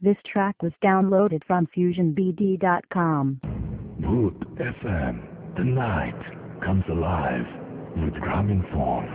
This track was downloaded from FusionBD.com. Root FM, the night comes alive with Graminphone.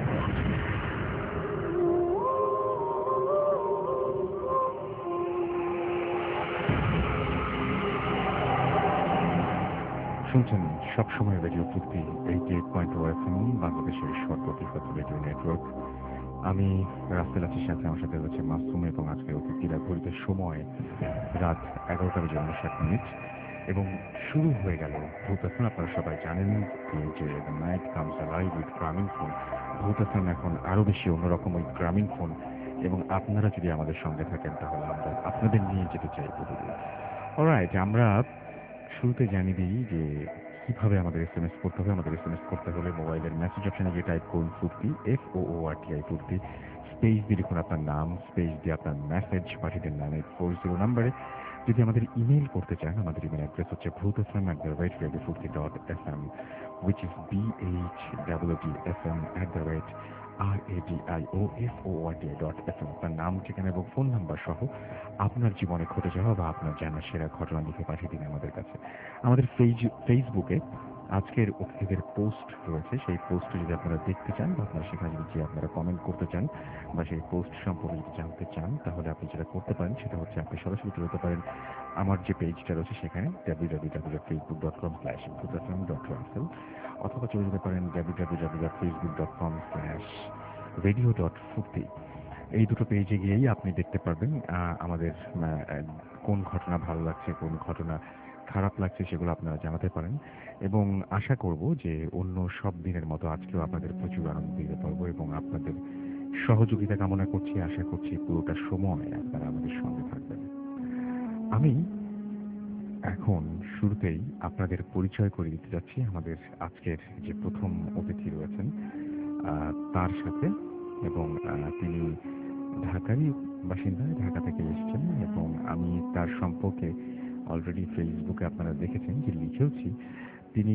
শুনছেন সবসময় radio ফুর্তি 88.0 FM বাংলাদেশের সর্ববৃহৎ radio network. আমি রাসেল আছির সাথে আমার সাথে রয়েছে মাসুম এবং আজকের অতিথিরা। ঘড়িতে সময় রাত 11:59 এবং শুরু হয়ে গেল ভূত এফএম। আপনারা সবাই জানেন যে the night comes alive with Grameenphone. Bhoot FM এখন আরও বেশি অন্যরকম ওই গ্রামীণফোন, এবং আপনারা যদি আমাদের সঙ্গে থাকেন তাহলে আমরা আপনাদের নিয়ে যেতে চাই বহুদূর। অলরাইট, আমরা শুরুতে জানিয়ে দিই যে কীভাবে আমাদের SMS করতে হবে। আমাদের SMS করতে হলে মোবাইলের মেসেজ অপশানে গিয়ে টাইপ করুন ফুর্তি, FOORTI ফুর্তি, স্পেস দিয়ে লিখুন আপনার নাম, স্পেস দিয়ে আপনার মেসেজ পাঠিয়ে দিন 9840 নাম্বারে। যদি আমাদের ইমেল করতে চান, আমাদের ইমেল অ্যাড্রেস হচ্ছে bhootfm@radiofurti.fm, which is BHWTFM@RADIOFORTI.fm। আপনার নাম, ঠিকানা এবং ফোন নাম্বার সহ আপনার জীবনে ঘটে যাওয়া বা আপনার জানা সেরা ঘটনা লিখে পাঠিয়ে দিন আমাদের কাছে। আমাদের ফেসবুকে আজকের অতিথিদের পোস্ট রয়েছে। সেই পোস্টে যদি আপনারা দেখতে চান বা আপনারা সেখানে যদি আপনারা কমেন্ট করতে চান বা সেই পোস্ট সম্পর্কে যদি জানতে চান, তাহলে আপনি যেটা করতে পারেন সেটা হচ্ছে আপনি সরাসরি চলে যেতে পারেন আমার যে পেজটা রয়েছে সেখানে www.facebook.com/bhootfm.russell, অথবা চলে যেতে পারেন www.facebook.com/radio.furti। এই দুটো পেজে গিয়েই আপনি দেখতে পারবেন আমাদের কোন ঘটনা ভালো লাগছে, কোন ঘটনা খারাপ লাগছে, সেগুলো আপনারা জানাতে পারেন। এবং আশা করব যে অন্য সব দিনের মতো আজকেও আপনাদের প্রচুর আনন্দ দিতে পারবো, এবং আপনাদের সহযোগিতা কামনা করছি। আশা করছি পুরোটা সময় আপনারা আমাদের সঙ্গে থাকবেন। আমি এখন শুরুতেই আপনাদের পরিচয় করে দিতে যাচ্ছি আমাদের আজকের যে প্রথম অতিথি রয়েছেন তার সাথে, এবং তিনি ঢাকারই বাসিন্দা, ঢাকা থেকে এসেছেন, এবং আমি তার সম্পর্কে অলরেডি ফেসবুকে আপনারা দেখেছেন যে লিখেওছি। তিনি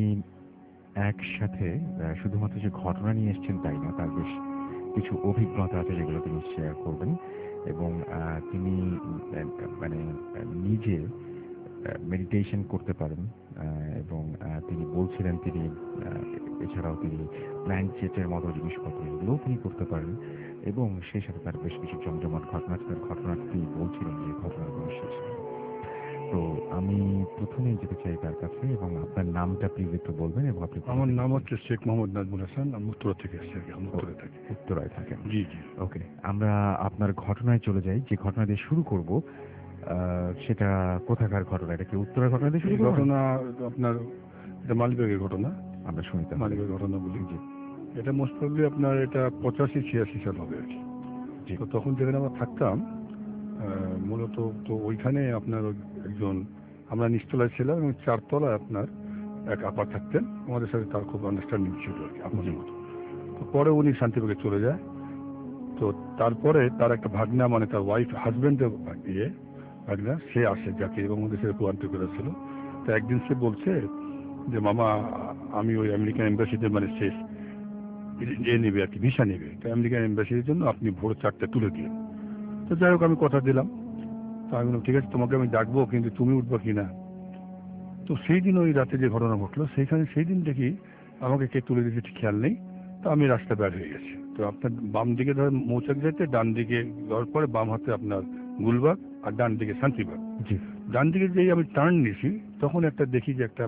একসাথে শুধুমাত্র যে ঘটনা নিয়ে এসেছেন তাই না, তার বেশ কিছু অভিজ্ঞতা আছে যেগুলো তিনি শেয়ার করবেন, এবং তিনি মানে নিজে মেডিটেশন করতে পারেন, এবং তিনি বলছিলেন তিনি এছাড়াও তিনি প্ল্যানচেটের মতো জিনিসপত্র এগুলোও তিনি করতে পারেন, এবং সেই সাথে তার বেশ কিছু জমজমাট ঘটনা আছে। তার ঘটনাটা তিনি বলছিলেন যে ঘটনার কোনো শেষ নেই। তো আমি প্রথমেই যেতে চাই তার কাছে, এবং আপনার নামটা প্লিজ একটু বলবেন। এবং আপনি, আমার নাম হচ্ছে শেখ মোহাম্মদ নাজমুল হাসান, আমি উত্তরা থেকে এসেছি। উত্তরায় থাকেন? জি জি। ওকে, আমরা আপনার ঘটনায় চলে যাই। যে ঘটনা দিয়ে শুরু করব সেটা কোথাকার ঘটনা? এটা কি উত্তরার ঘটনা দিয়ে শুরু? ঘটনা আপনার এটা মালিবাগের ঘটনা। আমরা শুনতে মালিবাগের ঘটনা বলি। জি, এটা মোস্ট প্রবলি আপনার এটা 85-86 সাল হবে আর কি। তো তখন যেখানে আমরা থাকতাম মূলত, তো ওইখানে আপনার একজন, আমরা নিচতলায় ছিলাম এবং 4 তলায় আপনার এক আপা থাকতেন। আমাদের সাথে তার খুব আন্ডারস্ট্যান্ডিং ছিল আর কি, আপনাদের মতো। তো পরে উনি শান্তিবাগে চলে যায়। তো তারপরে তার একটা ভাগনা, মানে তার ওয়াইফ, হাজব্যান্ডের ভাগনা, সে আসে, যাকে এবং আমাদের সাথে কুয়ান্টি করেছিল। তো একদিন সে বলছে যে মামা, আমি ওই আমেরিকান এম্বাসিতে মানে শেষ নেবে আর কি, ভিসা নেবে, তো আমেরিকান এম্বাসির জন্য আপনি ভোর 4টায় তুলে দিন। তো যাই হোক, আমি কথা দিলাম। তো আমি বললাম ঠিক আছে, তোমাকে আমি ডাকবো, কিন্তু তুমি উঠবো কিনা। তো সেই দিন ওই রাতে যে ঘটনা ঘটলো, সেই দিন দেখি আমাকে কে তুলে দিতে ঠিক খেয়াল নেই। তো আমি রাস্তা বের হয়ে গেছি। তো আপনার বাম দিকে ধর মৌচাক যাইতে, ডান দিকে যাওয়ার পরে বাম হাতে আপনার গুলবাগ আর ডান দিকে শান্তিবাগ। ডান দিকে যেই আমি টার্ন নিয়েছি, তখন একটা দেখি যে একটা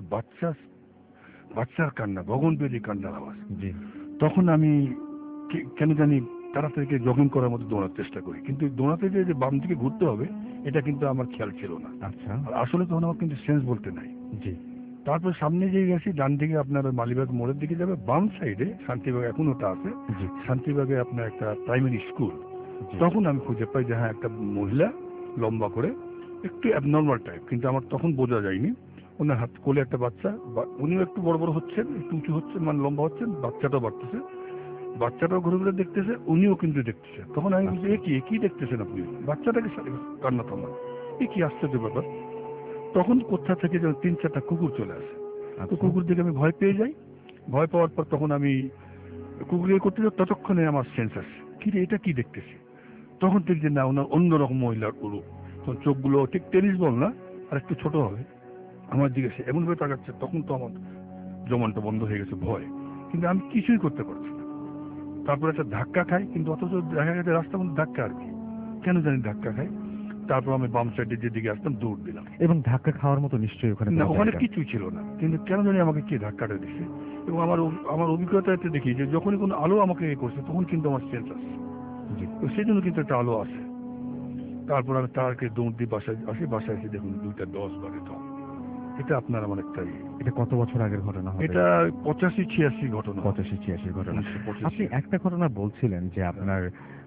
বাচ্চার কান্না, গগনভেদী কান্নার আওয়াজ। তখন আমি কেন জানি তাড়াতাড়ি জগিং করার মতো দৌড়ার চেষ্টা করি, কিন্তু দৌড়াতে যে বাম দিকে ঘুরতে হবে এটা কিন্তু আমার খেয়াল ছিল না। আচ্ছা, আসলে তখন আমার কিন্তু সেন্স বলতে নাই। জি। তারপর সামনে যে গেছি, ডান দিকে আপনার মালিবাগ মোড়ের দিকে যাবে, বাম সাইডে শান্তিবাগ এখন ওটা আছে। শান্তিবাগে আপনার একটা প্রাইমারি স্কুল। তখন আমি খুঁজে পাই যে হ্যাঁ, একটা মহিলা লম্বা করে, একটু অ্যাবনর্মাল টাইপ, কিন্তু আমার তখন বোঝা যায়নি। ওনার হাত কোলে একটা বাচ্চা, উনিও একটু বড় বড় হচ্ছেন, একটু উঁচু হচ্ছেন, মানে লম্বা হচ্ছেন, বাচ্চাটাও বাড়তেছে, বাচ্চাটাও ঘুরে ঘুরে দেখতেছে, উনিও কিন্তু দেখতেছে। তখন আমি বলছি, কি দেখতেছেন আপনি? বাচ্চাটাকে কান্না থামান, কি আশ্চর্য ব্যাপার। তখন কোথা থেকে যেন 3-4টা কুকুর চলে আসে। তো কুকুর দেখে আমি ভয় পেয়ে যাই। ভয় পাওয়ার পর তখন আমি কুকুর করতে যাই, ততক্ষণে আমার সেন্স আসে, কি রে এটা কি দেখতেছি। তখন দেখছি না, ওনার অন্যরকম মহিলার রূপ। তো তো চোখগুলো ঠিক টেনিস বল না, আর একটু ছোট হবে, আমার দিকে সে এমনভাবে তাকাচ্ছে, তখন তো আমার জমানটা বন্ধ হয়ে গেছে ভয়, কিন্তু আমি কিছুই করতে পারছি না। তারপর একটা ধাক্কা খাই, কিন্তু অথচ দেখা গেছে রাস্তার মধ্যে ধাক্কা আর কি, কেন জানি ধাক্কা খাই। তারপর আমি বাম সাইডে যেদিকে আসতাম দৌড় দিলাম। এবং ধাক্কা খাওয়ার মতো নিশ্চয়ই ওখানে না, কোনো ওখানে জায়গা। কিছুই ছিল না, কিন্তু কেন জানি আমাকে কে ধাক্কাটা দিচ্ছে। এবং আমার অভিজ্ঞতাতে দেখি যে যখনই কোনো আলো আমাকে এ করছে তখন কিন্তু আমার সেন্স আসছে, জি। তো সেই জন্য কিন্তু একটা আলো আসে। তারপর আমি তারকে দৌড় দিয়ে বাসায় আসি, বাসায় এসে দেখুন 2:10 বাজে তখন। এটা আপনার আমার একটা এটা কত বছর আগের ঘটনা হবে? এটা 85-86 ঘটনা। 85-86 ঘটনা। 1985 আপনি একটা ঘটনা বলছিলেন যে আপনার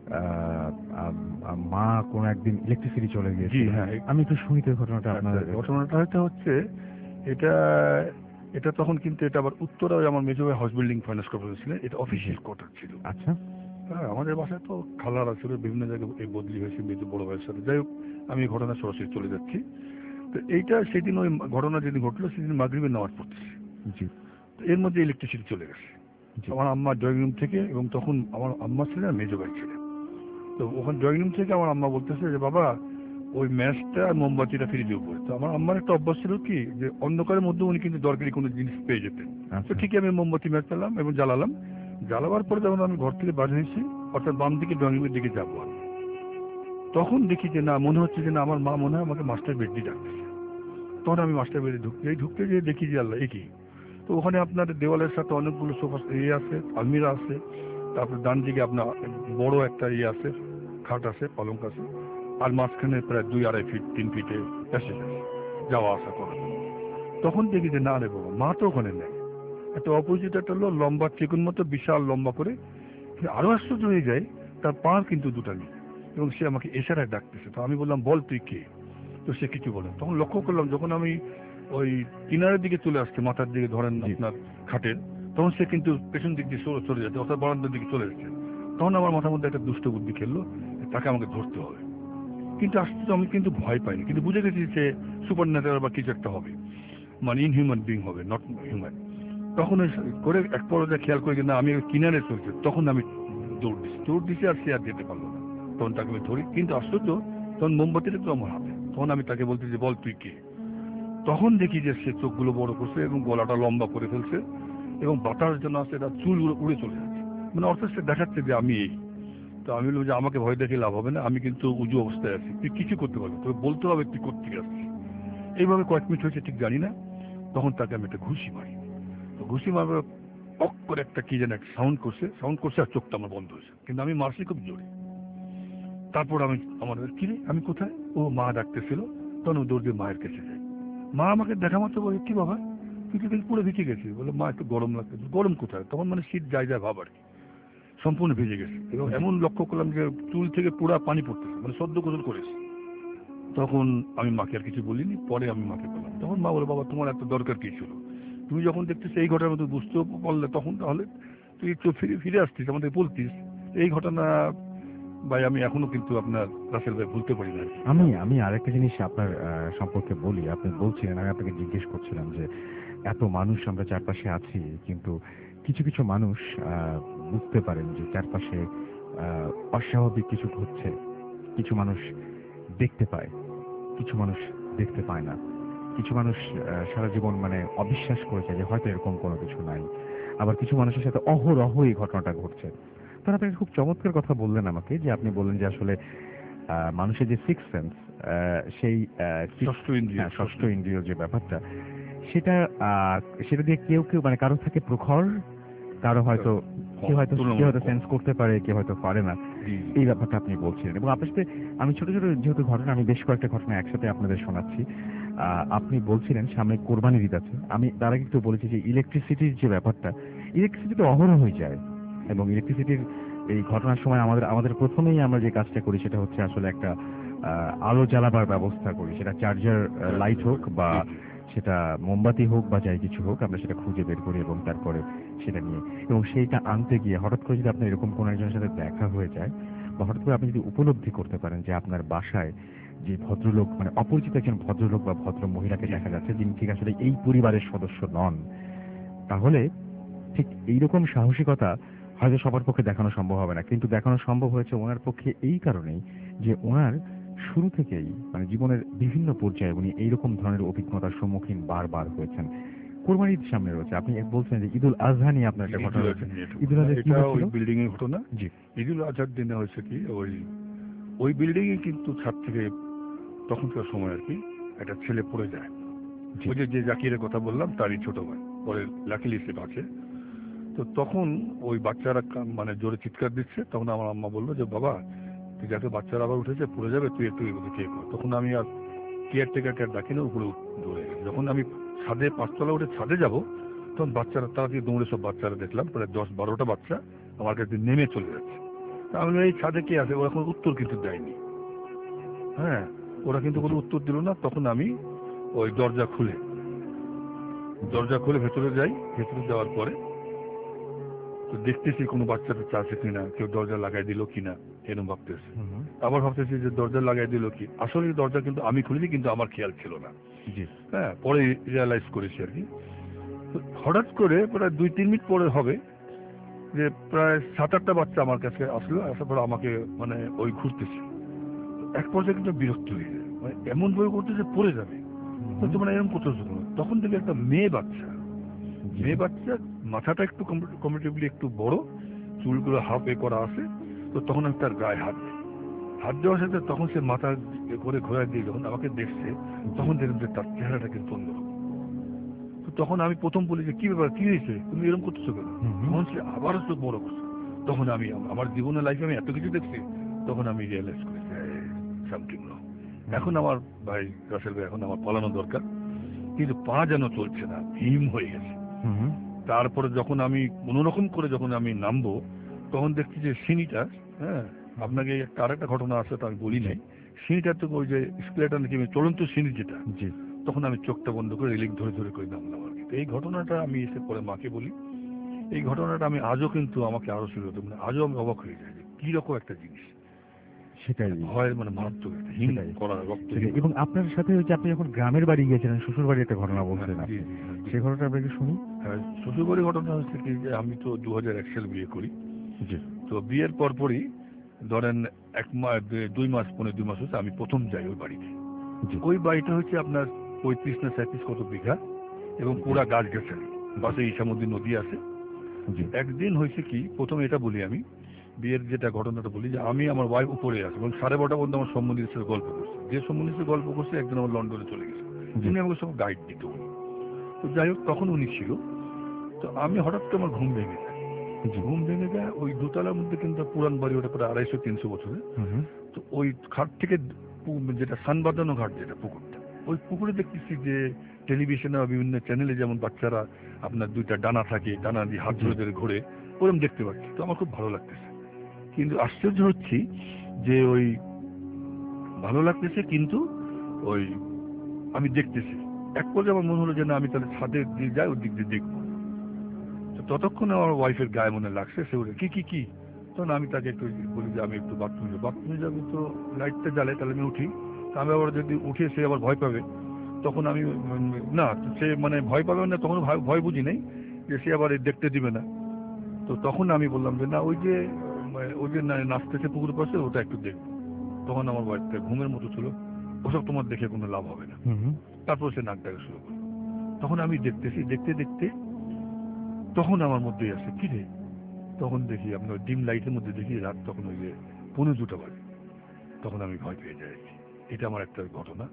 মা কোনো একদিন ইলেকট্রিসিটি চলে জি গিয়েছিল। হ্যাঁ, আমি একটু শুনি তো ঘটনাটা আপনার। ঘটনাটা হচ্ছে এটা এটা তখন কিন্তু এটা আবার উত্তরায় আমার মেজো ভাই হাউস বিল্ডিং ফাইন্যান্স কর্পোরেশন ছিলেন, এটা অফিসিয়াল কোয়ার্টার ছিল। আচ্ছা। হ্যাঁ, আমাদের বাসায় তো খালারা ছিল, বিভিন্ন জায়গায় এই বদলি হয়েছে মেজো বড় ভাইয়ের সাথে। যাই হোক, আমি এই ঘটনা সরাসরি চলে যাচ্ছি। তো এইটা সেদিন ওই ঘটনা যেদিন ঘটলো সেদিন মাগরিবের নামাজ পড়তেছি। জি। তো এর মধ্যে ইলেকট্রিসিটি চলে গেছে জি। আমার আম্মা ড্রয়িং রুম থেকে, এবং তখন আমার আম্মা ছিলেন আর মেজো ভাই ছিলেন। তো ওখানে ড্রয়িং রুম থেকে আমার আম্মা বলতেছে যে বাবা ওই ম্যাচটা আর মোমবাতিটা ফিরে দিয়ে উপরে। তো আমার আম্মার একটা অভ্যাস ছিল কি, যে অন্ধকারের মধ্যে উনি কিন্তু দরকারি কোনো জিনিস পেয়ে যেতেন। তো আচ্ছা। ঠিক আমি মোমবাতি ম্যাচ পেলাম এবং জ্বালালাম। জ্বালাবার পরে যখন আমি ঘর থেকে বার হয়েছি, অর্থাৎ বাম দিকে ড্রয়িং রুমের দিকে যাবো আমি, তখন দেখি যে না, মনে হচ্ছে যে না, আমার মা মনে হয় আমাকে মাস্টার বেডটি ডাকতেছে। তখন আমি মাস্টার বেডে ঢুকতে যেয়ে দেখি যে আল্লাহ একই। তো ওখানে আপনার দেওয়ালের সাথে অনেকগুলো সোফা আছে, আলমিরা আছে। তারপর ডান দিকে আপনার বড় একটা আছে, খাট আছে, পালঙ্ক আছে। আর মাঝখানে প্রায় 2-2.5 ফিট 3 ফিটে প্যাসেজ আছে যাওয়া আসা করার জন্য। তখন দেখি যে না রে বাবা, মা তো ওখানে নেই। একটা অপরিচিত একটা লোক, লম্বা চিকন মতো, বিশাল লম্বা করে। আরো আশ্চর্য হয়ে যায়, তার পা কিন্তু দুটা নেই, এবং সে আমাকে এশারায় ডাকতেছে। তো আমি বললাম বল তুই কে। তো সে কিছু বলে। তখন লক্ষ্য করলাম যখন আমি ওই কিনারের দিকে চলে আসছে, মাথার দিকে ধরেন আপনার খাটের, তখন সে কিন্তু পেছন দিক দিয়ে চলে যাচ্ছে, অর্থাৎ বারান্দার দিকে চলে যাচ্ছে। তখন আমার মাথার মধ্যে একটা দুষ্ট বুদ্ধি খেললো, তাকে আমাকে ধরতে হবে। কিন্তু আশ্চর্য, আমি কিন্তু ভয় পাইনি, কিন্তু বুঝে গেছি যে সুপার ন্যাচারাল বা কিছু একটা হবে, মানে ইনহিউম্যান বিং হবে, নট হিউম্যান। তখন ওই করে এক পর্যায়ে খেয়াল করে যে না, আমি কিনারে চলছে, তখন আমি দৌড় দিছি আর সে আর যেতে পারলো না। তখন তাকে আমি ধরি, কিন্তু আশ্চর্য, তখন মোমবাতিটা তো আমার হাতে। তখন আমি তাকে বলতে যে বল তুই কে। তখন দেখি যে সে চোখগুলো বড় করছে এবং গলাটা লম্বা করে ফেলছে, এবং বাতাস যেন আছে, এটা চুল উড়ে চলে যাচ্ছে, মানে অর্থাৎ সে দেখাচ্ছে যে আমি এই। তো আমি বললাম যে আমাকে ভয় দেখে লাভ হবে না, আমি কিন্তু উজু অবস্থায় আছি, তুই কিছু করতে পারবি, তোকে বলতে হবে তুই করতে আসছিস। এইভাবে কয়েক মিনিট হয়েছে ঠিক জানি না, তখন তাকে আমি একটা ঘুষি মারি। তো ঘুষি মারবার পক করে একটা কি যেন একটা সাউন্ড করছে আর চোখটা আমার বন্ধ হয়েছে, কিন্তু আমি মারছি খুব জোরে। তারপর আমি কিরে আমি কোথায়, ও মা ডাকতেছিল। তখন ও দৌড় দিয়ে মায়ের কাছে যাই। মা আমাকে দেখা মাত্র বলে কি বাবা তুই তো কিন্তু পুরো ভিজে গেছিস। বলে মা একটু গরম লাগছে। গরম কোথায়, তখন মানে শীত যায় ভাব আর কি, সম্পূর্ণ ভিজে গেছে। এবং এমন লক্ষ্য করলাম যে চুল থেকে পুরা পানি পড়তেছে, মানে সদ্য গোসল করেছে। তখন আমি মাকে আর কিছু বলিনি, পরে আমি মাকে বললাম। তখন মা বলে বাবা তোমার এত দরকার কি ছিল, তুমি যখন দেখতেছ এই ঘটনার মতো বুঝতেও পারলে, তখন তাহলে তুই একটু ফিরে আসতিস, আমাদের বলতিস। এই ঘটনা ভাই আমি এখনো কিন্তু আপনার রাসেল ভাই ভুলতে পারি না। আমি আরেকটা জিনিস আপনার সম্পর্কে বলি। আপনি বলছিলেন, আমি আপনাকে জিজ্ঞেস করছিলাম যে এত মানুষ আমরা চারপাশে আছি, কিন্তু কিছু কিছু মানুষ বুঝতে পারেন যে চারপাশে অস্বাভাবিক কিছু ঘটছে। কিছু মানুষ দেখতে পায়, কিছু মানুষ দেখতে পায় না। কিছু মানুষ সারা জীবন মানে অবিশ্বাস করেছে যে হয়তো এরকম কোনো কিছু নাই। আবার কিছু মানুষের সাথে অহরহ এই ঘটনাটা ঘটছে। তার আপনি খুব চমৎকার কথা বললেন আমাকে, যে আপনি বললেন যে আসলে মানুষের যে সিক্স সেন্স, সেই ষষ্ঠ ইন্দ্রিয় যে ব্যাপারটা, সেটা সেটা দিয়ে কেউ কেউ মানে কারো থাকে প্রখর, কারো হয়তো কেউ হয়তো সেন্স করতে পারে, কেউ হয়তো পারে না। এই ব্যাপারটা আপনি বলছিলেন। এবং আপনার সাথে আমি ছোট ছোট যেহেতু ঘটনা, আমি বেশ কয়েকটা ঘটনা একসাথে আপনাদের শোনাচ্ছি। আপনি বলছিলেন সামনে কোরবানির ঈদ আছে। আমি তার আগে একটু বলেছি যে ইলেকট্রিসিটির যে ব্যাপারটা, ইলেকট্রিসিটি তো অহরহ হয়ে যায়। এবং ইলেকট্রিসিটির এই ঘটনার সময় আমাদের প্রথমেই আমরা যে কাজটা করি সেটা হচ্ছে আসলে একটা আলো জ্বালাবার ব্যবস্থা করি। সেটা চার্জার লাইট হোক বা সেটা মোমবাতি হোক বা যাই কিছু হোক, আমরা সেটা খুঁজে বের করি এবং তারপরে সেটা নিয়ে, এবং সেইটা আনতে গিয়ে হঠাৎ করে যদি আপনার এরকম কোনো একজনের সাথে দেখা হয়ে যায়, বা হঠাৎ করে আপনি যদি উপলব্ধি করতে পারেন যে আপনার বাসায় যে ভদ্রলোক, মানে অপরিচিত একজন ভদ্রলোক বা ভদ্র মহিলাকে দেখা যাচ্ছে, যিনি ঠিক আসলে এই পরিবারের সদস্য নন, তাহলে ঠিক এইরকম সাহসিকতা হয়তো সবার পক্ষে দেখানো সম্ভব হবে না, কিন্তু দেখানো সম্ভব হয়েছে ওনার পক্ষে এই কারণেই যে ওনার শুরু থেকেই মানে জীবনের বিভিন্ন পর্যায়ে উনি এইরকম ধরনের অভিজ্ঞতার সম্মুখীন বারবার হয়েছেন। কোরবানির ঈদ সামনে রয়েছে, আপনি বলছেন যে ঈদুল আজহা নিয়ে আপনার একটা ঘটনা রয়েছে। ঈদুল আজহা কি এটা ওই হয়েছিল? বিল্ডিং এর ঘটনা। জি ঈদুল আজহার দিনে হয়েছে কি, ওই বিল্ডিং এ কিন্তু ছাদ থেকে তখনকার সময় আর কি একটা ছেলে পড়ে যায়। জি ওই যে জাকিরের কথা বললাম তারই ছোট ভাই, পরে লাকিলি সে বাঁচে। তো তখন ওই বাচ্চারা মানে জোরে চিৎকার দিচ্ছে, তখন আমার আম্মা বললো যে বাবা তুই যাকে বাচ্চারা আবার উঠেছে পড়ে যাবে, তুই একটু এগুলো কে কর। তখন আমি আর কেয়ারটেকারকে ডাকি না, উপরে দৌড়ে গেছি। যখন আমি ছাদে 5 তলা উঠে ছাদে যাব, তখন বাচ্চারা তাড়াতাড়ি দৌড়ে, সব বাচ্চারা দেখলাম প্রায় 10-12টা বাচ্চা আমার কাছে নেমে চলে যাচ্ছে। তা আমি বললাম, এই ছাদে কে আছে? ওরা এখন উত্তর কিন্তু দেয়নি। হ্যাঁ, ওরা কিন্তু কোনো উত্তর দিল না। তখন আমি ওই দরজা খুলে ভেতরে যাই। ভেতরে যাওয়ার পরে তো দেখতেছি কোনো বাচ্চাটা আছে কিনা, কেউ দরজা লাগাই দিল কিনা, এরকম ভাবতেছি। আবার ভাবতেছি যে দরজা লাগাই দিল কি, আসলে দরজা কিন্তু আমি খুলিনি, কিন্তু আমার খেয়াল ছিল না। জি হ্যাঁ, পরে রিয়ালাইজ করেছি আর কি। তো হঠাৎ করে প্রায় 2-3 মিনিট পরে হবে যে প্রায় 7-8টা বাচ্চা আমার কাছে আসলো, আসার পরে আমাকে মানে ওই ঘুরতেছে। এক পর্যায়ে কিন্তু বিরক্ত হয়ে যায়, মানে এমন বই করতেছে পড়ে যাবে, তো মানে এরকম করতেছে কেন? তখন থেকে একটা মেয়ে বাচ্চা, মাথাটা একটু কম্পারেটিভলি একটু বড়, চুলগুলো হাফ করা আছে। তো তখন আমি তার গায়ে হাত দেওয়ার সাথে তখন সে মাথা করে ঘোরা দিয়ে যখন আমাকে দেখছে, তখন দেখলাম যে তার চেহারাটা কিন্তু অন্যরকম। তো তখন আমি প্রথম বলি যে কি ব্যাপার, কি হয়েছে, তুমি এরকম করতেছো কেন? তখন সে আবারও চোখ বড় করছে। তখন আমি আমার জীবনের লাইফে আমি এত কিছু দেখছি, তখন আমি রিয়েলাইজ করেছি সামথিং রং। এখন আমার ভাই রাসেল ভাই, এখন আমার পালানো দরকার, কিন্তু পা যেন চলছে না, ভীম হয়ে গেছে। তারপরে যখন আমি কোনোরকম করে যখন আমি নামবো, তখন দেখছি যে সিঁড়িটা, হ্যাঁ আপনাকে আরেকটা ঘটনা আছে, তো আমি বলি নাই। সিঁড়িটা তো ওই যে স্কেলেটর নাকি চলন্ত সিঁড়ি যেটা, তখন আমি চোখটা বন্ধ করে রেলিং ধরে করে নামলাম আর কি। তো এই ঘটনাটা আমি এসে পরে মাকে বলি। এই ঘটনাটা আমি আজও কিন্তু আমাকে আরো শুরু হতো, মানে আজও আমি অবাক হয়ে যাই যে কিরকম একটা জিনিস, সেটাই ভয়ের মানে মারাত্মক একটা হিম করা রক্ত। এবং আপনার সাথে হচ্ছে আপনি যখন গ্রামের বাড়ি গিয়েছিলেন, শ্বশুর বাড়ির একটা ঘটনা বলছিলেন আপনি, সেই ঘটনাটা আপনাকে শুনি। হ্যাঁ, শ্বশুর বাড়ির ঘটনা হচ্ছে কি যে আমি তো 2001 সালে বিয়ে করি। তো বিয়ের পরপরই ধরেন 2 মাস পৌনে 2 মাস হচ্ছে আমি প্রথম যাই ওই বাড়িতে। ওই বাড়িটা হচ্ছে আপনার 35 না 37 কত বিঘা, এবং পুরা গাছ গাছালি, পাশে ইসামুদ্দিন নদী আছে। একদিন হয়েছে কি, প্রথমে এটা বলি আমি বিয়ের যেটা ঘটনাটা বলি, যে আমি আমার ওয়াইফ উপরে আছে এবং 12:30 পর্যন্ত আমার সম্বন্ধীর সাথে গল্প করছে। যে সম্বন্ধীর সাথে গল্প করছে একদিন আমার লন্ডনে চলে গেছে, উনি আমাকে সব গাইড দিত। তো যাই হোক, তখন উনি ছিল। তো আমি হঠাৎ করে আমার ঘুম ভেঙে যায়। ওই দোতলার মধ্যে কিন্তু পুরান বাড়ি, ওটা প্রায় 250-300 বছরের। তো ওই ঘাট থেকে যেটা সান বাঁধানো ঘাট, যেটা পুকুরটা, ওই পুকুরে দেখতেছি যে টেলিভিশনে বিভিন্ন চ্যানেলে যেমন বাচ্চারা আপনার 2টা ডানা থাকে, ডানা দিয়ে হাত ধরে ধরে ঘোরে, ওরকম দেখতে পাচ্ছি। তো আমার খুব ভালো লাগতেছে, কিন্তু আশ্চর্য হচ্ছি যে ওই ভালো লাগতেছে, কিন্তু ওই আমি দেখতেছি এক পর্যায়ে আমার মনে হলো যে না, আমি তাহলে ছাদে দিয়ে যাই, ওর দিক দিয়ে দেখবো। তো ততক্ষণে আমার ওয়াইফের গায়ে মনে লাগছে, সে বলে কি। তখন আমি তাকে একটু বলি যে আমি একটু বাথরুমে যাবো, তো লাইটটা জ্বালে, তাহলে আমি উঠি। আমি আবার যদি উঠে সে আবার ভয় পাবে, তখন আমি না, সে মানে ভয় পাবে না, তখন ভয় বুঝি নেই যে সে আবার দেখতে দিবে না। তো তখন আমি বললাম যে না, ওই যে নাচতেছে পুকুর পাশে, ওটা একটু দেখবো। তখন আমার ওয়াইফটা ঘুমের মতো ছিল, ওসব তোমার দেখে কোনো লাভ হবে না। তারপর সে নাক ডাকা শুরু করলো। তখন আমি দেখতেছি, দেখতে তখন আমার মধ্যেই আসে কি রে, তখন দেখি আপনার ডিম লাইটের মধ্যে দেখি রাত তখন ওই যে 1:45 বাজে। তখন আমি ভয় পেয়ে যাই। এটা আমার একটা ঘটনা।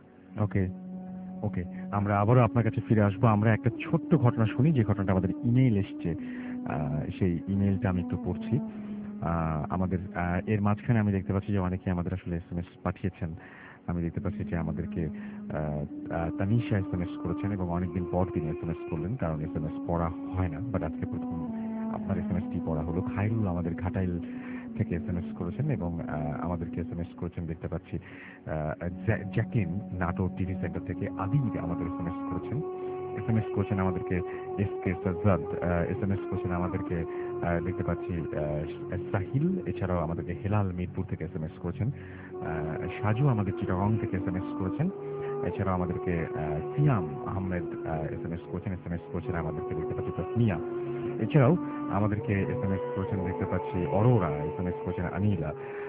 ওকে, আমরা আবারও আপনার কাছে ফিরে আসবো। আমরা একটা ছোট্ট ঘটনা শুনি, যে ঘটনাটা আমাদের ইমেইল এসছে। সেই ইমেইলটা আমি একটু পড়ছি। আমাদের এর মাঝখানে আমি দেখতে পাচ্ছি যে অনেকে আমাদের আসলে SMS পাঠিয়েছেন। আমি দেখতে পাচ্ছি যে আমাদেরকে তানিশা SMS করেছেন, এবং অনেকদিন পর তিনি SMS করলেন, কারণ SMS পড়া হয় না, বাট আজকে প্রথম আপনার SMSটি পড়া হলো। খায়রুল আমাদের ঘাটাইল থেকে SMS করেছেন, এবং আমাদেরকে SMS করেছেন দেখতে পাচ্ছি জ্যাকিন নাটোর টিভি সেন্টার থেকে। আদিল আমাদের SMS করেছেন আমাদেরকে SK সাজ্জাদ SMS করেছেন আমাদেরকে দেখতে পাচ্ছি সাহিল, এছাড়াও আমাদেরকে হেলাল মিরপুর থেকে SMS করেছেন। সাজু আমাদের চিটাগং থেকে SMS করেছেন। এছাড়াও আমাদেরকে সিয়াম আহমেদ SMS করেছেন আমাদেরকে দেখতে পাচ্ছি তাসমিয়া। এছাড়াও আমাদেরকে SMS করেছেন দেখতে পাচ্ছি অরোরা, SMS করেছেন আনিলা।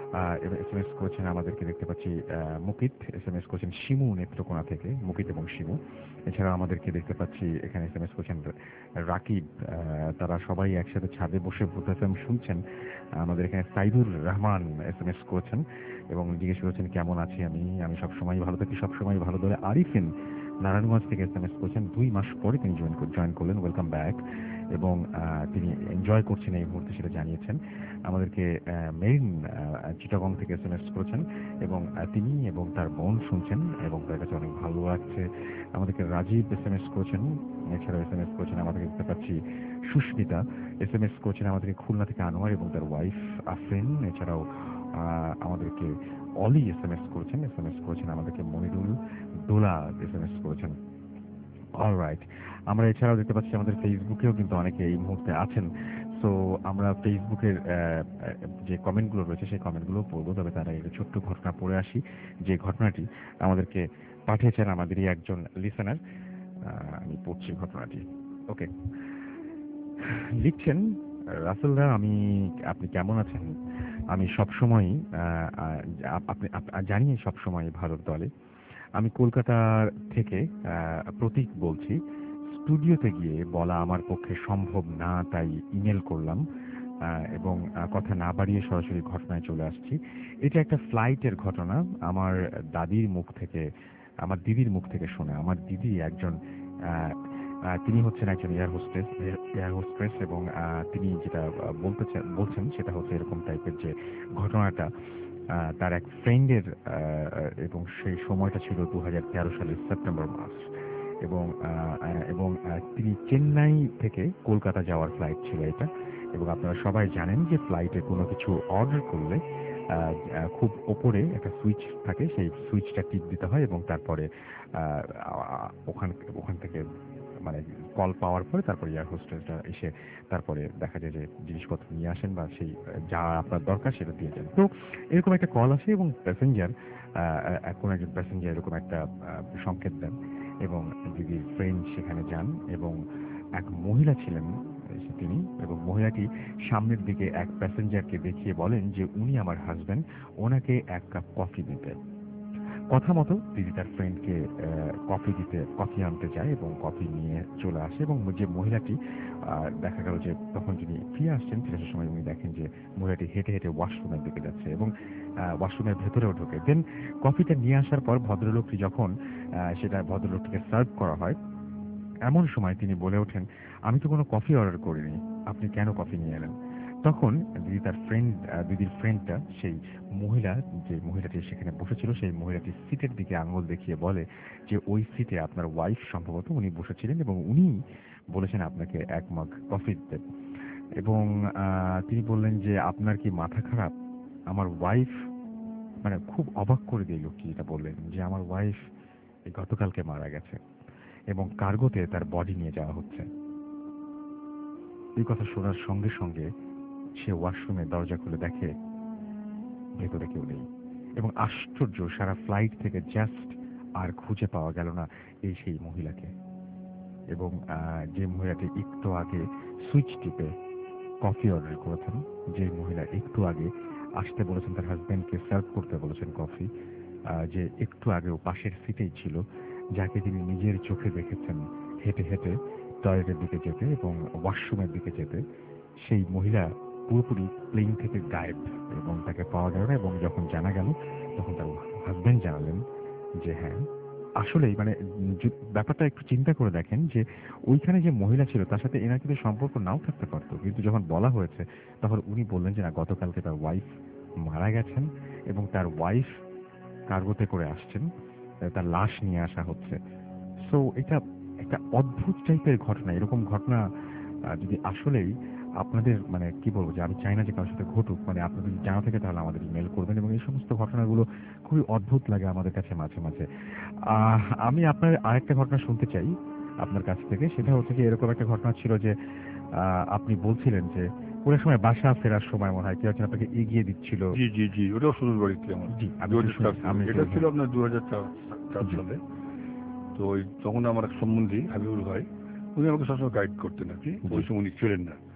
SMS করেছেন আমাদেরকে দেখতে পাচ্ছি মুকিত SMS করেছেন শিমু নেত্রকোনা থেকে, মুকিত এবং শিমু। এছাড়া আমাদেরকে দেখতে পাচ্ছি এখানে SMS করেছেন রাকিব, তারা সবাই একসাথে ছাদে বসে ভূত FM শুনছেন। আমাদের এখানে সাইদুর রহমান SMS করেছেন এবং জিজ্ঞেস করেছেন কেমন আছি আমি সবসময় ভালো থাকি, সবসময় ভালো ধরে। আরিফিন নারায়ণগঞ্জ থেকে SMS করেছেন 2 মাস পরে তিনি জয়েন করলেন, ওয়েলকাম ব্যাক, এবং তিনি এনজয় করছেন এই মুহূর্তে সেটা জানিয়েছেন আমাদেরকে। মেরিন চিটাগং থেকে SMS করেছেন এবং তিনি এবং তার বোন শুনছেন এবং তার কাছে অনেক ভালো লাগছে। আমাদেরকে রাজীব SMS করেছেন, এছাড়াও SMS করেছেন আমাদেরকে দেখতে পাচ্ছি সুস্মিতা, SMS করেছেন আমাদেরকে খুলনা থেকে আনোয়ার এবং তার ওয়াইফ আফরিন। এছাড়াও আমাদেরকে অলি SMS করেছেন আমাদেরকে মনিরুল দোলা SMS করেছেন। অলরাইট, আমরা এছাড়াও দেখতে পাচ্ছি আমাদের ফেসবুকেও কিন্তু অনেকে এই মুহূর্তে আছেন। সো আমরা ফেসবুকের যে কমেন্টগুলো রয়েছে সেই কমেন্টগুলো পড়বো, তবে তার আগে ছোট্ট ঘটনা পড়ে আসি, যে ঘটনাটি আমাদেরকে পাঠিয়েছেন আমাদেরই একজন লিসেনার। আমি পড়ছি ঘটনাটি। ওকে, লিখছেন রাসেলদা, আপনি কেমন আছেন? আমি সবসময় আপনি জানি সবসময় ভারত দলে। আমি কলকাতা থেকে প্রতীক বলছি। স্টুডিওতে গিয়ে বলা আমার পক্ষে সম্ভব না, তাই ইমেল করলাম এবং কথা না বাড়িয়ে সরাসরি ঘটনায় চলে আসছি। এটা একটা ফ্লাইটের ঘটনা। আমার দিদির মুখ থেকে শোনা। আমার দিদি একজন তিনি হচ্ছেন একজন এয়ার হোস্টেস এবং তিনি যেটা বলছেন সেটা হচ্ছে এরকম টাইপের যে ঘটনাটা তার এক ফ্রেন্ডের, এবং সেই সময়টা ছিল 2013 সালের সেপ্টেম্বর মাস, এবং তিনি চেন্নাই থেকে কলকাতা যাওয়ার ফ্লাইট ছিল এটা। এবং আপনারা সবাই জানেন যে ফ্লাইটে কোনো কিছু অর্ডার করলে খুব ওপরে একটা সুইচ থাকে, সেই সুইচটা টিপ দিতে হয় এবং তারপরে ওখান থেকে মানে কল পাওয়ার পরে তারপরে এয়ার হোস্টেসরা এসে তারপরে দেখা যায় যে জিনিসপত্র নিয়ে আসেন বা সেই যা আপনার দরকার সেটা দিয়ে যান। তো এরকম একটা কল আসে এবং কোনো একজন প্যাসেঞ্জার এরকম একটা সংকেত দেন এবং দিদির ফ্রেন্ড সেখানে যান এবং এক মহিলা ছিলেন তিনি, এবং মহিলাটি সামনের দিকে এক প্যাসেঞ্জারকে দেখিয়ে বলেন যে উনি আমার হাজব্যান্ড, ওনাকে 1 কাপ কফি দিতে। কথা মতো দিদি তার ফ্রেন্ডকে কফি আনতে যায় এবং কফি নিয়ে চলে আসে এবং যে মহিলাটি দেখা গেল যে তখন যিনি ফিরে আসছেন ফিরে সময় উনি দেখেন যে মহিলাটি হেঁটে হেঁটে ওয়াশরুমের দিকে যাচ্ছে এবং ওয়াশরুমের ভেতরেও ঢোকে। দেন কফিটা নিয়ে আসার পর ভদ্রলোকটি যখন সেটা ভদ্রলোকটিকে সার্ভ করা হয়, এমন সময় তিনি বলে ওঠেন, আমি তো কোনো কফি অর্ডার করিনি, আপনি কেন কফি নিয়ে এলেন? তখন দিদির ফ্রেন্ডটা সেই যে মহিলাটি সেখানে বসেছিল সেই মহিলাটির সিটের দিকে আঙুল দেখিয়ে বলে যে ওই সিটে আপনার ওয়াইফ সম্ভবত উনি বসেছিলেন এবং উনি বলেছেন আপনাকে 1 মগ কফি দিতে। এবং তিনি বললেন যে আপনার কি মাথা খারাপ? আমার ওয়াইফ, মানে খুব অবাক করে দিল কি এটা বললেন যে আমার ওয়াইফ গতকালকে মারা গেছে এবং কার্গোতে তার বডি নিয়ে যাওয়া হচ্ছে। এই কথা শোনার সঙ্গে সঙ্গে সে ওয়াশরুমে দরজা খুলে দেখে ভেতরে কেউ নেই এবং আশ্চর্য, সারা ফ্লাইট থেকে জাস্ট আর খুঁজে পাওয়া গেল না সেই মহিলাকে। এবং যে মহিলাটি একটু আগে সুইচ টিপে কফি অর্ডার করেছেন, যে মহিলা একটু আগে আসতে বলেছেন তার হাজব্যান্ডকে সার্ভ করতে বলেছেন কফি, যে একটু আগেও পাশের সিটেই ছিল, যাকে তিনি নিজের চোখে দেখেছেন হেঁটে হেঁটে টয়লেটের দিকে যেতে এবং ওয়াশরুমের দিকে যেতে, সেই মহিলা পুরোপুরি প্লেন থেকে গায়েব এবং তাকে পাওয়া গেল না। এবং যখন জানা গেল তখন তার হাজব্যান্ড জানালেন যে হ্যাঁ আসলেই, মানে ব্যাপারটা একটু চিন্তা করে দেখেন যে ওইখানে যে মহিলা ছিল তার সাথে এনার কিন্তু সম্পর্ক নাও থাকতে পারতো, কিন্তু যখন বলা হয়েছে তখন উনি বললেন যে না, গতকালকে তার ওয়াইফ মারা গেছেন এবং তার ওয়াইফ কার্গোতে করে আসছেন, তার লাশ নিয়ে আসা হচ্ছে। সো এটা একটা অদ্ভুত টাইপের ঘটনা। এরকম ঘটনা যদি আসলেই আপনাদের, মানে কি বলবো, যে আমি চাই না যে কারোর সাথে ঘটুক, মানে আপনাদের যদি জানা থাকে তাহলে আমাদের ইমেল করবেন। এবং এই সমস্ত ঘটনাগুলো খুবই অদ্ভুত লাগে আমাদের কাছে মাঝে মাঝে। আমি আপনার আরেকটা ঘটনা শুনতে চাই আপনার কাছ থেকে। সেটা হচ্ছে যে এরকম একটা ঘটনা ছিল যে আপনি বলছিলেন যে কোনো সময় বাসা ফেরার সময় মনে হয় কেউ একজন আপনাকে এগিয়ে দিচ্ছিল। জি জি জি, ওটাও শুনুন বাড়িতে আমার। জি, এটা ছিল আপনার 2004 সালে। তো তখন আমার এক সম্বন্ধী হাবিবুল ভাই, উনি আমাকে সবসময় গাইড করতেন আর কি। ওই সময় উনি ছিলেন না, তো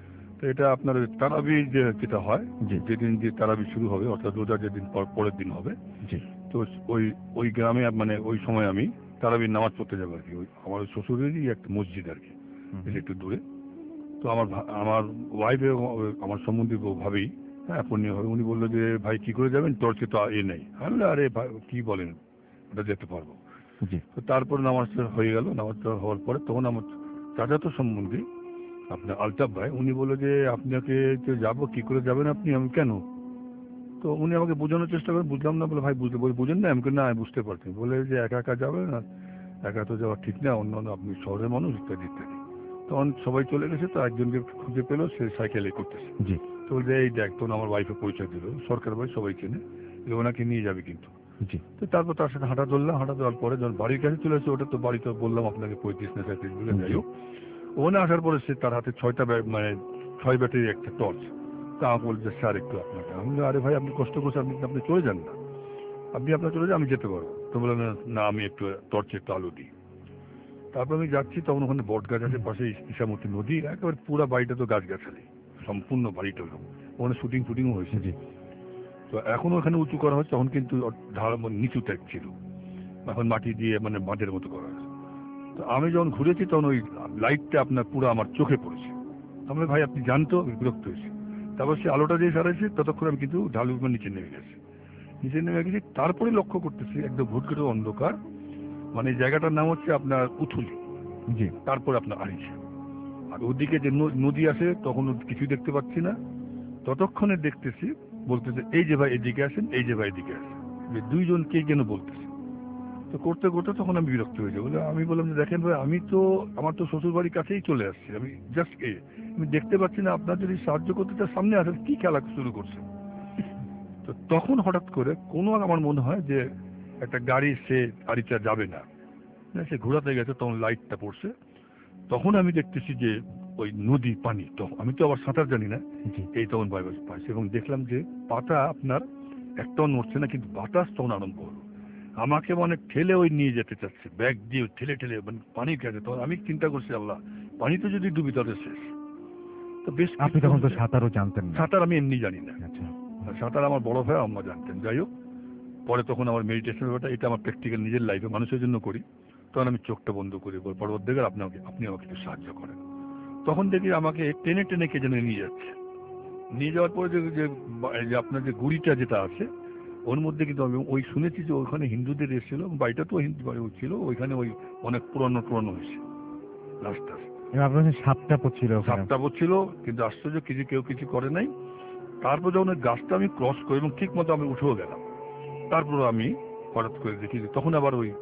তো এটা আপনার তারাবি যেটা হয়, জি যেদিন যে তারাবি শুরু হবে অর্থাৎ রোজা যেদিন পরের দিন হবে, জি তো ওই গ্রামে মানে ওই সময় আমি তারাবির নামাজ পড়তে যাবো আর কি। ওই আমার শ্বশুরেরই একটা মসজিদ আর কি, বেশ একটু দূরে। তো আমার ওয়াইফে আমার সম্বন্ধী ভাবেই, হ্যাঁ পূর্ণিমা হবে, উনি বললো যে ভাই কি করে যাবেন, টর্চে তো নেই। আমি বললাম, আরে ভাই কি বলেন, ওটা যেতে পারবো। জি তো তারপর নামাজটা হয়ে গেল, নামাজটা হওয়ার পরে তখন আমার চাচাতো সম্বন্ধী আপনার আলতাফ ভাই, উনি বললো যে আপনাকে তো যাবো, কি করে যাবেন আপনি? আমি কেন? তো উনি আমাকে বোঝানোর চেষ্টা করেন, বুঝলাম না। বলে ভাই বুঝেন না? আমি না, আমি বুঝতে পারছি। বলে যে একা একা যাবে না, একা তো যাওয়া ঠিক না, অন্য আপনি শহরের মানুষ, ইত্যাদি ইত্যাদি। তখন সবাই চলে গেছে, তো একজনকে খুঁজে পেলো, সে সাইকেলে করতেছে। জি তো বলছে এই দেখ, তখন আমার ওয়াইফে পরিচয় দিল, সরকার ভাই সবাই চেনে, যে ওনাকে নিয়ে যাবে কিন্তু। জি তো তারপর তার সাথে হাঁটা ধরলাম, হাঁটা দেওয়ার পরে যখন বাড়ির কাছে চলে আসছে, ওটা তো বাড়ি তো বললাম আপনাকে 35 না 37 বলে, যাই হোক ওখানে আসার পরে সে তার হাতে 6 ব্যাটারি একটা টর্চ। তা আমাকে বলছে স্যার একটু আপনাকে। আমি বললাম, আরে ভাই আপনি কষ্ট করছেন, আপনি চলে যান না, আপনি আপনার চলে যান, আমি যেতে পারবো। তো বললাম না, আমি একটু টর্চে একটু আলো দিই। তারপর আমি যাচ্ছি, তখন ওখানে বট গাছ আছে পাশে, ইসামতি নদী, একেবারে পুরো বাড়িটা তো গাছগাছালি, সম্পূর্ণ বাড়িটা ওখানে শুটিংও হয়েছে। জি তো এখন ওখানে উঁচু করা হচ্ছে, তখন কিন্তু ঢাল নিচু টাইপ ছিল, এখন মাটি দিয়ে মানে বাঁধের মতো করা হয়েছে। তো আমি যখন ঘুরেছি তখন ওই লাইটটা আপনার পুরো আমার চোখে পড়েছে। আমরা ভাই আপনি জানতো, বিরক্ত হয়েছি। তারপর সে আলোটা দিয়ে সারাইছে, ততক্ষণ আমি কিন্তু ঢালুর উপর নিচে নেমে গেছি। তারপরে লক্ষ্য করতেছি একদম ঘুটঘুটে অন্ধকার, মানে এই জায়গাটার নাম হচ্ছে আপনার উথুলি, জি তারপর আপনার আরিচা। আর ওদিকে যে নদী আছে, তখন কিছুই দেখতে পাচ্ছি না। ততক্ষণে দেখতেছি বলতেছে এই যে ভাই এদিকে আসেন, এই যে ভাই এদিকে আসেন, যে দুইজন কে যেন বলতেছে। তো করতে করতে তখন আমি বিরক্ত হয়ে যাই। বলে আমি বললাম যে দেখেন ভাই, আমি তো আমার তো শ্বশুর বাড়ির কাছেই চলে আসছি, আমি জাস্ট আমি দেখতে পাচ্ছি না, আপনার যদি সাহায্য করতে চান সামনে আসেন, কি খেলা শুরু করছে। তো তখন হঠাৎ করে কোনো আমার মনে হয় যে একটা গাড়ি সে আরিচা যাবে না, সে ঘোরাতে গেছে, তখন লাইটটা পড়ছে। তখন আমি দেখতেছি যে ওই নদী পানি, তো আমি তো আবার সাঁতার জানি না, জি এই তখন ভয় পাইছে, এবং দেখলাম যে পাতা আপনার একটাও নড়ছে না, কিন্তু বাতাস তখন আরম্ভ হলো, আমাকে মানে ঠেলে ওই নিয়ে যেতে চাচ্ছে, ব্যাগ দিয়ে ঠেলে ঠেলে, মানে পানির কাছে। তখন আমি চিন্তা করছি, আল্লাহ, পানিতে যদি ডুবি তাহলে শেষ। তো বেশ আপনি তখন তো সাঁতারও জানতেন না? সাঁতার আমি এমনি জানি না, আচ্ছা সাঁতার আমার বড় ভাই আম্মা জানতেন। যাই হোক, পরে তখন আমার মেডিটেশন ব্যাপারটা, এটা আমার প্র্যাকটিক্যাল নিজের লাইফে মানুষের জন্য করি। তখন আমি চোখটা বন্ধ করি, পরবর্তীকালে আপনি আমাকে একটু সাহায্য করেন। তখন দেখি আমাকে টেনে টেনে কে যেন নিয়ে যাচ্ছে। নিয়ে যাওয়ার পরে যে আপনার যে গুড়িটা যেটা আছে, ওর মধ্যে কিন্তু আমি ওই শুনেছি যে ওইখানে হিন্দুদের এসেছিল, বাড়িটা তো হিন্দু বাড়ি ছিল, ওইখানে ওই অনেক পুরানো হয়েছে রাস্তা। এবার আপনার কাছে সাপটা পড়ছিল ওখানে? সাপটা পড়ছিল, কিন্তু আশ্চর্য কেউ কিছু করে নাই। তারপর যখন ওই গাছটা আমি ক্রস করি এবং ঠিক মতো আমি উঠেও গেলাম, তারপর আমি হঠাৎ করে দেখি যে তখন আবার ওই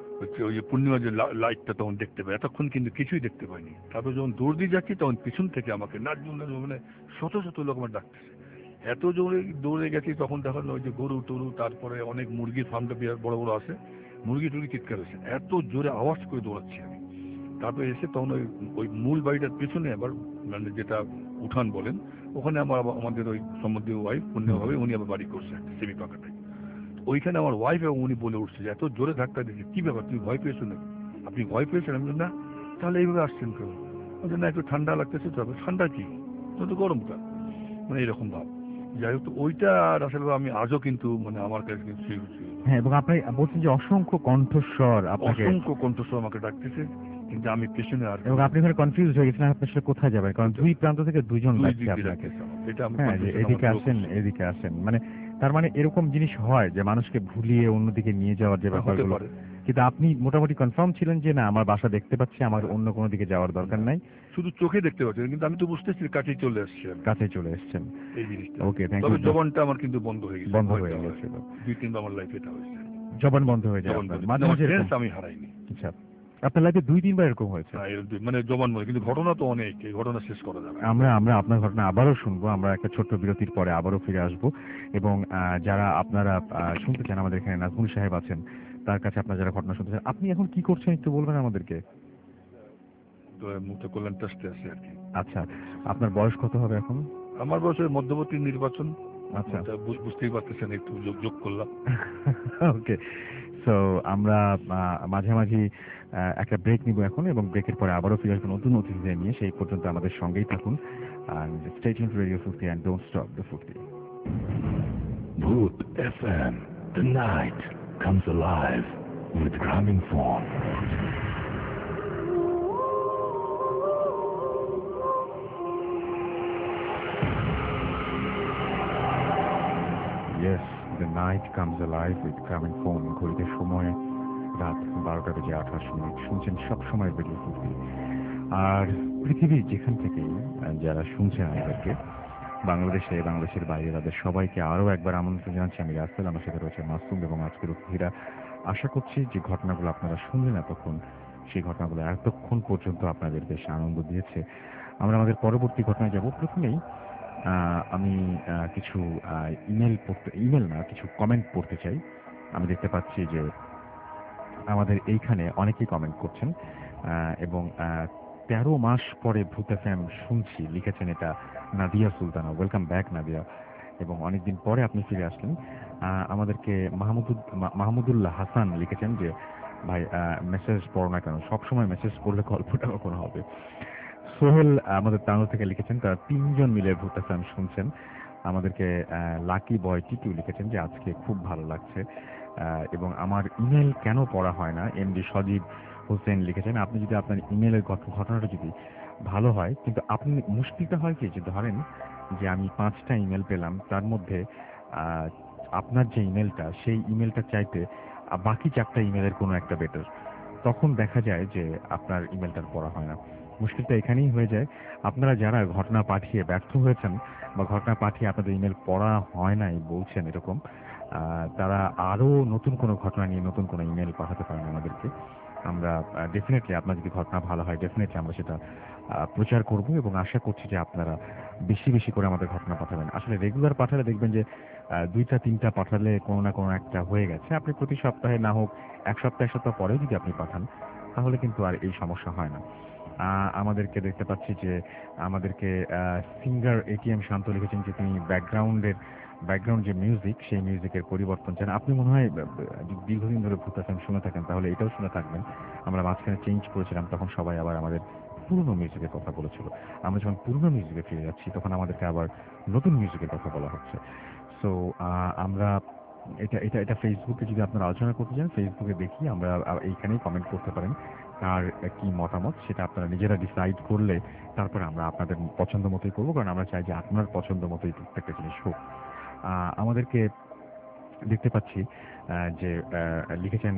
যে পূর্ণিমা যে লাইটটা তখন দেখতে পাই, এতক্ষণ কিন্তু কিছুই দেখতে পাইনি। তারপর যখন দৌড় দিয়ে যাচ্ছি, তখন পিছন থেকে আমাকে নাচুন মানে শত শত লোক আমার ডাকতেছে। এত জোরে দৌড়ে গেছি, তখন দেখা ওই যে গরু টরু, তারপরে অনেক মুরগির ফার্মটা বিরাট বড় বড় আছে, মুরগি টুরগি চিৎকার হয়েছে, এত জোরে আওয়াজ করে দৌড়াচ্ছি আমি। তারপরে এসে তখন ওই মূল বাড়িটার পেছনে আবার, মানে যেটা উঠান বলেন, ওখানে আমাদের ওই সম্বন্ধীয় ওয়াইফ পূর্ণিমাভাবে উনি আবার বাড়ি করছে একটা সেমি পাকাটাই। ওইখানে আমার ওয়াইফ এবং উনি বলে উঠছে যে এত জোরে ধাক্কা দিচ্ছে, কি ব্যাপার, তুমি ভয় পেয়েছো নাকি? আপনি ভয় পেয়েছেন? আমি বললাম, না। তাহলে এইভাবে আসছেন কেন? বলছে না, একটু ঠান্ডা লাগতেছে। তো ঠান্ডা কি, তো গরমকাল, মানে এরকম ভাব। যাই হোক, তো ওইটা আর আসলে আমি আজও কিন্তু মানে আমার কাছে কিন্তু হ্যাঁ, এবং আপনি বলছেন যে অসংখ্য কণ্ঠস্বর আপনাকে, অসংখ্য কণ্ঠস্বর আমাকে ডাকতেছে, কিন্তু আমি পেছনে আর, এবং আপনি এখানে কনফিউজ হয়ে গেছেন আপনি আসলে কোথায় যাবেন, কারণ দুই প্রান্ত থেকে দুইজন ডাকছে আপনাকে। এটা আমি হ্যাঁ, যে এদিকে আসেন, মানে তার মানে এরকম জিনিস হয় যে মানুষকে ভুলিয়ে অন্যদিকে নিয়ে যাওয়ার যে হতে ব্যাপারগুলো। পারে। কিন্তু আপনি মোটামুটি কনফার্ম ছিলেন যে না, আমার বাসা দেখতে পাচ্ছি, আমার অন্য কোনো দিকে যাওয়ার দরকার নাই, শুধু চোখে দেখতে পাচ্ছি, কিন্তু আমি তো বুঝতেছি কাছেই চলে আসছি আমি, কাছে চলে এসেছেন। এই জিনিসটা। ওকে, থ্যাংক তবে ইউ। জবানটা আমার কিন্তু বন্ধ হয়ে গেছে, বন্ধ হয়ে গেছিল, 2-3 আমার লাইফে এটা হয়েছে, জবান বন্ধ হয়ে যায় আপনার মাঝে মাঝে এরকম? আমি হারাইনি। আচ্ছা, আপনার লাইফে 2-3 বার এরকম হয়েছে? মানে জবান মনে, কিন্তু ঘটনা তো অনেক, এই ঘটনা শেষ করা যাবে। আমরা আপনার ঘটনা আবারও শুনবো, আমরা একটা ছোট্ট বিরতির পরে আবারও ফিরে আসবো। এবং যারা আপনারা শুনতে চান, আমাদের এখানে নাজমুল সাহেব আছেন, তার কাছে আপনারা যারা ঘটনা শুনতে চান, আপনি এখন কি করছেন একটু বলবেন আমাদেরকে? তো মুক্ত কল্যাণ ট্রাস্টে আছে আর কি। আচ্ছা, আপনার বয়স কত হবে এখন? আমার বয়সের মধ্যবর্তী নির্বাচন। আচ্ছা, বুঝতেই পারতেছেন, একটু যোগ করলাম। ওকে। সো আমরা মাঝামাঝি একটা ব্রেক নিব এখন, এবং ব্রেকের পরে আবারও ফিরে আসবো নতুন অতিথিদের নিয়ে। সেই পর্যন্ত আমাদের সঙ্গেই থাকুন। and stay tuned to Radio Fufti and don't stop the Fufti. Booth FM. The night comes alive with Graminphone. Yes, the night comes alive with Graminphone. ঘড়িতে সময় রাত 12টা বেজে 28 মিনিট। শুনছেন সব সময় রেডিও ফুফতি। আর পৃথিবীর যেখান থেকেই যারা শুনছেন আমাদেরকে, বাংলাদেশের বাইরে, তাদের সবাইকে আরও একবার আমন্ত্রণ জানাচ্ছি। আমি রাসেল, আমার সাথে রয়েছে মাসুম এবং আজকের অতিথিরা। আশা করছি যে ঘটনাগুলো আপনারা শুনলেন এতক্ষণ, সেই ঘটনাগুলো এতক্ষণ পর্যন্ত আপনাদের বেশ আনন্দ দিয়েছে। আমরা আমাদের পরবর্তী ঘটনায় যাব। প্রথমেই আমি কিছু কিছু কমেন্ট পড়তে চাই। আমি দেখতে পাচ্ছি যে আমাদের এইখানে অনেকেই কমেন্ট করছেন এবং 13 মাস পরে ভূত এফএম শুনছি লিখেছেন এটা নাদিয়া সুলতানা। ওয়েলকাম ব্যাক নাদিয়া, এবং অনেকদিন পরে আপনি ফিরে আসলেন। আমাদেরকে মাহমুদুল্লাহ হাসান লিখেছেন যে ভাই মেসেজ পড়ো না কেন, সবসময় মেসেজ পড়লে গল্পটা কখন হবে। সোহেল আমাদের তানুর থেকে লিখেছেন তারা 3 জন মিলে ভূত এফএম শুনছেন। আমাদেরকে লাকি বয় টিটু লিখেছেন যে আজকে খুব ভালো লাগছে, এবং আমার ইমেল কেন পড়া হয় না। এমডি সজীব হোসেন লিখেছেন আপনি যদি আপনার ইমেলের ঘটনাটা যদি ভালো হয়, কিন্তু আপনি মুশকিলটা হয় কি যে ধরেন যে আমি 5টা ইমেল পেলাম, তার মধ্যে আপনার যে ইমেলটা সেই ইমেলটা চাইতে বাকি 4টা ইমেলের কোনো একটা বেটার, তখন দেখা যায় যে আপনার ইমেলটার পড়া হয় না। মুশকিলটা এখানেই হয়ে যায়। আপনারা যারা ঘটনা পাঠিয়ে ব্যর্থ হয়েছেন বা ঘটনা পাঠিয়ে আপনাদের ইমেল পড়া হয় নাই বলছেন এরকম, তারা আরও নতুন কোনো ঘটনা নিয়ে নতুন কোনো ইমেল পাঠাতে পারেন আমাদেরকে। আমরা ডেফিনেটলি আপনার যদি ঘটনা ভালো হয় ডেফিনেটলি আমরা সেটা প্রচার করব, এবং আশা করছি যে আপনারা বেশি বেশি করে আমাদের ঘটনা পাঠাবেন। আসলে রেগুলার পাঠালে দেখবেন যে 2টা 3টা পাঠালে কোনো না কোনো একটা হয়ে গেছে। আপনি প্রতি সপ্তাহে না হোক এক সপ্তাহ পরেও যদি আপনি পাঠান তাহলে কিন্তু আর এই সমস্যা হয় না। আমাদেরকে দেখতে পাচ্ছি যে আমাদেরকে সিঙ্গার এটিএম শান্ত লিখেছেন যে তিনি ব্যাকগ্রাউন্ড যে মিউজিক সেই মিউজিকের পরিবর্তন চান। আপনি মনে হয় দীর্ঘদিন ধরে ভূত এফএম শুনে থাকেন, তাহলে এটাও শুনে থাকবেন। আমরা মাঝখানে চেঞ্জ করেছিলাম, তখন সবাই আবার আমাদের পুরনো মিউজিকের কথা বলেছিল। আমরা যখন পুরনো মিউজিকে ফিরে যাচ্ছি তখন আমাদেরকে আবার নতুন মিউজিকের কথা বলা হচ্ছে। সো আমরা এটা ফেসবুকে যদি আপনারা আলোচনা করতে চান, ফেসবুকে দেখি আমরা এইখানেই কমেন্ট করতে পারেন। তার কি মতামত সেটা আপনারা নিজেরা ডিসাইড করলে তারপরে আমরা আপনাদের পছন্দ মতোই করবো, কারণ আমরা চাই যে আপনার পছন্দ মতোই প্রত্যেকটা জিনিস হোক। আমাদেরকে দেখতে পাচ্ছি যে লিখেছেন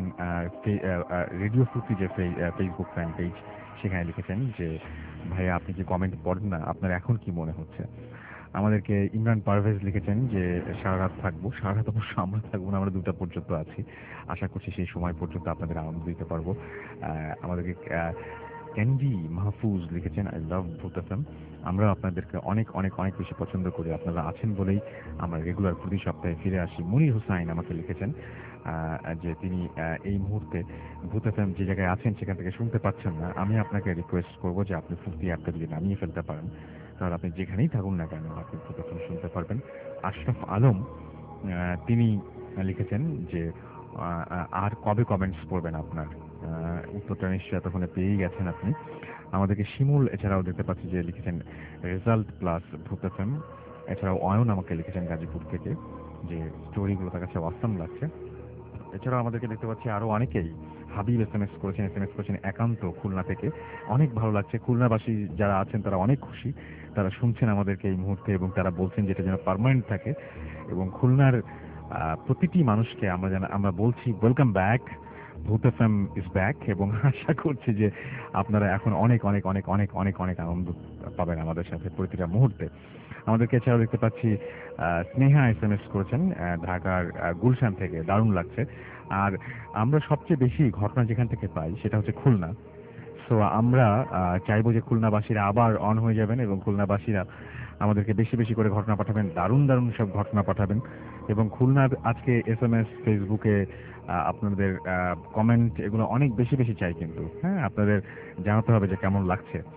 রেডিও ফুফতি যে ফেসবুক ফ্যান পেজ, সেখানে লিখেছেন যে ভাইয়া আপনি কি কমেন্ট পড়েন না, আপনার এখন কি মনে হচ্ছে। আমাদেরকে ইমরান পারভেজ লিখেছেন যে সারা রাত থাকবো। সারা রাত অবশ্য আমরা থাকবো না, আমরা 2টা পর্যন্ত আছি। আশা করছি সেই সময় পর্যন্ত আপনাদের আনন্দ দিতে পারবো। আমাদেরকে ক্যান্ডি মাহফুজ লিখেছেন আই লাভ ভূত এফএম। আমরা আপনাদেরকে অনেক অনেক অনেক বেশি পছন্দ করি, আপনারা আছেন বলেই আমরা রেগুলার প্রতি সপ্তাহে ফিরে আসি। মনির হুসাইন আমাকে লিখেছেন যে তিনি এই মুহূর্তে ভূত এফএম যে জায়গায় আছেন সেখান থেকে শুনতে পাচ্ছেন না। আমি আপনাকে রিকোয়েস্ট করবো যে আপনি ফুফতি অ্যাপটা যদি নামিয়ে ফেলতে পারেন, তাহলে আপনি যেখানেই থাকুন না কেন আপনি ভূত এফএম শুনতে পারবেন। আশরাফ আলম তিনি লিখেছেন যে আর কবে কমেন্টস পড়বেন আপনার, উত্তরটা নিশ্চয়ই এতক্ষণে পেয়েই গেছেন আপনি। আমাদেরকে শিমুল এছাড়াও দেখতে পাচ্ছি যে লিখেছেন রেজাল্ট প্লাস ভূত এফএম। এছাড়াও অয়ন আমাকে লিখেছেন গাজীপুর থেকে যে স্টোরিগুলো তার কাছে অসাম লাগছে। এছাড়াও আমাদেরকে দেখতে পাচ্ছি আরো অনেকেই। হাবিব এসএমএস করেছেন একান্ত খুলনা থেকে, অনেক ভালো লাগছে। খুলনাবাসী যারা আছেন তারা অনেক খুশি, তারা শুনছেন আমাদেরকে এই মুহূর্তে এবং তারা বলছেন যেটা যেন পার্মানেন্ট থাকে। এবং খুলনার প্রতিটি মানুষকে আমরা বলছি welcome back, Bhoot FM is back, এবং আশা করছি যে আপনারা এখন অনেক অনেক অনেক অনেক অনেক অনেক আনন্দ পাবেন আমাদের সাথে প্রতিটা মুহূর্তে। আমাদেরকে এছাড়াও দেখতে পাচ্ছি স্নেহা এসএমএস করেছেন ঢাকার গুলশান থেকে, দারুণ লাগছে। আর আমরা সবচেয়ে বেশি ঘটনা যেখান থেকে পাই সেটা হচ্ছে খুলনা। সো আমরা চাইবো যে খুলনাবাসীরা আবার অন হয়ে যাবেন এবং খুলনাবাসীরা আমাদেরকে বেশি বেশি করে ঘটনা পাঠাবেন, দারুণ দারুণ সব ঘটনা পাঠাবেন। এবং খুলনার আজকে এসএমএস, ফেসবুকে আপনাদের কমেন্ট এগুলো অনেক বেশি বেশি চাই, কিন্তু হ্যাঁ আপনাদের জানাতে হবে যে কেমন লাগছে।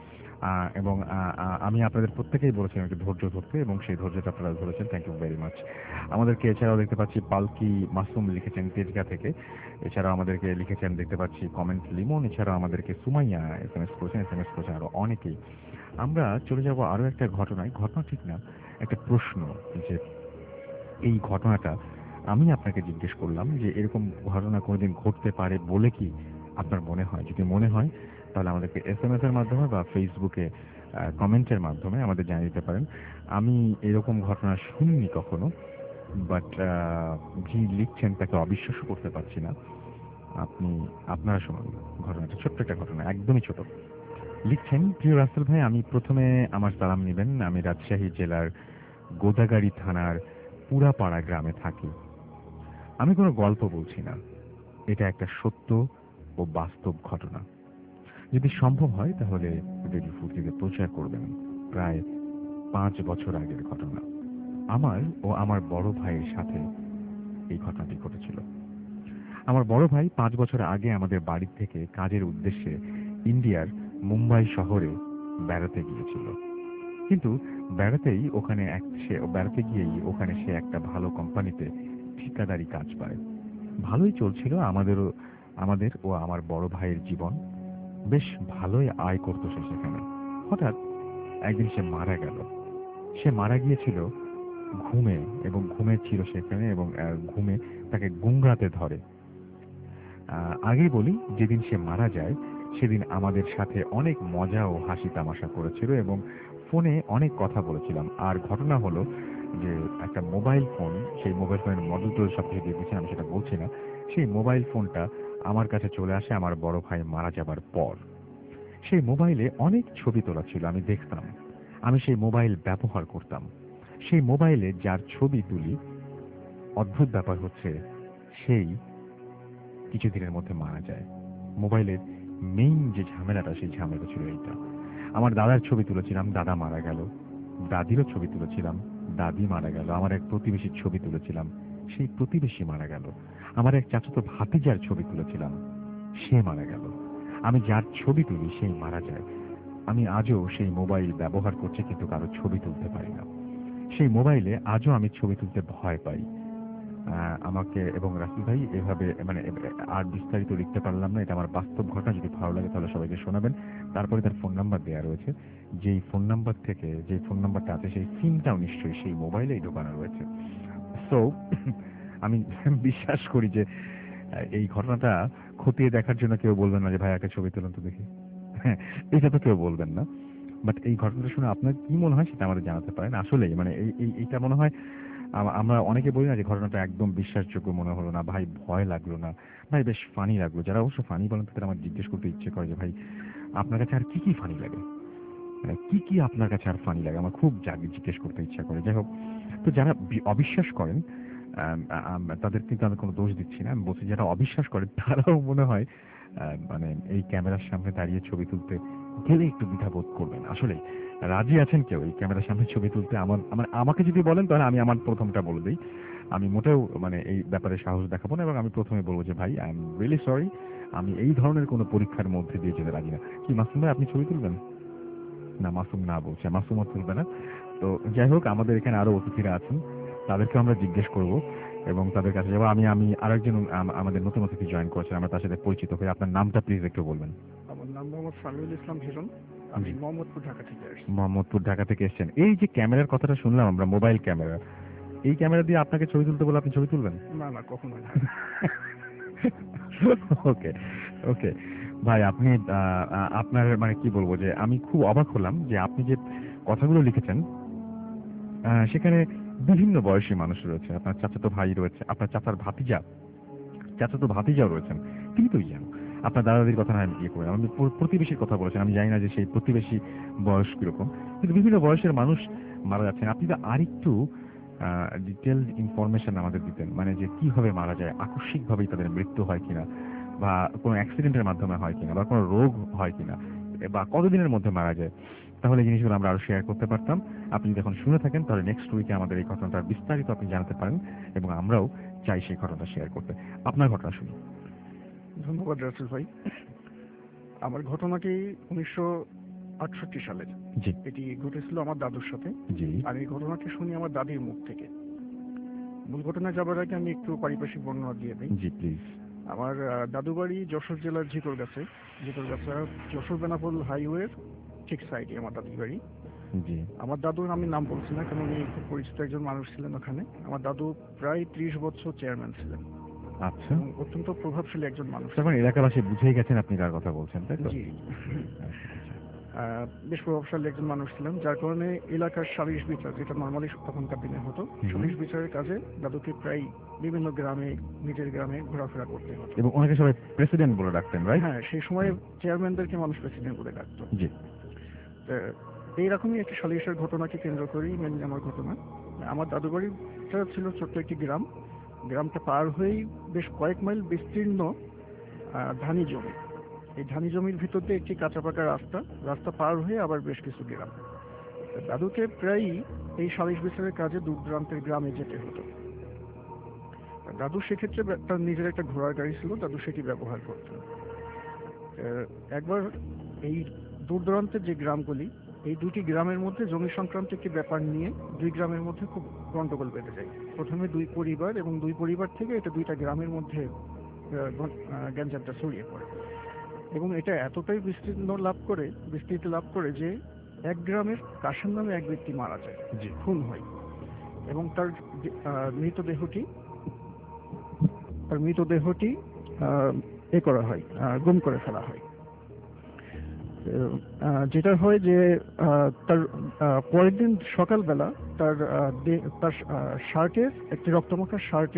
এবং আমি আপনাদের প্রত্যেকেই বলেছিলাম একটু ধৈর্য ধরতে, এবং সেই ধৈর্যটা আপনারা ধরেছেন। Thank you very much. আমাদেরকে এছাড়াও দেখতে পাচ্ছি পালকি মাসুম লিখেছেন তেজগা থেকে, এছাড়াও আমাদেরকে লিখেছেন দেখতে পাচ্ছি কমেন্ট লিমন, এছাড়াও আমাদেরকে সুমাইয়া এসএমএস করেছেন আরো অনেকেই। আমরা চলে যাব আরো একটা ঘটনায়, ঘটনা ঠিক না, একটা প্রশ্ন, যে এই ঘটনাটা আমি আপনাকে জিজ্ঞেস করলাম যে এরকম ঘটনা কোনোদিন ঘটতে পারে বলে কি আপনার মনে হয়? যদি মনে হয় তাহলে আমাদেরকে এসএমএস এর মাধ্যমে বা ফেসবুকে কমেন্টের মাধ্যমে আমাদের জানিয়ে দিতে পারেন। আমি এরকম ঘটনা শুনিনি কখনো, বাট যিনি লিখছেন তাকে অবিশ্বাস করতে পারছি না। আপনারা শুনুন ঘটনাটা, ছোট্ট একটা ঘটনা, একদমই ছোট। লিখছেন, প্রিয় রাসেল ভাই, আমি প্রথমে আমার সালাম নেবেন। আমি রাজশাহী জেলার গোদাগাড়ি থানার পুরাপাড়া গ্রামে থাকি। আমি কোনো গল্প বলছি না, এটা একটা সত্য ও বাস্তব ঘটনা। যদি সম্ভব হয় তাহলে রেডিও ফুর্তিতে প্রচার করবেন। প্রায় 5 বছর আগের ঘটনা। আমার ও আমার বড় ভাইয়ের সাথে এই ঘটনাটি ঘটেছিল। আমার বড় ভাই 5 বছর আগে আমাদের বাড়ি থেকে কাজের উদ্দেশ্যে ইন্ডিয়ার মুম্বাই শহরে বেড়াতে গিয়েছিল। কিন্তু বেড়াতে গিয়েই ওখানে সে একটা ভালো কোম্পানিতে ঠিকাদারি কাজ পায়। ভালোই চলছিল আমাদের ও আমার বড় ভাইয়ের জীবন। বেশ ভালোই আয় করতো সে সেখানে। হঠাৎ একদিন সে মারা গেল। সে মারা গিয়েছিল ঘুমে, এবং ঘুমে ছিল সেখানে, এবং ঘুমে তাকে গুংরাতে ধরে। আগেই বলি, যেদিন সে মারা যায় সেদিন আমাদের সাথে অনেক মজা ও হাসি তামাশা করেছিল এবং ফোনে অনেক কথা বলেছিলাম। আর ঘটনা হলো যে একটা মোবাইল ফোন, সেই মোবাইল ফোনের মডেল টোল সবকিছু দিয়ে দিয়েছেন, আমি সেটা বলছি না। সেই মোবাইল ফোনটা আমার কাছে চলে আসে আমার বড় ভাই মারা যাবার পর। সেই মোবাইলে অনেক ছবি তোলা ছিল, আমি দেখতাম। আমি সেই মোবাইল ব্যবহার করতাম। সেই মোবাইলে যার ছবি তুলি, অদ্ভুত ব্যাপার হচ্ছে সেই কিছুদিনের মধ্যে মারা যায়। মোবাইলের মেইন যে ঝামেলাটা, সেই ঝামেলাটা ছিল এইটা। আমার দাদার ছবি তুলেছিলাম, দাদা মারা গেল। দাদিরও ছবি তুলেছিলাম, দাদি মারা গেল। আমার এক প্রতিবেশীর ছবি তুলেছিলাম, সেই প্রতিবেশী মারা গেল। আমার এক চাচাতো ভাতিজার ছবি তুলেছিলাম, সে মারা গেল। আমি যার ছবি তুলি সেই মারা যায়। আমি আজও সেই মোবাইল ব্যবহার করছি, কিন্তু কারো ছবি তুলতে পারি না। সেই মোবাইলে আজও আমি ছবি তুলতে ভয় পাই। আমাকে এবং রাসেল ভাই এভাবে আর বিস্তারিত লিখতে পারলাম না, এটা আমার বাস্তব ঘটনা। যদি ভালো লাগে তাহলে সবাইকে শোনাবেন। তারপরে তার ফোন নাম্বার দেওয়া রয়েছে, যেই ফোন নাম্বারটা আছে সেই সিমটাও নিশ্চয়ই সেই মোবাইলেই ঢোকানো রয়েছে। সো আমি বিশ্বাস করি যে এই ঘটনাটা খতিয়ে দেখার জন্য কেউ বলবেন না যে ভাই একটা ছবি তুলুন তো দেখি, হ্যাঁ, এটা তো কেউ বলবেন না। বাট এই ঘটনাটা শুনে আপনার কি মনে হয় সেটা আমাদের জানাতে পারেন। আসলে এইটা মনে হয় আমরা অনেকে বলি না যে ঘটনাটা একদম বিশ্বাসযোগ্য মনে হলো না, ভাই ভয় লাগলো না, ভাই বেশ ফানি লাগলো। যারা অবশ্য ফানি বলেন তাদের আমার জিজ্ঞেস করতে ইচ্ছে করে যে ভাই আপনার কাছে আর কি কি ফানি লাগে, কি কি আপনার কাছে আর ফানি লাগে, আমার খুব জিজ্ঞেস করতে ইচ্ছা করে। যাই হোক, তো যারা অবিশ্বাস করেন তাদের কিন্তু আমি কোনো দোষ দিচ্ছি না। আমি বলছি যারা অবিশ্বাস করেন তারাও মনে হয় এই ক্যামেরার সামনে দাঁড়িয়ে ছবি তুলতে গেলে একটু দ্বিধাবোধ করবেন। আসলে রাজি আছেন কেউ এই ক্যামেরার সামনে ছবি তুলতে? আমাকে যদি বলেন তাহলে আমি আমার প্রথমটা বলে দিই, আমি মোটেও এই ব্যাপারে সাহস দেখাবো না, এবং আমি প্রথমে বলবো যে ভাই আই এম রিয়েলি সরি, আমি এই ধরনের কোনো পরীক্ষার মধ্যে দিয়ে যেতে রাজি না। কি মাসুম ভাই, আপনি ছবি তুলবেন? না, মাসুম না বলছে, মাসুমও তুলবে না। তো যাই হোক, আমাদের এখানে আরো অতিথিরা আছেন, তাদেরকে আমরা জিজ্ঞেস করব এবং তাদের কাছে যাবো। আমি আরেকজন আমাদের নতুন অতিথি জয়েন করেছেন, আমরা তার সাথে পরিচিত হয়ে। আপনার নামটা প্লিজ একটু বলবেন। আমার নাম মোহাম্মদ সামিউল ইসলাম হিরণ, আমি মোহাম্মদপুর ঢাকা থেকে আসছি। মোহাম্মদপুর ঢাকা থেকে এসেছেন। এই যে ক্যামেরার কথাটা শুনলাম আমরা, মোবাইল ক্যামেরা, এই ক্যামেরা দিয়ে আপনাকে ছবি তুলতে বলে আপনি ছবি তুলবেন? না না, কখনো না। ওকে ওকে ভাই, আপনি আপনার কি বলবো, যে আমি খুব অবাক হলাম যে আপনি যে কথাগুলো লিখেছেন সেখানে বিভিন্ন বয়সী মানুষ রয়েছে। আপনার চাচাতো ভাই রয়েছে, আপনার চাচাতো ভাতিজাও রয়েছেন, তিনি তো ইয়াং। আপনার দাদাদির কথা আমি করি, আমি প্রতিবেশীর কথা বলেছেন। আমি জানি না যে সেই প্রতিবেশী বয়স কিরকম, কিন্তু বিভিন্ন বয়সের মানুষ মারা যাচ্ছেন। আপনি তো আরেকটু ডিটেলড ইনফরমেশন আমাদের দিতেন, যে কিভাবে মারা যায়, আকস্মিকভাবেই তাদের মৃত্যু হয় কিনা, বা কোনো অ্যাক্সিডেন্টের মাধ্যমে হয় কিনা, বা কোনো রোগ হয় কিনা, বা কতদিনের মধ্যে মারা যায়, তাহলে এই জিনিসগুলো আমরা আরো শেয়ার করতে পারতাম। আপনি যদি এখন শুনে থাকেন তাহলে নেক্সট উইকে আমাদের এই ঘটনাটা বিস্তারিত আপনি জানাতে পারেন, এবং আমরাও চাই সেই ঘটনাটা শেয়ার করতে। আপনার ঘটনা শুনি। ধন্যবাদ রাসেল ভাই। আমার ঘটনাটি 68 সালের। জি এটি ঘটেছিল আমার দাদুর সাথে। জি আর এই ঘটনাটি শুনি আমার দাদির মুখ থেকে। মূল ঘটনায় যাবার আগে আমি একটু পারিপার্শ্বিক বর্ণনা দিয়ে দিই। জি প্লিজ। আমার দাদু বাড়ি যশোর জেলার ঝিকরগাছা। যশোর বেনাপোল হাইওয়ের ঠিক সাইডে আমার দাদুর বাড়ি। জি আমার দাদুর আমি নাম বলছি না, কারণ উনি খুব পরিচিত একজন মানুষ ছিলেন ওখানে। আমার দাদু প্রায় 30 বছর চেয়ারম্যান ছিলেন আচ্ছা, এবং অত্যন্ত প্রভাবশালী একজন মানুষ। তখন এলাকাবাসী বুঝেই গেছেন আপনি কার কথা বলছেন, তাই তো? জি, আচ্ছা, বেশ প্রভাবশালী একজন মানুষ ছিলেন, যার কারণে এলাকার সালিশ বিচার, যেটা নর্মালি তখনকার দিনে হতো, সালিশ বিচারের কাজে দাদুকে প্রায় বিভিন্ন গ্রামে, নিজের গ্রামে ঘোরাফেরা করতে হতো। এবং ওনাকে সবাই প্রেসিডেন্ট বলে ডাকতেন, রাইট? হ্যাঁ, সেই সময় চেয়ারম্যানদেরকে মানুষ প্রেসিডেন্ট বলে ডাকতো। জি তো এইরকমই একটি সালিশের ঘটনাকে কেন্দ্র করেই মেনলি আমার ঘটনা। আমার দাদু বাড়িটা ছিল ছোট্ট একটি গ্রাম। গ্রামটা পার হয়েই বেশ কয়েক মাইল বিস্তীর্ণ ধানি জমি। এই ধানি জমির ভিতর দিয়ে একটি কাঁচা পাকা রাস্তা পার হয়ে আবার বেশ কিছু গ্রাম। দাদুকে প্রায়ই এই সালিশ বিচারের কাজে দূর দূরান্তের গ্রামে যেতে হতো। দাদু সেক্ষেত্রে তার নিজের একটা ঘোড়ার গাড়ি ছিল, দাদু সেটি ব্যবহার করতেন। একবার এই দূর দূরান্তের যে গ্রামগুলি, এই দুটি গ্রামের মধ্যে জমি সংক্রান্ত একটি ব্যাপার নিয়ে দুই গ্রামের মধ্যে খুব গন্ডগোল বেঁধে যায়। প্রথমে দুই পরিবার, এবং দুই পরিবার থেকে এটা দুইটা গ্রামের মধ্যে গ্যাঞ্জামটা ছড়িয়ে পড়ে, এবং এটা এতটাই বিস্তৃতি লাভ করে যে এক গ্রামের কাশেম নামে এক ব্যক্তি মারা যায়, যে খুন হয়, এবং তার মৃতদেহটি করা হয়, গুম করে ফেলা হয়। যেটা হয় যে তার পরের দিন সকালবেলা তার শার্টের একটি রক্তমাখা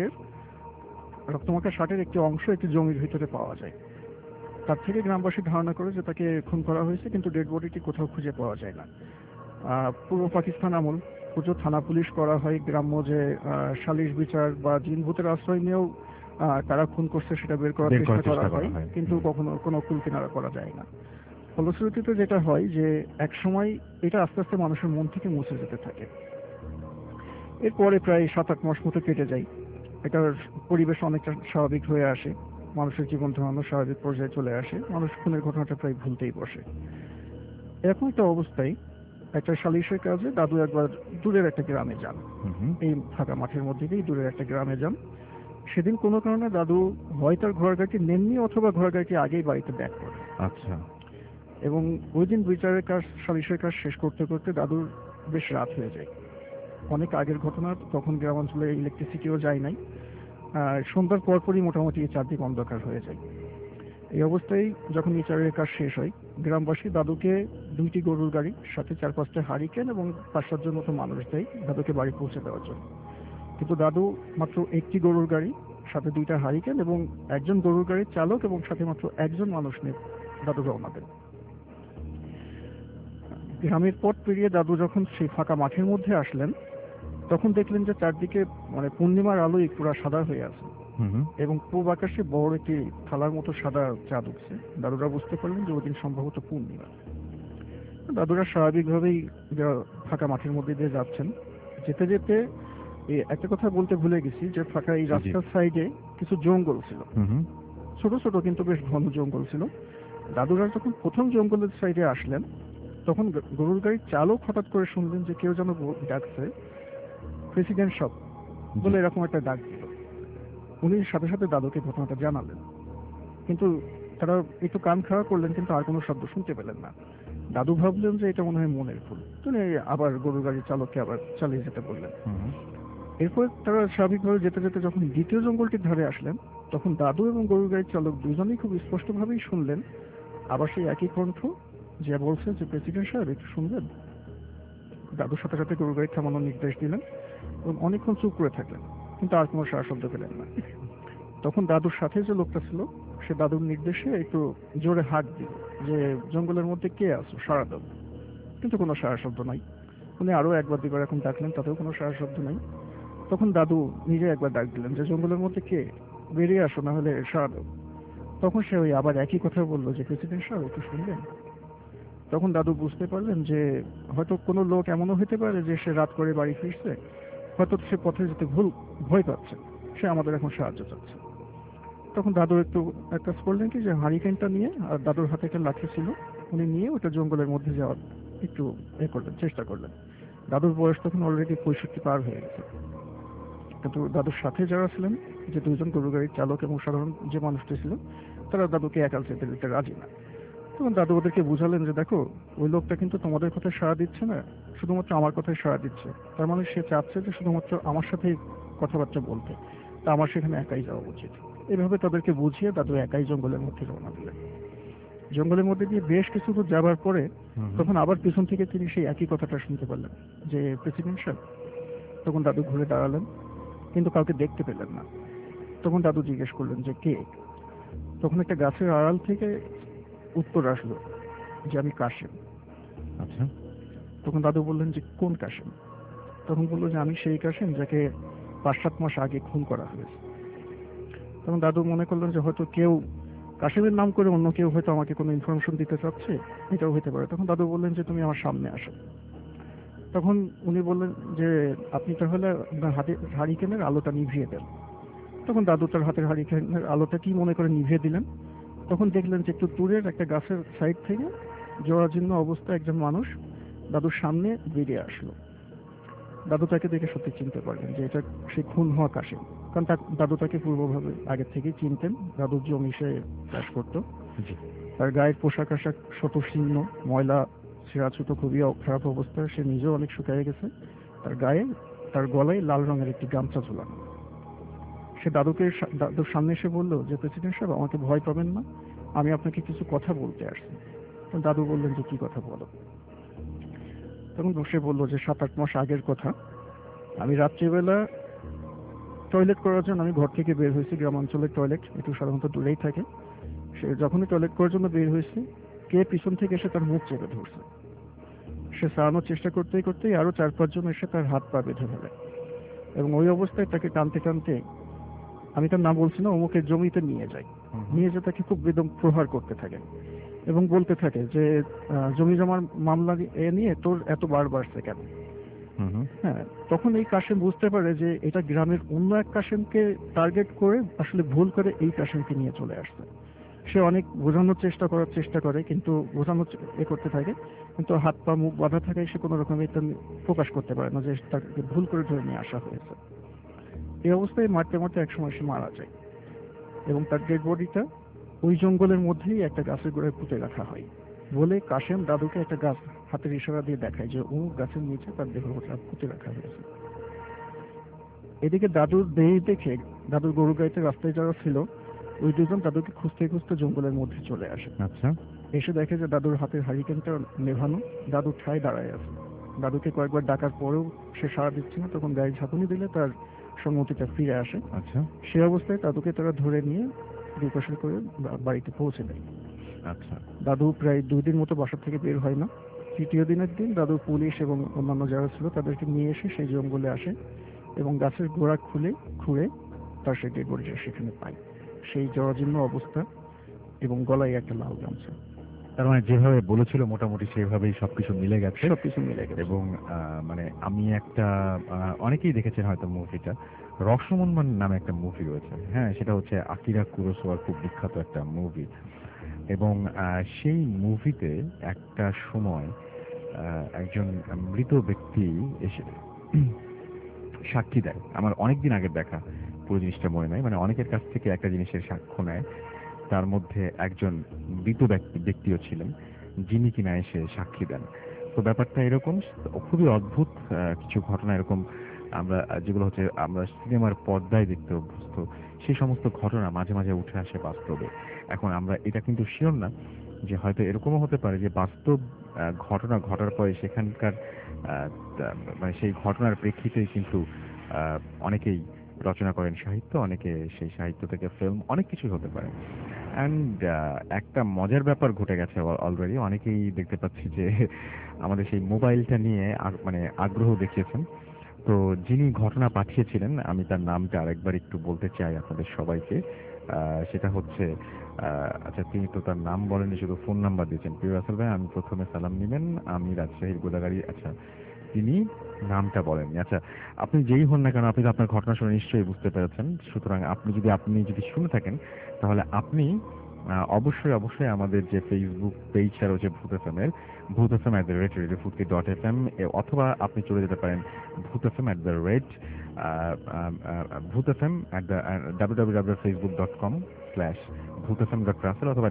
শার্টের একটি অংশ একটি জমির ভিতরে পাওয়া যায়। তার থেকে গ্রামবাসী ধারণা করে যে তাকে খুন করা হয়েছে, কিন্তু ডেড বডিটি কোথাও খুঁজে পাওয়া যায় না। পূর্ব পাকিস্তান আমল, প্রচুর থানা পুলিশ করা হয়, গ্রাম্য যে সালিশ বিচার বা জিন ভূতের আশ্রয় নিয়েও কারা খুন করছে সেটা বের করার চেষ্টা করা হয়, কিন্তু কখনো কোনো কুল কিনারা করা যায় না। ফলশ্রুতিতে যেটা হয় যে এক সময় এটা আস্তে আস্তে মানুষের মন থেকে মুছে যেতে থাকে। এরপরে প্রায় 7-8 মাস মতো কেটে যায়, এটার পরিবেশ অনেকটা স্বাভাবিক হয়ে আসে, মানুষের জীবন ধারণ স্বাভাবিক পর্যায়ে চলে আসে, মানুষ খুনের ঘটনাটা প্রায় ভুলতেই বসে। এরকম একটা অবস্থায় একটা সালিশের কাজে দাদু একবার দূরের একটা গ্রামে যান। এই ফাঁকা মাঠের মধ্যে দিয়ে দূরের একটা গ্রামে যান। সেদিন কোনো কারণে দাদু হয় তার ঘোড়ার গাড়িটি নেননি, অথবা ঘোড়ার গাড়িটি আগেই বাড়িতে ব্যাক করে। আচ্ছা, এবং ওই দিন সালিশের কাজ শেষ করতে করতে দাদুর বেশ রাত হয়ে যায়। অনেক আগের ঘটনা, তখন গ্রামাঞ্চলে ইলেকট্রিসিটিও যায় নাই। সন্ধ্যার পরপরই মোটামুটি চারদিক অন্ধকার হয়ে যায়। এই অবস্থায় যখন বিচারের কাজ শেষ হয়, গ্রামবাসী দাদুকে 2টি গরুর গাড়ি, সাথে 4-5টা হারিকেন এবং 5-7 জন মতো মানুষ দেয় দাদুকে বাড়ি পৌঁছে দেওয়ার জন্য। কিন্তু দাদু মাত্র একটি গরুর গাড়ি, সাথে 2টা হারিকেন এবং একজন গরুর গাড়ির চালক এবং সাথে মাত্র একজন মানুষ নিয়ে দাদু রওনা দেন। গ্রামের পথ পেরিয়ে দাদু যখন সেই ফাঁকা মাঠের মধ্যে আসলেন, তখন দেখলেন যে চারদিকে মানে পূর্ণিমার আলোয় পুরা সাদা হয়ে আছে, এবং পূব আকাশে বড় একটি থালার মতো সাদা চাঁদ উঠছে। দাদুরা বুঝতে পারলেন যে ওদিন সম্ভবত পূর্ণিমা। দাদুরা স্বাভাবিকভাবেই ফাঁকা মাঠের মধ্যে দিয়ে যাচ্ছেন। যেতে যেতে একটা কথা বলতে ভুলে গেছি, যে ফাঁকা এই রাস্তার সাইডে কিছু জঙ্গল ছিল, ছোট ছোট কিন্তু বেশ ঘন জঙ্গল ছিল। দাদুরা যখন প্রথম জঙ্গলের সাইডে আসলেন, তখন গরুর গাড়ির চালক হঠাৎ করে শুনলেন যে কেউ যেন ডাকছে, প্রেসিডেন্ট সব বলে এরকম একটা ডাক দিল। উনি সাথে সাথে দাদুকে ঘটনাটা জানালেন, কিন্তু তারা একটু কান খাড়া করলেন, কিন্তু আর কোনো শব্দ শুনতে পেলেন না। দাদু ভাবলেন যে এটা মনে হয় মনের ভুল, তিনি আবার গরুর গাড়ির চালককে আবার চালিয়ে যেতে বললেন। এরপর তারা স্বাভাবিকভাবে যেতে যেতে যখন দ্বিতীয় জঙ্গলটির ধারে আসলেন, তখন দাদু এবং গরুর গাড়ির চালক দুজনেই খুব স্পষ্টভাবেই শুনলেন আবার সেই একই কণ্ঠ, যে বলছে যে প্রেসিডেন্ট সাহেব একটু শুনবেন। দাদুর সাথে সাথে গরুর গাড়ি থামানোর নির্দেশ দিলেন এবং অনেকক্ষণ চুপ করে থাকলেন, কিন্তু আর কোনো সারা শব্দ পেলেন না। তখন দাদুর সাথে যে লোকটা ছিল, সে দাদুর নির্দেশে একটু জোরে হাঁক দিল যে জঙ্গলের মধ্যে কে আছো, সাড়া দাও। কিন্তু কোনো সারা শব্দ নাই। উনি আরো একবার দুবার এখন ডাকলেন, তাতেও কোনো সারা শব্দ নাই। তখন দাদু নিজে একবার ডাক দিলেন যে জঙ্গলের মধ্যে কে, বেরিয়ে আসো, না হলে সাড়া দাও। তখন সে ওই আবার একই কথা বললো যে প্রেসিডেন্ট সাহেব একটু শুনবেন। তখন দাদু বুঝতে পারলেন যে হয়তো কোনো লোক এমনও হতে পারে যে সে রাত করে বাড়ি ফিরছে, হয়তো সে পথে যেতে ভয় পাচ্ছে, সে আমাদের এখন সাহায্য চাচ্ছে। তখন দাদু একটু এক কাজ করলেন কি, যে হারিকেনটা নিয়ে, আর দাদুর হাতে একটা লাঠি ছিল, উনি নিয়ে ওটা জঙ্গলের মধ্যে যাওয়ার একটু করলেন, চেষ্টা করলেন। দাদুর বয়স তখন অলরেডি 65 পার হয়ে গেছে। কিন্তু দাদুর সাথে যারা ছিলেন, যে দুইজন গরু গাড়ির চালক এবং সাধারণ যে মানুষটি ছিল, তারা দাদুকে একাল যেতে দিতে রাজি না। তখন দাদু ওদেরকে বুঝালেন যে দেখো, ওই লোকটা কিন্তু তোমাদের কথায় সাড়া দিচ্ছে না, শুধুমাত্র আমার কথায় সাড়া দিচ্ছে। তার মানে সে চাচ্ছে যে শুধুমাত্র আমার সাথেই কথাবার্তা বলতে, তা আমার সেখানে একাই যাওয়া উচিত। এইভাবে তাদেরকে বুঝিয়ে দাদু একাই জঙ্গলের মধ্যে রওনা দিলেন। জঙ্গলের মধ্যে দিয়ে বেশ কিছু দূর যাবার পরে তখন আবার পিছন থেকে তিনি সেই একই কথাটা শুনতে পারলেন, যে প্রেসিডেন্ট সাহেব। তখন দাদু ঘুরে দাঁড়ালেন, কিন্তু কাউকে দেখতে পেলেন না। তখন দাদু জিজ্ঞেস করলেন যে কে। তখন একটা গাছের আড়াল থেকে উত্তর আসলো যে আমি কাশেম। আচ্ছা। তখন দাদু বললেন যে কোন কাশেম? তখন বললো যে আমি সেই কাশেম যাকে 5-7 মাস আগে খুন করা হয়েছে। তখন দাদু মনে করলেন যে হয়তো কেউ কাশেমের নাম করে অন্য কেউ হয়তো আমাকে কোনো ইনফরমেশন দিতে চাচ্ছে, এটাও হতে পারে। তখন দাদু বললেন যে তুমি আমার সামনে আসো। তখন উনি বললেন যে আপনি তাহলে আপনার হারিকেনের আলোটা নিভিয়ে দেন। তখন দাদু তার হাতের হারিকেনের আলোটা কি মনে করে নিভিয়ে দিলেন। তখন দেখলেন যে একটু দূরের একটা গাছের সাইড থেকে জরাজীর্ণ অবস্থায় একজন মানুষ দাদুর সামনে বেরিয়ে আসলো। দাদু তাকে দেখে সত্যি চিনতে পারলেন যে এটা সে খুন হওয়া কাশেম। কারণ দাদু তাকে পূর্বভাবে আগে থেকেই চিনতেন, দাদুর জমি সে চাষ করতো। তার গায়ের পোশাক আশাক শতশীর্ণ, ময়লা, ছেঁড়াছুতো, খুবই খারাপ অবস্থা। সে নিজেও অনেক শুকিয়ে গেছে। তার গলায় লাল রঙের একটি গামছা ঝোলানো। সে দাদুর সামনে এসে বলল যে প্রেসিডেন্ট সাহেব, আমাকে ভয় পাবেন না, আমি আপনাকে কিছু কথা বলতে আসছি। দাদু বললেন যে কি কথা বলো। তখন সে বলল যে 7-8 মাস আগের কথা। আমি রাত্রিবেলা টয়লেট করার জন্য আমি ঘর থেকে বের হয়েছি। গ্রামাঞ্চলের টয়লেট একটু সাধারণত দূরেই থাকে। সে যখনই টয়লেট করার জন্য বের হয়েছে, কে পিছন থেকে এসে তার মুখ চেপে ধরছে। সে সারানোর চেষ্টা করতেই করতেই আরো 4-5 জন এসে তার হাত পা বেঁধে ফেলে, এবং ওই অবস্থায় তাকে টানতে টানতে, আমি তার নাম বলছি না, অমুকের জমিতে নিয়ে যায়। নিয়ে যে তাকে খুব বেদম প্রহার করতে থাকে এবং বলতে থাকে যে জমি জমার মামলা নিয়ে তোর এত বার বাড়ছে কেন। হ্যাঁ, তখন এই কাশেম বুঝতে পারে যে এটা গ্রামের অন্য এক কাশেমকে টার্গেট করে আসলে ভুল করে এই কাশেমকে নিয়ে চলে আসছে। সে অনেক বোঝানোর চেষ্টা করে, কিন্তু বোঝানোর করতে থাকে, কিন্তু হাত পা মুখ বাঁধা থাকায় সে কোনো রকম এটা প্রকাশ করতে পারে না যে তাকে ভুল করে ধরে নিয়ে আসা হয়েছে। এই অবস্থায় মারতে মারতে একসময় সে মারা যায়, এবং তার ডেড বডিটা ওই জঙ্গলের মধ্যেই একটা গাছের গোড়ায় পুঁতে রাখা হয়। বলে কাশেম দাদুকে একটা গাছ হাতের ইশারা দিয়ে দেখায় যে ও গাছের নিচে তার দেহটা পুঁতে রাখা হয়েছে। এদিকে দাদুর দেহ দেখে দাদুর গরু গাড়িতে রাস্তায় যারা ছিল, ওই দুজন দাদুকে খুঁজতে খুঁজতে জঙ্গলের মধ্যে চলে আসে। আচ্ছা। এসে দেখে যে দাদুর হাতের হারিকেনটা নেভানো, দাদু ঠায় দাঁড়ায় আছে। দাদুকে কয়েকবার ডাকার পরেও সে সাড়া দিচ্ছে না। তখন গাড়ি ঝাঁকুনি দিলে তার সম্মতিটা ফিরে আসে। আচ্ছা। সে অবস্থায় দাদুকে তারা ধরে নিয়ে দুপাশে করে বাড়িতে পৌঁছে দেয়। আচ্ছা। দাদু প্রায় 2 দিন মতো বাসা থেকে বের হয় না। তৃতীয় দিনের দিন দাদু পুলিশ এবং অন্যান্য যারা ছিল তাদেরকে নিয়ে এসে সেই জঙ্গলে আসে, এবং গাছের গোড়া খুঁড়ে তার সেই ডেড বডিটা সেখানে পায়, সেই জরাজীর্ণ অবস্থা এবং গলায় একটা লাল গামছা। তার মানে যেভাবে বলেছিল মোটামুটি সেভাবেই সবকিছু মিলে গেছে। এবং মানে আমি একটা অনেকেই দেখেছেন হয়তো মুভিটা, রসমন নামে একটা মুভি রয়েছে। হ্যাঁ, সেটা হচ্ছে আকিরা কুরোসাওয়ার খুব বিখ্যাত একটা মুভি। এবং সেই মুভিতে একটা সময় একজন মৃত ব্যক্তি এসে সাক্ষী দেয়। আমার অনেকদিন আগের দেখা, পুরো জিনিসটা মনে নাই, মানে অনেকের কাছ থেকে একটা জিনিসের সাক্ষ্য নেয়। তার মধ্যে একজন মৃত ব্যক্তিও ছিলেন, যিনি কিনা এসে সাক্ষী দেন। তো ব্যাপারটা এরকম, খুবই অদ্ভুত কিছু ঘটনা এরকম আমরা যেগুলো হচ্ছে আমরা সিনেমার পর্দায় দেখতে অভ্যস্ত, সেই সমস্ত ঘটনা মাঝে মাঝে উঠে আসে বাস্তবে। এখন আমরা এটা কিন্তু শিওর না যে হয়তো এরকমও হতে পারে যে বাস্তব ঘটনা ঘটার পরে সেখানকার মানে সেই ঘটনার প্রেক্ষিতেই কিন্তু অনেকেই রচনা করেন সাহিত্য, অনেকে সেই সাহিত্য থেকে ফিল্ম, অনেক কিছুই হতে পারে। অ্যান্ড একটা মজার ব্যাপার ঘটে গেছে অলরেডি, অনেকেই দেখতে পাচ্ছি যে আমাদের সেই মোবাইলটা নিয়ে মানে আগ্রহ দেখিয়েছেন। তো যিনি ঘটনা পাঠিয়েছিলেন, আমি তার নামটা আরেকবার একটু বলতে চাই আপনাদের সবাইকে। সেটা হচ্ছে আচ্ছা, তিনি তো তার নাম বলেননি, শুধু ফোন নাম্বার দিয়েছেন। প্রিয় রাসেল ভাই, আমি প্রথমে সালাম নিবেন, আমি রাজশাহীর গোদাগাড়ি। আচ্ছা, তিনি নামটা বলেননি। আচ্ছা, আপনি যেই হন না কেন, আপনি তো আপনার ঘটনা শুনে নিশ্চয়ই বুঝতে পেরেছেন। সুতরাং আপনি যদি শুনে থাকেন, তাহলে আপনি অবশ্যই আমাদের যে ফেসবুক পেজটা রয়েছে ভূত এফএম এর, ভূত এফএম @radiofutki.fm, অথবা আপনি চলে যেতে পারেন ভূত এফএম ভূত এফএম www.facebook.com/bhutfm.russell অথবা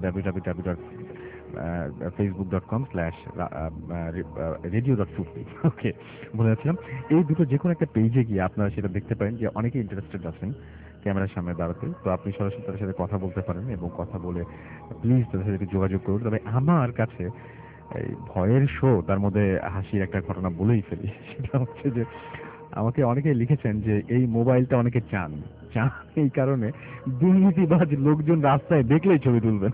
www.facebook.com/radio.fupi। ওকে, বলে যাচ্ছিলাম, এই দুটো যে কোনো একটা পেজে গিয়ে আপনারা সেটা দেখতে পারেন যে অনেকে ইন্টারেস্টেড আছেন ক্যামেরার সামনে দাঁড়াতে। তো আপনি সরাসরি তাদের সাথে কথা বলতে পারেন এবং কথা বলে প্লিজ তাদের সাথে একটু যোগাযোগ করুন। তবে আমার কাছে এই ভয়ের শো, তার মধ্যে হাসির একটা ঘটনা বলেই ফেলি। সেটা হচ্ছে যে আমাকে অনেকে লিখেছেন যে এই মোবাইলটা অনেকে চান চান এই কারণে দুর্নীতিবাজ লোকজন রাস্তায় দেখলেই ছবি তুলবেন।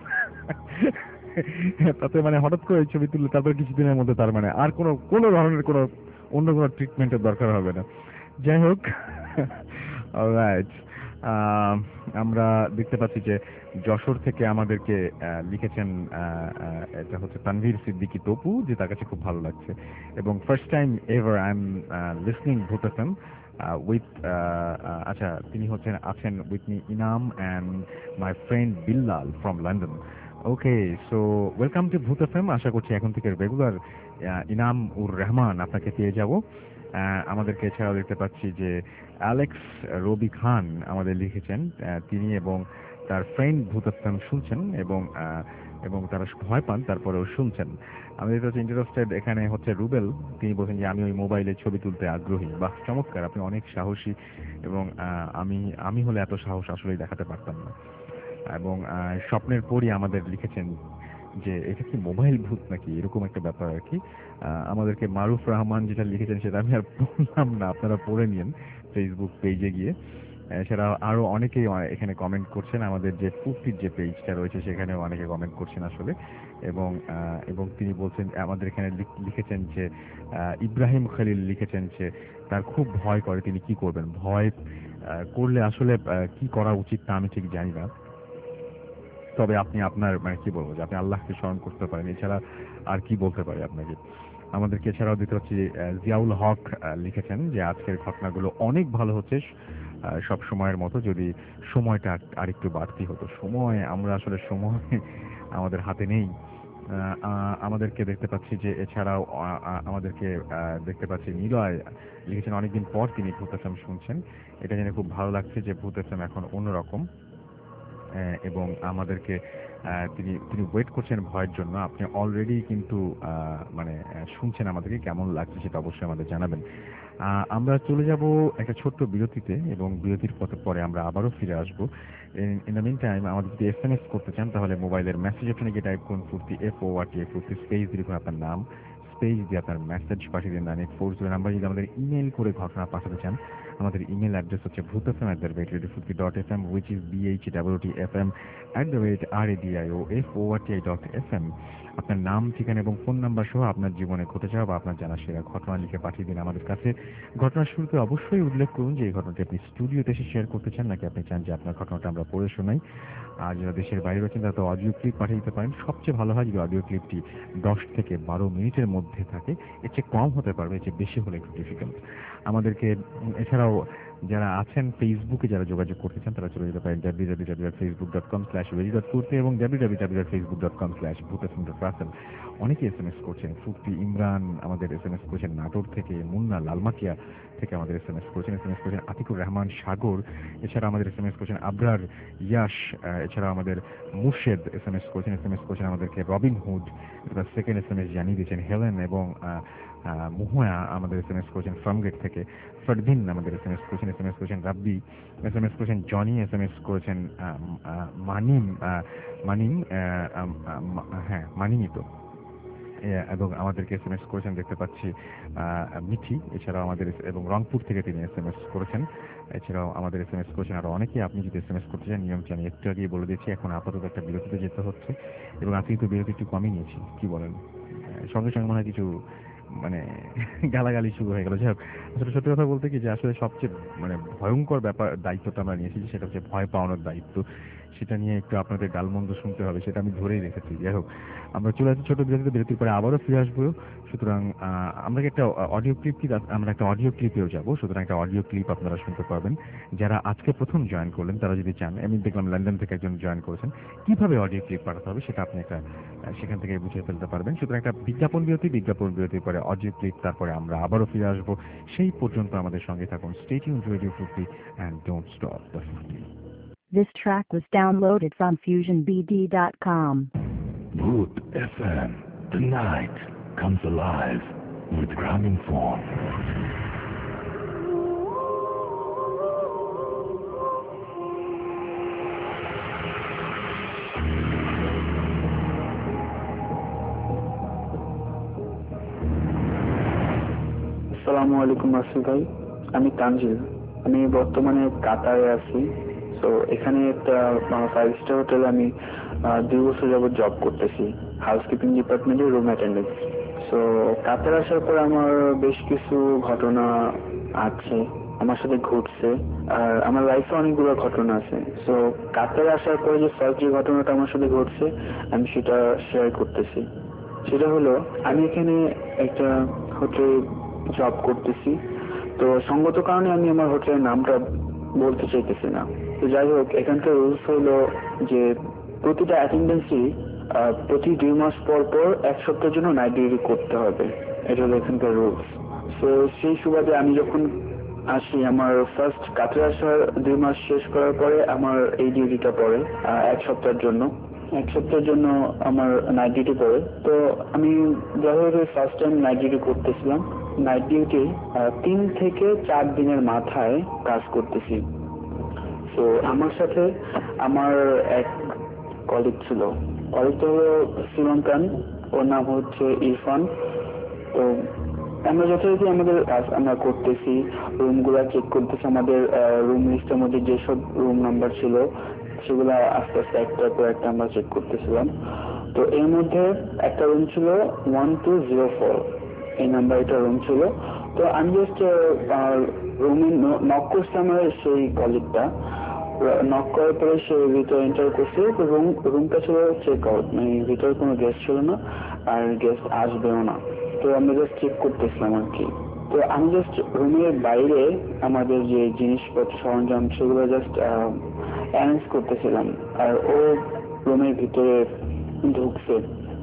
তাতে মানে হঠাৎ করে ছবি তুললে তারপর কিছুদিনের মধ্যে তার মানে আর কোনো ধরনের অন্য কোনো ট্রিটমেন্টের দরকার হবে না। যাই হোক, অলরাইট, আমরা দেখতে পাচ্ছি যে যশোর থেকে আমাদেরকে লিখেছেন, এটা হচ্ছে তানভীর সিদ্দিকী তপু, যে তার কাছে খুব ভালো লাগছে এবং first time ever I am listening Bhoot FM with, আচ্ছা, তিনি আছেন with me Inam and my friend Billal from London. Okay, so welcome to Bhoot FM. আশা করছি এখন থেকে রেগুলার ইনাম উর রহমান আপনাকে পেয়ে যাব। আমাদেরকে এছাড়াও দেখতে পাচ্ছি যে অ্যালেক্স রবি খান আমাদের লিখেছেন, তিনি এবং তার ফ্রেন্ড ভূত এফএম শুনছেন এবং তারা ভয় পান তারপরেও শুনছেন। আমাদের কাছে ইন্টারেস্টেড এখানে হচ্ছে রুবেল, তিনি বলছেন যে আমি ওই মোবাইলে ছবি তুলতে আগ্রহী। বাহ, চমৎকার, আপনি অনেক সাহসী এবং আমি হলে এত সাহস আসলেই দেখাতে পারতাম না। এবং স্বপ্নের পরই আমাদের লিখেছেন যে এটা কি মোবাইল ভূত নাকি, এরকম একটা ব্যাপার আর কি। আমাদেরকে মারুফ রহমান যেটা লিখেছেন সেটা আমি আর বললাম না, আপনারা পড়ে নিন ফেসবুক পেজে গিয়ে। এছাড়া আরো অনেকেই এখানে কমেন্ট করছেন, আমাদের যে ফুফির যে পেজটা রয়েছে সেখানেও অনেকে কমেন্ট করছেন আসলে। এবং তিনি বলছেন, আমাদের এখানে লিখেছেন যে ইব্রাহিম খলিল লিখেছেন যে তার খুব ভয় করে, তিনি কি করবেন, ভয় করলে আসলে কি করা উচিত তা আমি ঠিক জানি না। তবে আপনি আপনার মানে কি বলবো, যে আপনি আল্লাহকে স্মরণ করতে পারেন, এছাড়া আর কি বলতে পারি আপনাকে। আমাদেরকে এছাড়াও দিতে হচ্ছে জিয়াউল হক লিখেছেন যে আজকের ঘটনাগুলো অনেক ভালো হচ্ছে, সব সময়ের মতো যদি সময়টা আরেকটু বাড়তি হতো। আমরা আসলে সময় আমাদের হাতে নেই। আমাদেরকে দেখতে পাচ্ছি যে এছাড়াও আমাদেরকে দেখতে পাচ্ছি নিলয় লিখেছেন অনেকদিন পর তিনি ভূত এফএম শুনছেন, এটা জেনে খুব ভালো লাগছে যে ভূত এফএম এখন অন্যরকম। এবং আমাদেরকে তিনি ওয়েট করছেন ভয়ের জন্য। আপনি অলরেডি কিন্তু মানে শুনছেন আমাদেরকে, কেমন লাগছে সেটা অবশ্যই আমাদের জানাবেন। আমরা চলে যাব একটা ছোট্ট বিরতিতে এবং বিরতির পরে আমরা আবারও ফিরে আসবো। ইন দ্য মিন টাইম আমাদের যদি এসএমএস করতে চান তাহলে মোবাইলের মেসেজ অপশনে গিয়ে টাইপ করুন ফুর্তি FORTI স্পেস দিয়ে লিখুন আপনার নাম, স্পেস দিয়ে আপনার মেসেজ পাঠিয়ে দিন 9840 নাম্বার। যদি আমাদের ইমেল করে ঘটনা পাঠাতে চান, আমাদের ইমেল অ্যাড্রেস হচ্ছে bhutfm@radiofutki.fm, which is bhutfm@radiofutki.fm। আপনার নাম, ঠিকানা এবং ফোন নাম্বার সহ আপনার জীবনে ঘটে যাওয়া বা আপনার জানা সেরা ঘটনা লিখে পাঠিয়ে দিন আমাদের কাছে। ঘটনার শুরুতে অবশ্যই উল্লেখ করুন যে এই ঘটনাটি আপনি স্টুডিওতে এসে শেয়ার করতে চান নাকি আপনি চান যে আপনার ঘটনাটা আমরা পড়ে শোনাই। আর যারা দেশের বাইরে রয়েছেন তারা তো অডিও ক্লিপ পাঠিয়ে দিতে পারেন। সবচেয়ে ভালো হয় যদি অডিও ক্লিপটি 10 থেকে 12 মিনিটের মধ্যে থাকে, এর চেয়ে কম হতে পারবে, এর চেয়ে বেশি হলে একটু ডিফিকাল্ট। আমাদেরকে এছাড়াও যারা আছেন ফেসবুকে যারা যোগাযোগ করতে চান তারা চলে যেতে পারেন www.facebook.com/radio.furti এবং www.facebook.com/bhutfm.russell। অনেকে এসএমএস করছেন, ফুর্তি ইমরান আমাদের এসএমএস করেছেন নাটোর থেকে, মুন্না লালমাটিয়া থেকে আমাদের এসএমএস করেছেন আতিকুর রহমান সাগর, এছাড়া আমাদের এসএমএস করেছেন আবরার ইয়াশ, এছাড়া আমাদের মুর্শেদ এসএমএস করেছেন আমাদেরকে রবিন হুড, সেকেন্ড এসএমএস জানিয়ে দিয়েছেন হেলেন এবং মুহুয়া আমাদের এসএমএস করেছেন ফার্মগেট থেকে, ফরদিন আমাদের এসএমএস করেছেন রাব্বি, এসএমএস করেছেন জনি, এসএমএস করেছেন মানিম তো, এবং আমাদেরকে এসএমএস করেছেন দেখতে পাচ্ছি মিঠি, এছাড়াও আমাদের এবং রংপুর থেকে তিনি এসএমএস করেছেন। এছাড়াও আমাদের এসএমএস করেছেন আরো অনেকে। আপনি যদি এসএমএস করতে চান নিয়মটি আমি একটু আগেই বলে দিয়েছি। এখন আপাতত একটা বিরতিতে যেতে হচ্ছে এবং আজকে কিন্তু বিরতি একটু কমই নিয়েছি, কি বলেন? সঙ্গে সঙ্গে মনে হয় কিছু মানে গালাগালি শুরু হয়ে গেল। যাই হোক, আসলে সত্যি কথা বলতে কি যে আসলে সবচেয়ে মানে ভয়ঙ্কর দায়িত্বটা আমরা নিয়েছি, সেটা হচ্ছে ভয় পাওয়ানোর দায়িত্ব। সেটা নিয়ে একটু আপনাদের গালমন্দ শুনতে হবে, সেটা আমি ধরেই রেখেছি। যাই হোক, আমরা চলে আসছি ছোট বিরতির পরে আবারও ফিরে আসবো। সুতরাং আমরা একটা অডিও ক্লিপ আমরা একটা অডিও ক্লিপেও যাবো। সুতরাং একটা অডিও ক্লিপ আপনারা শুনতে পাবেন। যারা আজকে প্রথম জয়েন করলেন তারা যদি চান, আমি দেখলাম লন্ডন থেকে একজন জয়েন করেছেন, কিভাবে অডিও ক্লিপ পাঠাতে হবে সেটা আপনি একটা সেখান থেকে বুঝে ফেলতে পারবেন। সুতরাং একটা বিজ্ঞাপন বিরতির পরে অডিও ক্লিপ, তারপরে আমরা আবারও ফিরে আসবো। সেই পর্যন্ত আমাদের সঙ্গে থাকুন। Stay tuned to Radio Fruity and don't stop the Fruity. This track was downloaded from FusionBD.com. Root FM. The night comes alive with Graminphone. আসসালামু আলাইকুম আসিফ ভাই, আমি তানজিল। আমি বর্তমানে কাতারে আছি। তো এখানে একটা 5 স্টার হোটেলে আমি 2 বছর যাবত জব করতেছি, হাউসকিপিং ডিপার্টমেন্টে রুম অ্যাটেন্ডেন্ট। সো কাতার আসার পর আমার বেশ কিছু ঘটনা আছে, আমার সাথে ঘটছে, আর আমার লাইফে অনেকগুলো ঘটনা আছে। সো কাতারে আসার পরে যে ফার্স্ট যে ঘটনাটা আমার সাথে ঘটছে আমি সেটা শেয়ার করতেছি। সেটা হলো, আমি এখানে একটা হোটেলে জব করতেছি। তো সঙ্গত কারণে আমি আমার হোটেলের নামটা বলতে চাইতেছি না। তো যাই হোক, এখানকার রুলস হলো যে প্রতিটা অ্যাটেন্ডেন্সই প্রতি 2 মাস পর পর 1 সপ্তাহের জন্য নাইট ডিউটি করতে হবে। এটা হলো এখানকার রুলস। তো সেই সুবাদে আমি যখন আসি, আমার ফার্স্ট কাতারে আসার 2 মাস শেষ করার পরে আমার এই ডিউটিটা পড়ে 1 সপ্তাহের জন্য। 1 সপ্তাহের জন্য আমার নাইট ডিউটি পড়ে। তো আমি যেভাবে ফার্স্ট টাইম নাইট ডিউটি করতেছিলাম, নাইট ডিউটি 3 থেকে 4 দিনের মাথায় কাজ করতেছি। তো আমার সাথে আমার এক কলিগ ছিল, কলিগটা হলো শ্রীলঙ্কান, ওর নাম হচ্ছে ইরফান। তো আমরা যথারীতি আমাদের কাজ আমরা করতেছি, রুমগুলা চেক করতেছি। আমাদের রুম লিস্টের মধ্যে যেসব রুম নাম্বার ছিল সেগুলা আস্তে আস্তে একটার পর একটা আমরা চেক করতেছিলাম। তো এর মধ্যে একটা রুম ছিল 1204, এই নাম্বার একটা রুম ছিল। তো আমি জাস্ট রুমে নক করছি, আমার সেই কলিগটা নক করার পরে সে ভিতরে এন্টার করছে। তো রুমটা ছিল চেক আউট, মানে ভিতরে কোনো গেস্ট ছিল না, আর গেস্ট আসবেও না। তো আমরা জাস্ট চেক করতেছিলাম আর কি। তো আমি জাস্ট রুমের বাইরে আমাদের যে জিনিসপত্র সরঞ্জাম সেগুলো জাস্ট অ্যারেঞ্জ করতেছিলাম, আর ও রুমের ভিতরে ঢুকছে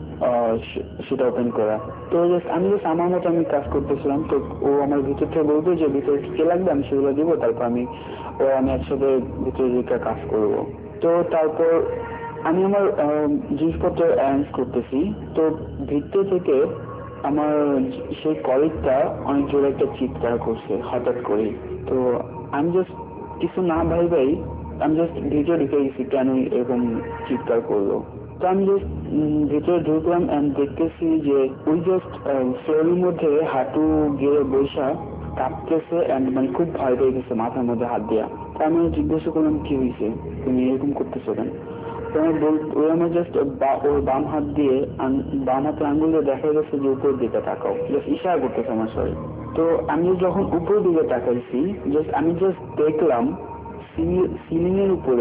সেটা ওপেন করা। তো আমি জাস্ট আমার মতো আমি কাজ করতেছিলাম। তো ও আমার ভিতর থেকে বলবে যে ভিতরে কি লাগবে আমি সেগুলো দিব, তারপর আমি একসাথে ভিতরে দিকে কাজ করব। তো তারপর আমি আমার জিনিসপত্র অ্যারেঞ্জ করতেছি। তো ভিতর থেকে আমার সেই কলিগটা অনেক জোরে একটা চিৎকার করছে হঠাৎ করে। তো আমি জাস্ট কিছু না ভাই আমি জাস্ট ভিতরে ঢুকে গেছি, কেন এরকম চিৎকার করলো। তো আমি জাস্ট ভিতরে ঢুকলাম এন্ড দেখতেছি যে ওই জাস্ট ফ্লোরের মধ্যে হাঁটু গেড়ে বৈশা কাঁপতেছে এন্ড মানে খুব ভয় পেয়ে গেছে, মাথার মধ্যে হাত দেওয়া। তো আমি জিজ্ঞাসা করলাম কি হয়েছে, তুমি এরকম করতেছো কেন? ওই আমার জাস্ট ওর বাম হাতের আঙ্গুল দিয়ে দেখা গেছে যে উপরের দিকে তাকাও, জাস্ট ইশারা করতেছে আমার শরীর। তো আমি যখন উপরের দিকে তাকাইছি, আমি জাস্ট দেখলাম সিলিং এর উপরে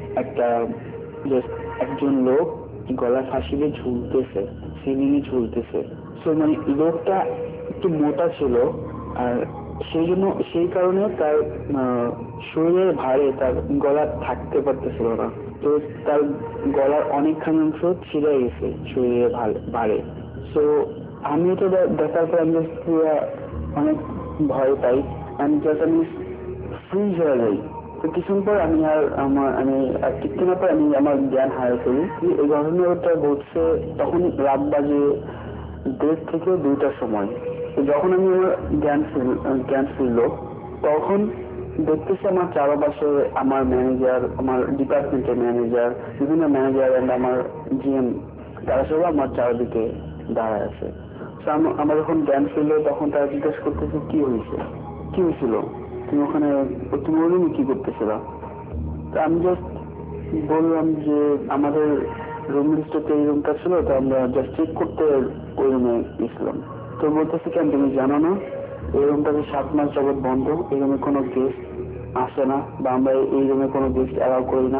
একজন লোক গলা ফাঁসি দিয়ে ঝুলতেছে, সিলিং এ ঝুলতেছে। তো মানে লোকটা একটু মোটা ছিল, আর সেই কারণে তার শরীরের ভারে তার গলা থাকতে পারতেছিল না। তো তার গলার অনেকখানি অংশ ছিঁড়ে গেছে শরীরের ভারে। তো আমি তো দেখার পর আমি পুরো অনেক ভয় পাই, আমি ফ্রিজ হয়ে যাই। তো কিছুক্ষণ পর আমি কিছুক্ষণ পর আমি আমার জ্ঞান হারিয়ে ফেলি। এই ঘটনাটা ঘটছে তখন রাত বাজে 1:30 থেকে 2টার সময়। তো যখন আমি আমার জ্ঞান ফিরলো, তখন দেখতেছি আমার চারপাশে আমার ম্যানেজার, আমার ডিপার্টমেন্টের ম্যানেজার, বিভিন্ন ম্যানেজার এন্ড আমার জিএম, তারা সব আমার চারদিকে দাঁড়ায় আছে। তো আমার যখন জ্ঞান ফিরলো তখন তারা জিজ্ঞাসা করতেছে কি হয়েছিল, তুমি ওই রুমে কি করতেছিল? তো আমি জাস্ট বললাম যে আমাদের রুম লিস্টে এই রুমটা ছিল, তো আমরা জাস্ট চেক করতে ওই রুমে গেছিলাম। তো বলতেছে কেন তুমি জানো না এই রুমটা 7 মাস যাবৎ বন্ধ, এই রুমে কোনো গেস্ট আসে না, বা আমরা এই রুমে কোনো গেস্ট অ্যালাউ করি না।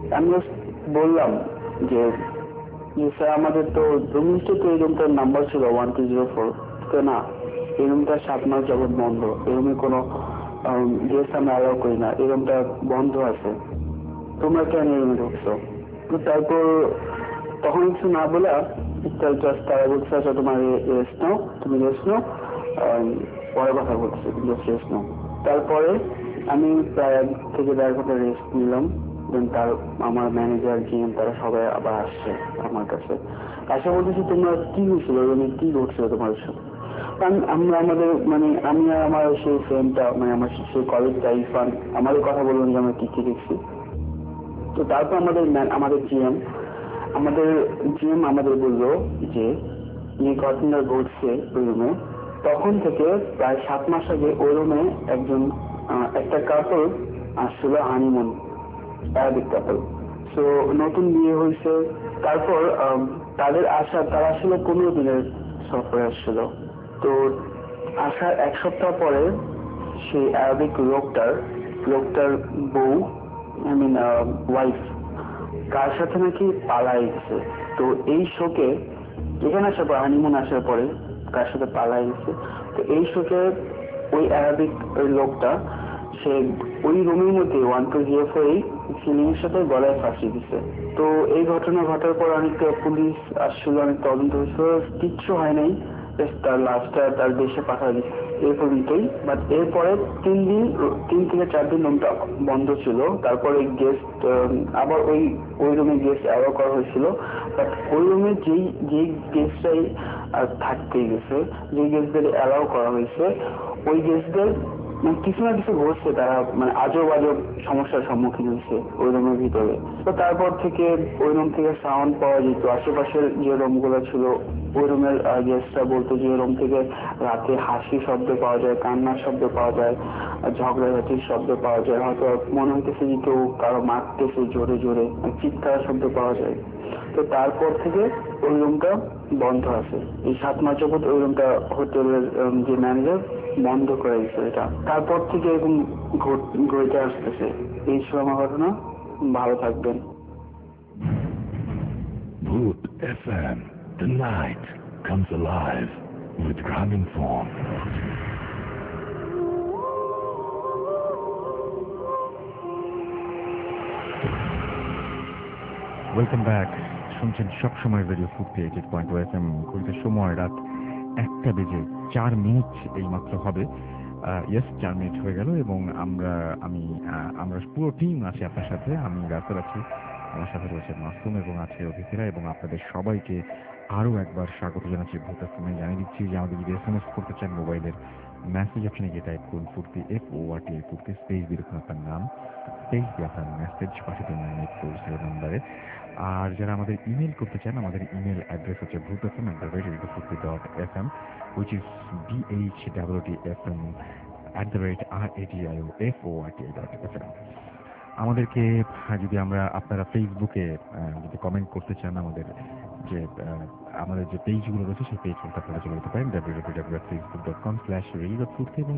আমি বললাম যে স্যার আমাদের তো রুম লিস্টে তো এই রুমটার নাম্বার ছিল 1204, তো না এই রুমটা 7 মাস যাবৎ বন্ধ, এই রুমে কোনো গেস্ট আমরা অ্যালাউ করি না, এই রুমটা বন্ধ আছে, তোমরা কেন এই রুমে ঢুকছো? তো তারপর তখন কিছু না বলে তারা বলছে আচ্ছা তোমার রেস্ট নাও, তুমি রেস্ট নাও, পরে কথা বলছি, রেস্ট নাও। তারপরে আমি প্রায় 1 থেকে 1.5 ঘন্টা রেস্ট নিলাম। দেন আমার ম্যানেজার জিএম তারা সবাই আবার আসছে আমার কাছে, আসে বলতেছি তোমরা কি হয়েছিল, কি ঘটছিল তোমার সাথে? আমরা আমাদের আমি আর আমার সেই ফ্রেন্ডটা আমার সেই কলেজটা ইরফান আমাদের কথা বললাম যে আমরা কি কি দেখছি। তো তারপর আমাদের জিএম আমাদের বললো যে ঘটনা ঘটছে ওই রুমে, তখন থেকে প্রায় 7 মাস আগে ওই রুমে একটা কাপল আসছিল হানিমুন, অ্যারাবিক কাপল। সো নতুন বিয়ে হয়েছে, তারপর তারা আসছিল 15 দিনের সফরে আসছিল। তো আসার 1 সপ্তাহ পরে সেই অ্যারাবিক লোকটার বউ ওয়াইফ কার সাথে নাকি পালাই গেছে। তো এই শোকে এখানে আসার পর হানিমুন আসার পরে কার সাথে পালাই গেছে, তো এই শোকে ওই অ্যারাবিক লোকটা সে ওই রুমের মধ্যে 1204 সিলিংয়ের সাথে গলায় ফাঁসি দিছে। তো এই ঘটনা ঘটার পর অনেক পুলিশ আসছিল, অনেক তদন্ত হয়েছিল, কিচ্ছু হয় নাই, তার লাশটা তার দেশে পাঠা দিচ্ছে এই পর্যন্তই। বাট এরপরে 3 থেকে 4 দিন রুমটা বন্ধ ছিল। তারপরে গেস্ট আবার ওই রুমে গেস্ট অ্যালাউ করা হয়েছিল। বাট ওই রুমে যেই গেস্টটাই থাকতে গেছে, যে গেস্টদের অ্যালাউ করা হয়েছে, ওই গেস্টদের কিছু না কিছু ঘটছে, তারা আজব সমস্যার সম্মুখীন হয়েছে ওই রুমের ভিতরে। তো তারপর থেকে ওই রুম থেকে সাউন্ড পাওয়া যেত, আশেপাশের যে রুম গুলো ছিল ওই রুমের গেস্টরা বলতো যে রুম থেকে রাতে হাসি শব্দ পাওয়া যায়, কান্নার শব্দ পাওয়া যায়, ঝগড়াঝাটির শব্দ পাওয়া যায়, হয়তো মনে হইতেছে যে কেউ কারো মারতেছে জোরে জোরে, চিৎকার শব্দ পাওয়া যায়। তো তারপর থেকে ওই রুমটা বন্ধ আছে, এই 7 মাস যাবত ওই রুমটা হোটেলের যে ম্যানেজার বন্ধ করে দিচ্ছে এটা। তারপর থেকে এরকম ঘটে আসতেছে এই সময় ঘটনা। ভালো থাকবেন। Bhoot FM. The night comes alive with Graminphone. Welcome back. শুনছেন সবসময় রেডিও ফুর্তি 88.2 FM। ঘড়িতে সময় রাত 1:04 এই মাত্র হবে। 4 মিনিট হয়ে গেল এবং আমরা পুরো টিম আছি আপনার সাথে। আমি রাসেল আছি, আমার সাথে রয়েছে মাসুম এবং আছে অতিথিরা, এবং আপনাদের সবাইকে আরও একবার স্বাগত জানাচ্ছি ভূত এফএমে। জানিয়ে দিচ্ছি যে আমাদের যদি SMS করতে চান মোবাইলের মেসেজ অপশনে গিয়ে টাইপ করুন ফুর্তি FORT ফুর্তি, স্পেস দিয়ে দেখুন আপনার নাম, স্পেস দিয়ে আপনার মেসেজ পাঠিয়ে দেবেন 9840 নম্বরে। আর যারা আমাদের ইমেল করতে চান, আমাদের ইমেল অ্যাড্রেস হচ্ছে bhootfm@radiofurti.fm, which is BHWTFM@radiofurti.fm। আমাদেরকে যদি আপনারা ফেসবুকে যদি কমেন্ট করতে চান, আমাদের যে পেজগুলো রয়েছে সেই পেজগুলোতে আপনারা চলে যেতে পারেন www.facebook.com/radio.furti এবং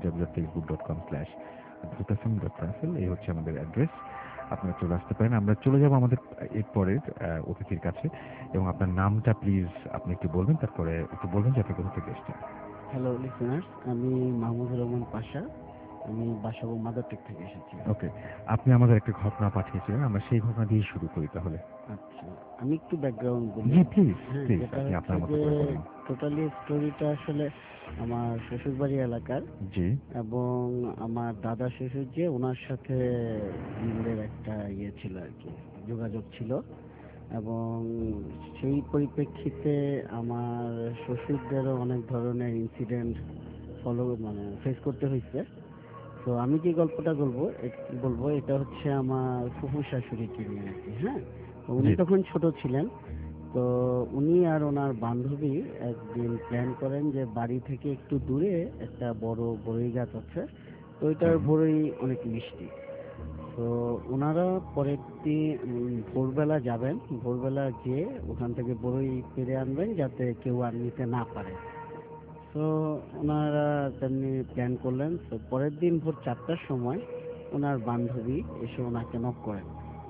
www.facebook.com/bhootfm.raffle। এই হচ্ছে আমাদের অ্যাড্রেস, আপনারা চলে আসতে পারেন। আমরা চলে যাব আমাদের এরপরের অতিথির কাছে, এবং আপনার নামটা প্লিজ আপনি একটু বলবেন, তারপরে একটু বলবেন যে আপনি কোথা থেকে এসেছেন। হ্যালো লিসেনার্স, আমি মাহমুদুর রহমান পাশা, আমি বাসাবো মাদারটেক থেকে এসেছি। ওকে, আপনি আমাদের একটা ঘটনা পাঠিয়েছিলেন, আমরা সেই ঘটনা দিয়ে শুরু করি তাহলে। আচ্ছা, আমি একটু ব্যাকগ্রাউন্ড বলি। জি প্লিজ হ্যাঁ, প্লিজ, যেটা আপনি আপনার মতো হচ্ছে করে যে বলুন। টোটালি স্টোরিটা আসলে আমার শ্বশুরবাড়ি এলাকার, জি। এবং আমার দাদা শ্বশুর যে ওনার সাথে আমাদের একটা ছিল আর কি, যোগাযোগ ছিল, এবং সেই পরিপ্রেক্ষিতে আমার শ্বশুরদেরও অনেক ধরনের ইনসিডেন্ট ফেস করতে হয়েছে। তো আমি যে গল্পটা বলবো এটা হচ্ছে আমার ফুফু শাশুড়িকে নিয়ে আর কি। হ্যাঁ, তো উনি তখন ছোট ছিলেন। তো উনি আর ওনার বান্ধবী একদিন প্ল্যান করেন যে বাড়ি থেকে একটু দূরে একটা বড় বড়ই গাছ আছে, তো ওইটার বড়ই অনেক মিষ্টি। তো ওনারা পরের দিন ভোরবেলা যাবেন, ভোরবেলা গিয়ে ওখান থেকে বড়ই পেরে আনবেন যাতে কেউ আর নিতে না পারে। তো ওনারা তেমনি প্ল্যান করলেন। তো পরের দিন ভোর 4টার সময় ওনার বান্ধবী এসে ওনাকে নক করেন।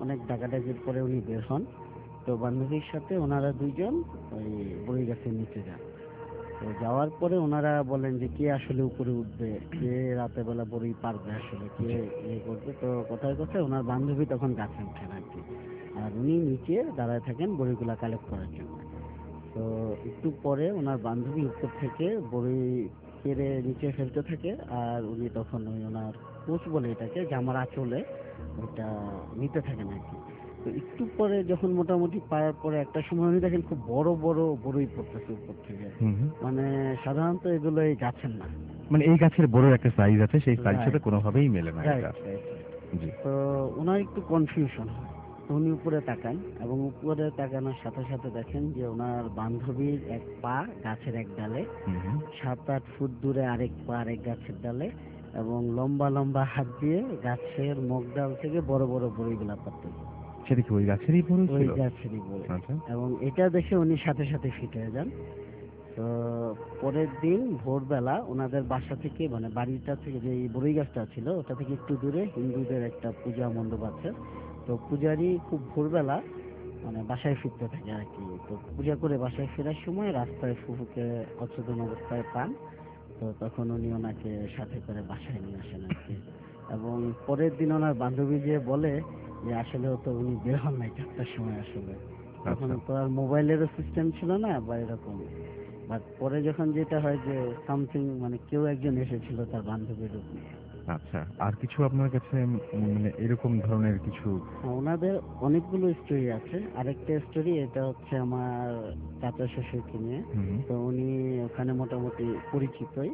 অনেক ডাকাডাকির পরে উনি বের হন। তো বান্ধবীর সাথে ওনারা দুইজন ওই বড়ই গাছের নিচে যান। তো যাওয়ার পরে ওনারা বলেন যে কে আসলে উপরে উঠবে, কে রাতের বেলা বড়ই পারবে, আসলে কে ইয়ে করবে। তো কথায় কথায় ওনার বান্ধবী তখন গাছে ওঠেন আর কি, আর উনি নিচে দাঁড়ায় থাকেন বড়িগুলা কালেক্ট করার জন্য। তো একটু পরে ওনার বান্ধবী উপর থেকে বড়ি পেরে নিচে ফেলতে থাকে, আর উনি তখন ওই ওনার কোচ বলে এটাকে, জামার আঁচলে ওটা নিতে থাকেন আর কি। তো একটু পরে যখন মোটামুটি পাওয়ার পরে একটা সময় উনি দেখেন খুব বড় বড় বড়ই পড়তেছে উপর থেকে, মানে সাধারণত এগুলো এই গাছের না, মানে এই গাছের বড় একটা সাইজ আছে, সেই সাইজের সাথে Right. কোনোভাবেই মেলে না Right, এটা। right. জি। তো ওনার একটু কনফিউশন হয়। তো উনি উপরে তাকান, এবং উপরে তাকানোর সাথে সাথে দেখেন যে ওনার বান্ধবীর এক পা গাছের এক ডালে, 7-8 ফুট দূরে আরেক পা আরেক গাছের ডালে, এবং লম্বা লম্বা হাত দিয়ে গাছের মুখ ডাল থেকে বড় বড় বড়িগুলা পারতেছে। সেটা কি ওই গাছেরই বড় ওই ছিল? গাছেরই বড়ি। আচ্ছা। এবং এটা দেখে উনি সাথে সাথে ফিট হয়ে যান। তো পরের দিন ভোরবেলা ওনাদের বাসা থেকে, মানে বাড়িটা থেকে যে বড়ই গাছটা ছিল ওটা থেকে একটু দূরে হিন্দুদের একটা পূজা মণ্ডপ আছে। তো পূজারি খুব ভোরবেলা মানে বাসায় ফিরতে থাকে আর কি। তো পূজা করে বাসায় ফেরার সময় রাস্তায় ফুফুকে অচেতন অবস্থায় পান। তো তখন উনি ওনাকে সাথে করে বাসায় নিয়ে আসেন আর কি। এবং পরের দিন ওনার বান্ধবী যে বলে যে আসলে তো উনি বের হন নাই 4টার সময়, আসলে তখন তো আর মোবাইলেরও সিস্টেম ছিল না বা এরকম। বাট পরে যখন যেটা হয় যে সামথিং, মানে কেউ একজন এসেছিল তার বান্ধবীর রূপে। আচ্ছা, আর কিছু আপনার কাছে মানে এরকম ধরনের কিছু? ওনাদের অনেকগুলো স্টোরি আছে। আরেকটা স্টোরি এটা হচ্ছে আমার চাচা শ্বশুরকে নিয়ে। তো উনি ওখানে মোটামুটি পরিচিতই।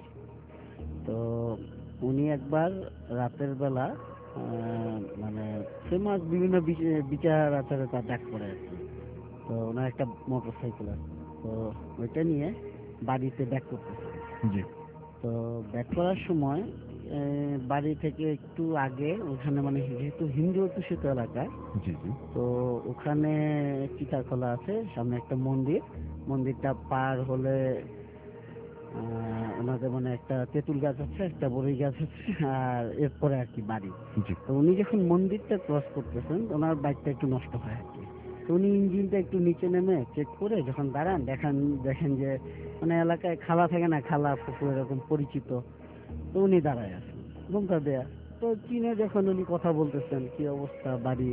তো উনি একবার রাতের বেলা মানে ফেমাস বিভিন্ন বিচার আচারে তার ডাক পড়ে আর কি। তো ওনার একটা মোটর সাইকেল আছে, তো ওইটা নিয়ে বাড়িতে ব্যাক করতেছে। জি। তো ব্যাক করার সময় বাড়ি থেকে একটু আগে ওখানে, মানে যেহেতু হিন্দু অধ্যুষিত এলাকা, জি জি, তো ওখানে চিতাখোলা আছে, সামনে একটা মন্দির। মন্দিরটা পার হলে ওনাদের মানে একটা তেঁতুল গাছ আছে, একটা বড়ই গাছ আছে, আর এরপরে আর কি বাড়ি। জি। তো উনি যখন মন্দিরটা ক্রস করতেছেন ওনার বাইকটা একটু নষ্ট হয় আর কি। তো উনি ইঞ্জিনটা একটু নিচে নেমে চেক করে যখন দাঁড়ান, দেখেন যে মানে এলাকায় খালা থাকে না, খালা ফুফু এরকম পরিচিত। তো উনি দাঁড়ায় আছেন ঘুমটা দেয়া। তো চীনে যখন উনি কথা বলতেছেন কি অবস্থা বাড়ি,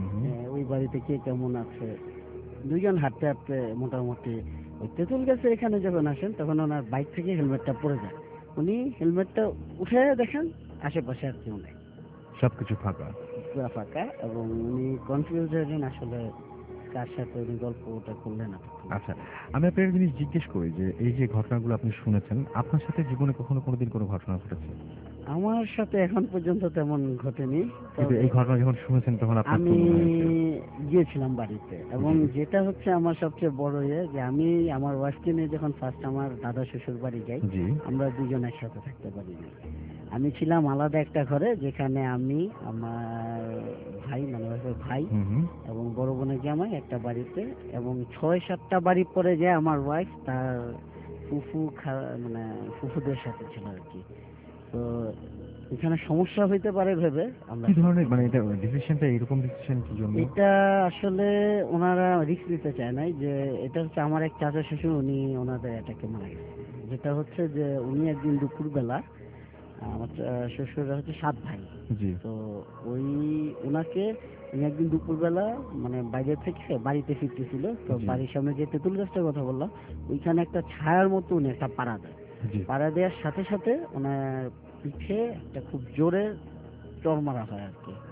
ওই বাড়িতে কে কেমন আছে, দুইজন হাঁটতে হাঁটতে মোটামুটি ওই তেঁতুল গাছের এখানে যখন আসেন তখন ওনার বাইক থেকে হেলমেটটা পড়ে যায়। উনি হেলমেটটা উঠে দেখেন আশেপাশে আর কেউ নেই, সবকিছু ফাঁকা, পুরো ফাঁকা। এবং উনি কনফিউজ হয়ে যান আসলে কার সাথে উনি গল্পটা করলেন না। আচ্ছা, আমি আপনার একটা জিনিস জিজ্ঞেস করি যে এই যে ঘটনাগুলো আপনি শুনেছেন, আপনার সাথে জীবনে কখনো কোনোদিন কোনো ঘটনা ঘটেছে? আমার সাথে এখন পর্যন্ত তেমন ঘটেনি, কিন্তু এই ঘটনা যখন শুনেছেন তখন আপনার আমি কি মনে হয়েছে? গিয়েছিলাম বাড়িতে। এবং যেটা হচ্ছে আমার সবচেয়ে বড় যে আমি আমার ওয়াইফকে নিয়ে যখন ফার্স্ট আমার দাদা শ্বশুর বাড়ি যাই, জি। আমরা দুজন একসাথে থাকতে পারিনি। আমি ছিলাম আলাদা একটা ঘরে, যেখানে আমি, আমার ভাই, মানে ওয়াইফের ভাই এবং বড় বোনের জামাই একটা বাড়িতে, এবং 6-7টা বাড়ি পরে যে আমার ওয়াইফ তার ফুফু মানে ফুফুদের সাথে ছিল আর কি। তো এখানে সমস্যা হইতে পারে ভেবে আমরা, কি ধরনের, মানে এটা ডিসিশনটা এরকম ডিসিশন কি জন্য? এটা আসলে ওনারা রিস্ক নিতে চায় নাই। যে এটা হচ্ছে আমার এক চাচা শ্বশুর, উনি ওনাদের এটাকে মারা গেছে। যেটা হচ্ছে যে উনি একদিন দুপুরবেলা, আমার শ্বশুররা হচ্ছে 7 ভাই। জি। তো ওই ওনাকে উনি একদিন দুপুরবেলা মানে বাইরে থেকে বাড়িতে ফিরতেছিল। তো বাড়ির সামনে যে তেঁতুল গাছটার কথা বললাম, ওইখানে একটা ছায়ার মতো উনি একটা পাড়া দেয়। পাড়া দেওয়ার সাথে সাথে ওনার পিঠে একটা খুব জোরে চড় মারা হয় আর কি।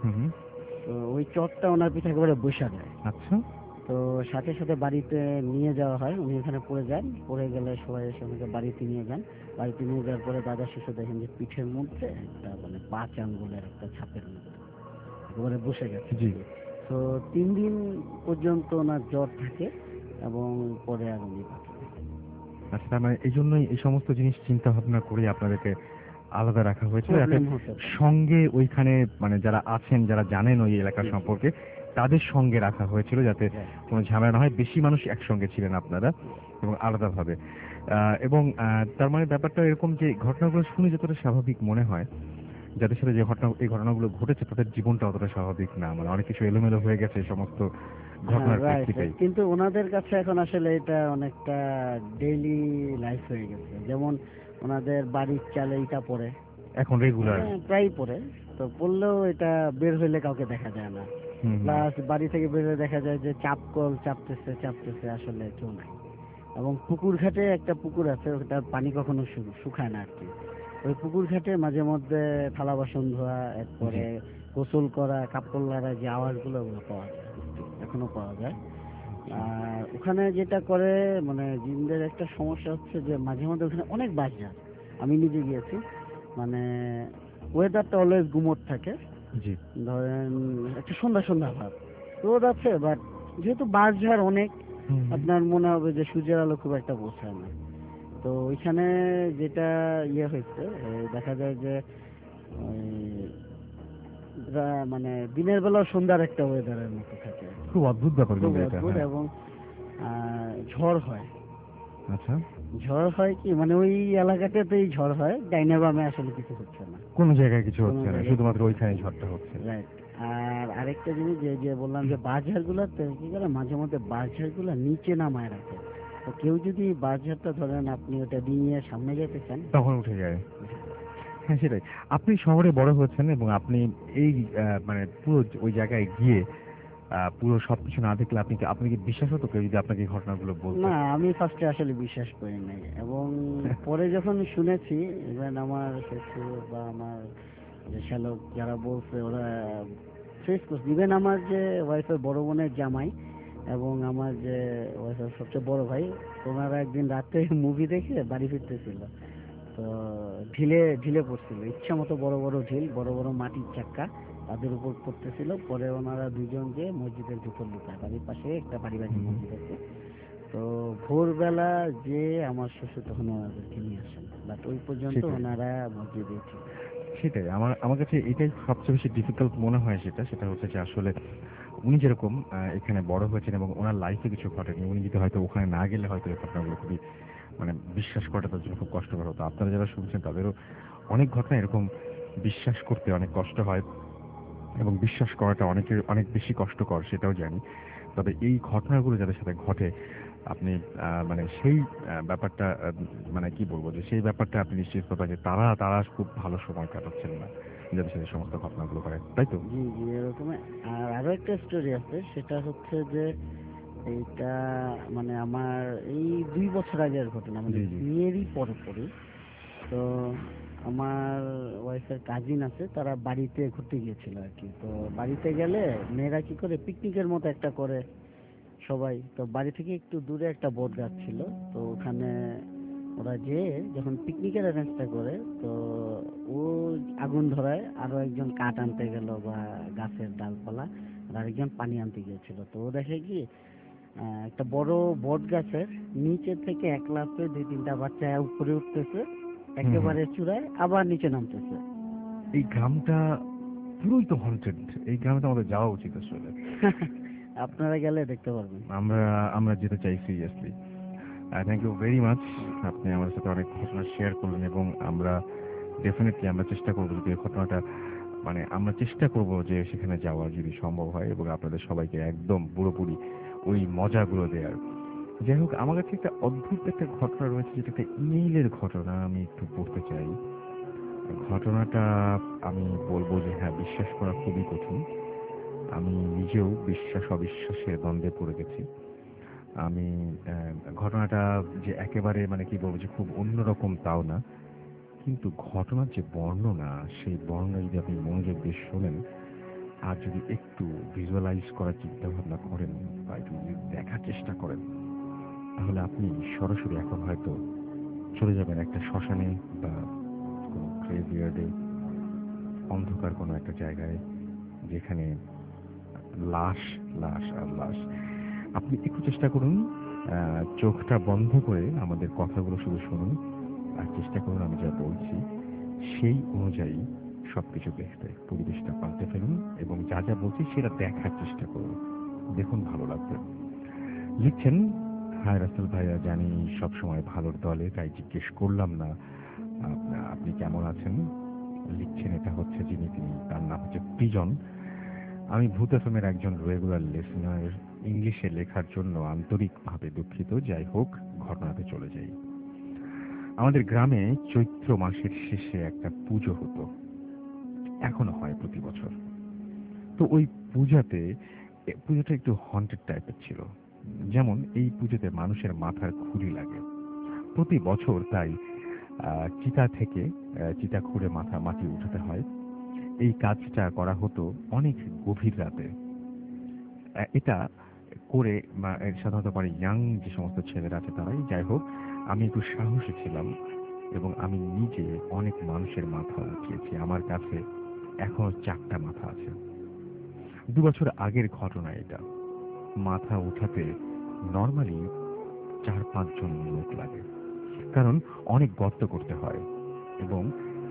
তো ওই চটটা ওনার পিঠে একেবারে বসা যায়। আচ্ছা। তো সাথে সাথে বাড়িতে নিয়ে যাওয়া হয়, উনি ওখানে পড়ে যান। পড়ে গেলে সবাই এসে ওনাকে বাড়িতে নিয়ে যান। বাড়িতে নিয়ে যাওয়ার পরে দাদা শেষে দেখেন যে পিঠের মধ্যে একটা মানে 5 আঙ্গুলের একটা ছাপের মতো একেবারে বসে গেছে। তো 3 দিন পর্যন্ত ওনার জ্বর থাকে এবং পরে আর উনি বাঁচেন। আচ্ছা, তার মানে এই জন্যই এই সমস্ত জিনিস চিন্তা ভাবনা করে আপনাদেরকে আলাদা রাখা হয়েছিল, যাতে সঙ্গে ওইখানে মানে যারা আছেন, যারা জানেন ওই এলাকা সম্পর্কে, তাদের সঙ্গে রাখা হয়েছিল যাতে কোনো ঝামেলা না হয়। বেশি মানুষ একসঙ্গে ছিলেন আপনারা এবং আলাদাভাবে। এবং তার মানে ব্যাপারটা এরকম যে ঘটনাগুলো শুনে যতটা স্বাভাবিক মনে হয়, যাদের সাথে যে এই ঘটনাগুলো ঘটেছে তাদের জীবনটা অতটা স্বাভাবিক না, মানে অনেক কিছু এলোমেলো হয়ে গেছে সমস্ত ঘটনার রাইট। প্রেক্ষিতেই। কিন্তু ওনাদের কাছে এখন আসলে এটা অনেকটা ডেইলি লাইফ হয়ে গেছে। যেমন ওনাদের বাড়ির চালে ইটা পড়ে, এখন রেগুলার। প্রায় পড়ে। তো পড়লেও এটা বের হইলে কাউকে দেখা যায় না। প্লাস বাড়ি থেকে বের হয়ে দেখা যায় যে চাপকল চাপতেছে আসলে কেউ নাই। এবং পুকুর ঘাটে একটা পুকুর আছে, ওটার পানি কখনো শুকায় না আর কি। ওই পুকুর ঘাটে মাঝে মধ্যে থালা বাসন ধোয়া, এরপরে গোসল করা, কাপড় লাড়া যে আওয়াজগুলো ওগুলো পাওয়া যায়, এখনো পাওয়া যায়। আর ওখানে যেটা করে মানে জিনদের একটা সমস্যা হচ্ছে যে মাঝে মধ্যে ওখানে অনেক বাস যায়। আমি নিজে গিয়েছি, মানে ওয়েদারটা অলওয়েজ গুমোট থাকে। জি। ধরেন একটা সন্ধ্যা ভাব, রোদ আছে, বাট যেহেতু বাঁশঝাড় অনেক, আপনার মনে হবে যে সূর্যের আলো খুব একটা পৌঁছায় না। তো ওইখানে যেটা হয়েছে, দেখা যায় যে মানে দিনের বেলা সন্ধ্যার একটা ওয়েদারের মতো থাকে, খুব অদ্ভুত ব্যাপার খুব কিন্তু এটা। অদ্ভুত। হ্যাঁ। এবং ঝড় হয়। আচ্ছা, ঝড় হয় কি মানে ওই এলাকাটাতেই ঝড় হয়, ডাইনে বামে আসলে কিছু হচ্ছে না, কোনো জায়গায় কিছু কোনো হচ্ছে না, জায়গায় শুধুমাত্র ওইখানে ঝড়টা হচ্ছে। রাইট। আর আরেকটা জিনিস যে বললাম যে বাঁশঝাড় গুলাতে কি করে মাঝে মধ্যে বাঁশঝাড় গুলা নিচে নামায় রাখে। তো কেউ যদি বাঁশঝাড়টা ধরেন আপনি ওটা নিয়ে সামনে যেতে চান, তখন উঠে যায়। হ্যাঁ, সেটাই। আপনি শহরে বড় হয়েছেন এবং আপনি এই মানে পুরো ওই জায়গায় গিয়ে পুরো সবকিছু না দেখলে আপনি কি বিশ্বাস হতো কেউ যদি আপনাকে এই ঘটনাগুলো বলতো? না, আমি ফার্স্টে আসলে বিশ্বাস করি নাই। এবং পরে যখন শুনেছি, ইভেন আমার শ্বশুর বা আমার যে শ্যালক যারা বলছে ওরা ফেস করছে, ইভেন আমার যে ওয়াইফের বড় বোনের জামাই এবং আমার যে ওয়াইফের সবচেয়ে বড় ভাই, ওনারা একদিন রাতে মুভি দেখে বাড়ি ফিরতেছিল। তো ঢিলে পড়ছিল, ইচ্ছা মতো বড় বড় ঢিল, বড় বড় মাটির চাক্কা তাদের উপর পড়তেছিল। পরে ওনারা দুইজন যে মসজিদের ভিতর লুকায়, বাড়ির পাশে একটা পারিবারিক মসজিদ আছে। তো ভোরবেলা যে আমার শ্বশুর তখন ওনাদেরকে নিয়ে আসেন, বাট ওই পর্যন্ত ওনারা মসজিদে ছিল। সেটাই আমার কাছে এটাই সবচেয়ে বেশি ডিফিকাল্ট মনে হয়। সেটা হচ্ছে যে আসলে উনি যেরকম এখানে বড় হয়েছেন এবং ওনার লাইফে কিছু ঘটেনি, উনি যদি হয়তো ওখানে না গেলে হয়তো এই ঘটনাগুলো খুবই মানে বিশ্বাস করাটা তার জন্য খুব কষ্টকর হতো। আপনারা যারা শুনছেন তাদেরও অনেক ঘটনা এরকম বিশ্বাস করতে অনেক কষ্ট হয় এবং বিশ্বাস করাটা অনেক বেশি কষ্টকর, সেটাও জানি। তবে এই ঘটনাগুলো যাদের সাথে ঘটে আপনি মানে সেই ব্যাপারটা মানে কি বলবো যে সেই ব্যাপারটা আপনি নিশ্চিত করবেন যে তারা খুব ভালো সময় কাটাচ্ছেন না যাদের সাথে সমস্ত ঘটনাগুলো হয়, তাই তো? জি জি, এরকম। আর আরো একটা স্টোরি আছে, সেটা হচ্ছে যে এইটা মানে আমার এই 2 বছর আগের ঘটনা, মানে বিয়েরই পরে। তো আমার ওয়াইফের কাজিন আছে, তারা বাড়িতে ঘুরতে গিয়েছিল আর কি। তো বাড়িতে গেলে মেয়েরা কি করে পিকনিকের মতো একটা করে সবাই। তো বাড়ি থেকে একটু দূরে একটা বট গাছ ছিল, তো ওখানে ওরা যে যখন পিকনিকের অ্যারেঞ্জটা করে, তো ও আগুন ধরায়, আরো একজন কাঠ আনতে গেল বা গাছের ডালপালা, আর আরেকজন পানি আনতে গিয়েছিল। তো ও দেখে কি একটা বড় বট গাছের নিচে থেকে এক লাফে 2-3টা বাচ্চা উপরে উঠতেছে, একেবারে চূড়ায়, আবার নিচে নামতেছে। এই গ্রামটা পুরোই তো হন্টেড, এই গ্রামে তো আমাদের যাওয়া উচিত আসলে। আপনারা গেলে দেখতে পারবেন। আমরা যেতে চাই seriously. Thank you very much. আপনি আমাদের সাথে অনেক ঘটনা শেয়ার করলেন এবং আমরা ডেফিনেটলি আমরা চেষ্টা করবো যদি এই ঘটনাটা মানে আমরা চেষ্টা করব যে সেখানে যাওয়া যদি সম্ভব হয় এবং আপনাদের সবাইকে একদম পুরোপুরি ওই মজাগুলো দেওয়ার। যাই হোক, আমার কাছে একটা অদ্ভুত একটা ঘটনা রয়েছে, যেটা একটা ইমেইলের ঘটনা, আমি একটু পড়তে চাই। ঘটনাটা আমি বলবো যে হ্যাঁ, বিশ্বাস করা খুবই কঠিন। আমি নিজেও বিশ্বাস অবিশ্বাসের দ্বন্দ্বে পড়ে গেছি। আমি ঘটনাটা যে একেবারে মানে কি বলবো যে খুব অন্যরকম তাও না, কিন্তু ঘটনার যে বর্ণনা, সেই বর্ণনা যদি আপনি মনোযোগ দিয়ে শোনেন আর যদি একটু ভিজুয়ালাইজ করার চিন্তা ভাবনা করেন বা একটু যদি দেখার চেষ্টা করেন, তাহলে আপনি সরাসরি এখন হয়তো চলে যাবেন একটা শ্মশানে বা কোনো গ্রেভইয়ার্ডে, অন্ধকার কোনো একটা জায়গায় যেখানে লাশ লাশ আর লাশ। আপনি একটু চেষ্টা করুন চোখটা বন্ধ করে আমাদের কথাগুলো শুধু শুনুন আর চেষ্টা করুন আমি যা বলছি সেই অনুযায়ী সবকিছু দেখতে, পরিবেশটা পাল্টে ফেলুন এবং যা যা বলছি সেটা দেখার চেষ্টা করুন, দেখুন ভালো লাগবে। লিখছেন, হাই রাসেল ভাইয়া, জানি সবসময় ভালোর দলে, তাই জিজ্ঞেস করলাম না আপনি কেমন আছেন। লিখছেন এটা হচ্ছে তিনি তার নাম হচ্ছে প্রিজন। আমি ভূত এফএমের একজন রেগুলার লিসনার। ইংলিশে লেখার জন্য আন্তরিকভাবে দুঃখিত। যাই হোক, ঘটনাতে চলে যাই। আমাদের গ্রামে চৈত্র মাসের শেষে একটা পুজো হতো, এখনো হয় প্রতি বছর। তো ওই পুজোটা একটু হন্টেড টাইপের ছিল। যেমন এই পুজোতে মানুষের মাথার খুলি লাগে প্রতি বছর, তাই চিতা খুঁড়ে মাটি উঠাতে হয়। এই কাজটা করা হতো অনেক গভীর রাতে। এটা করে সাধারণত পারে ইয়াং যে সমস্ত ছেলেরা আছে তারাই। যাই হোক, আমি একটু সাহসী ছিলাম এবং আমি নিজে অনেক মানুষের মাথা উঠিয়েছি। আমার কাছে এখনো 4টা মাথা আছে। 2 বছর আগের ঘটনা এটা। মাথা উঠাতে নর্মালি 4-5 জন লোক লাগে, কারণ অনেক গর্ত করতে হয় এবং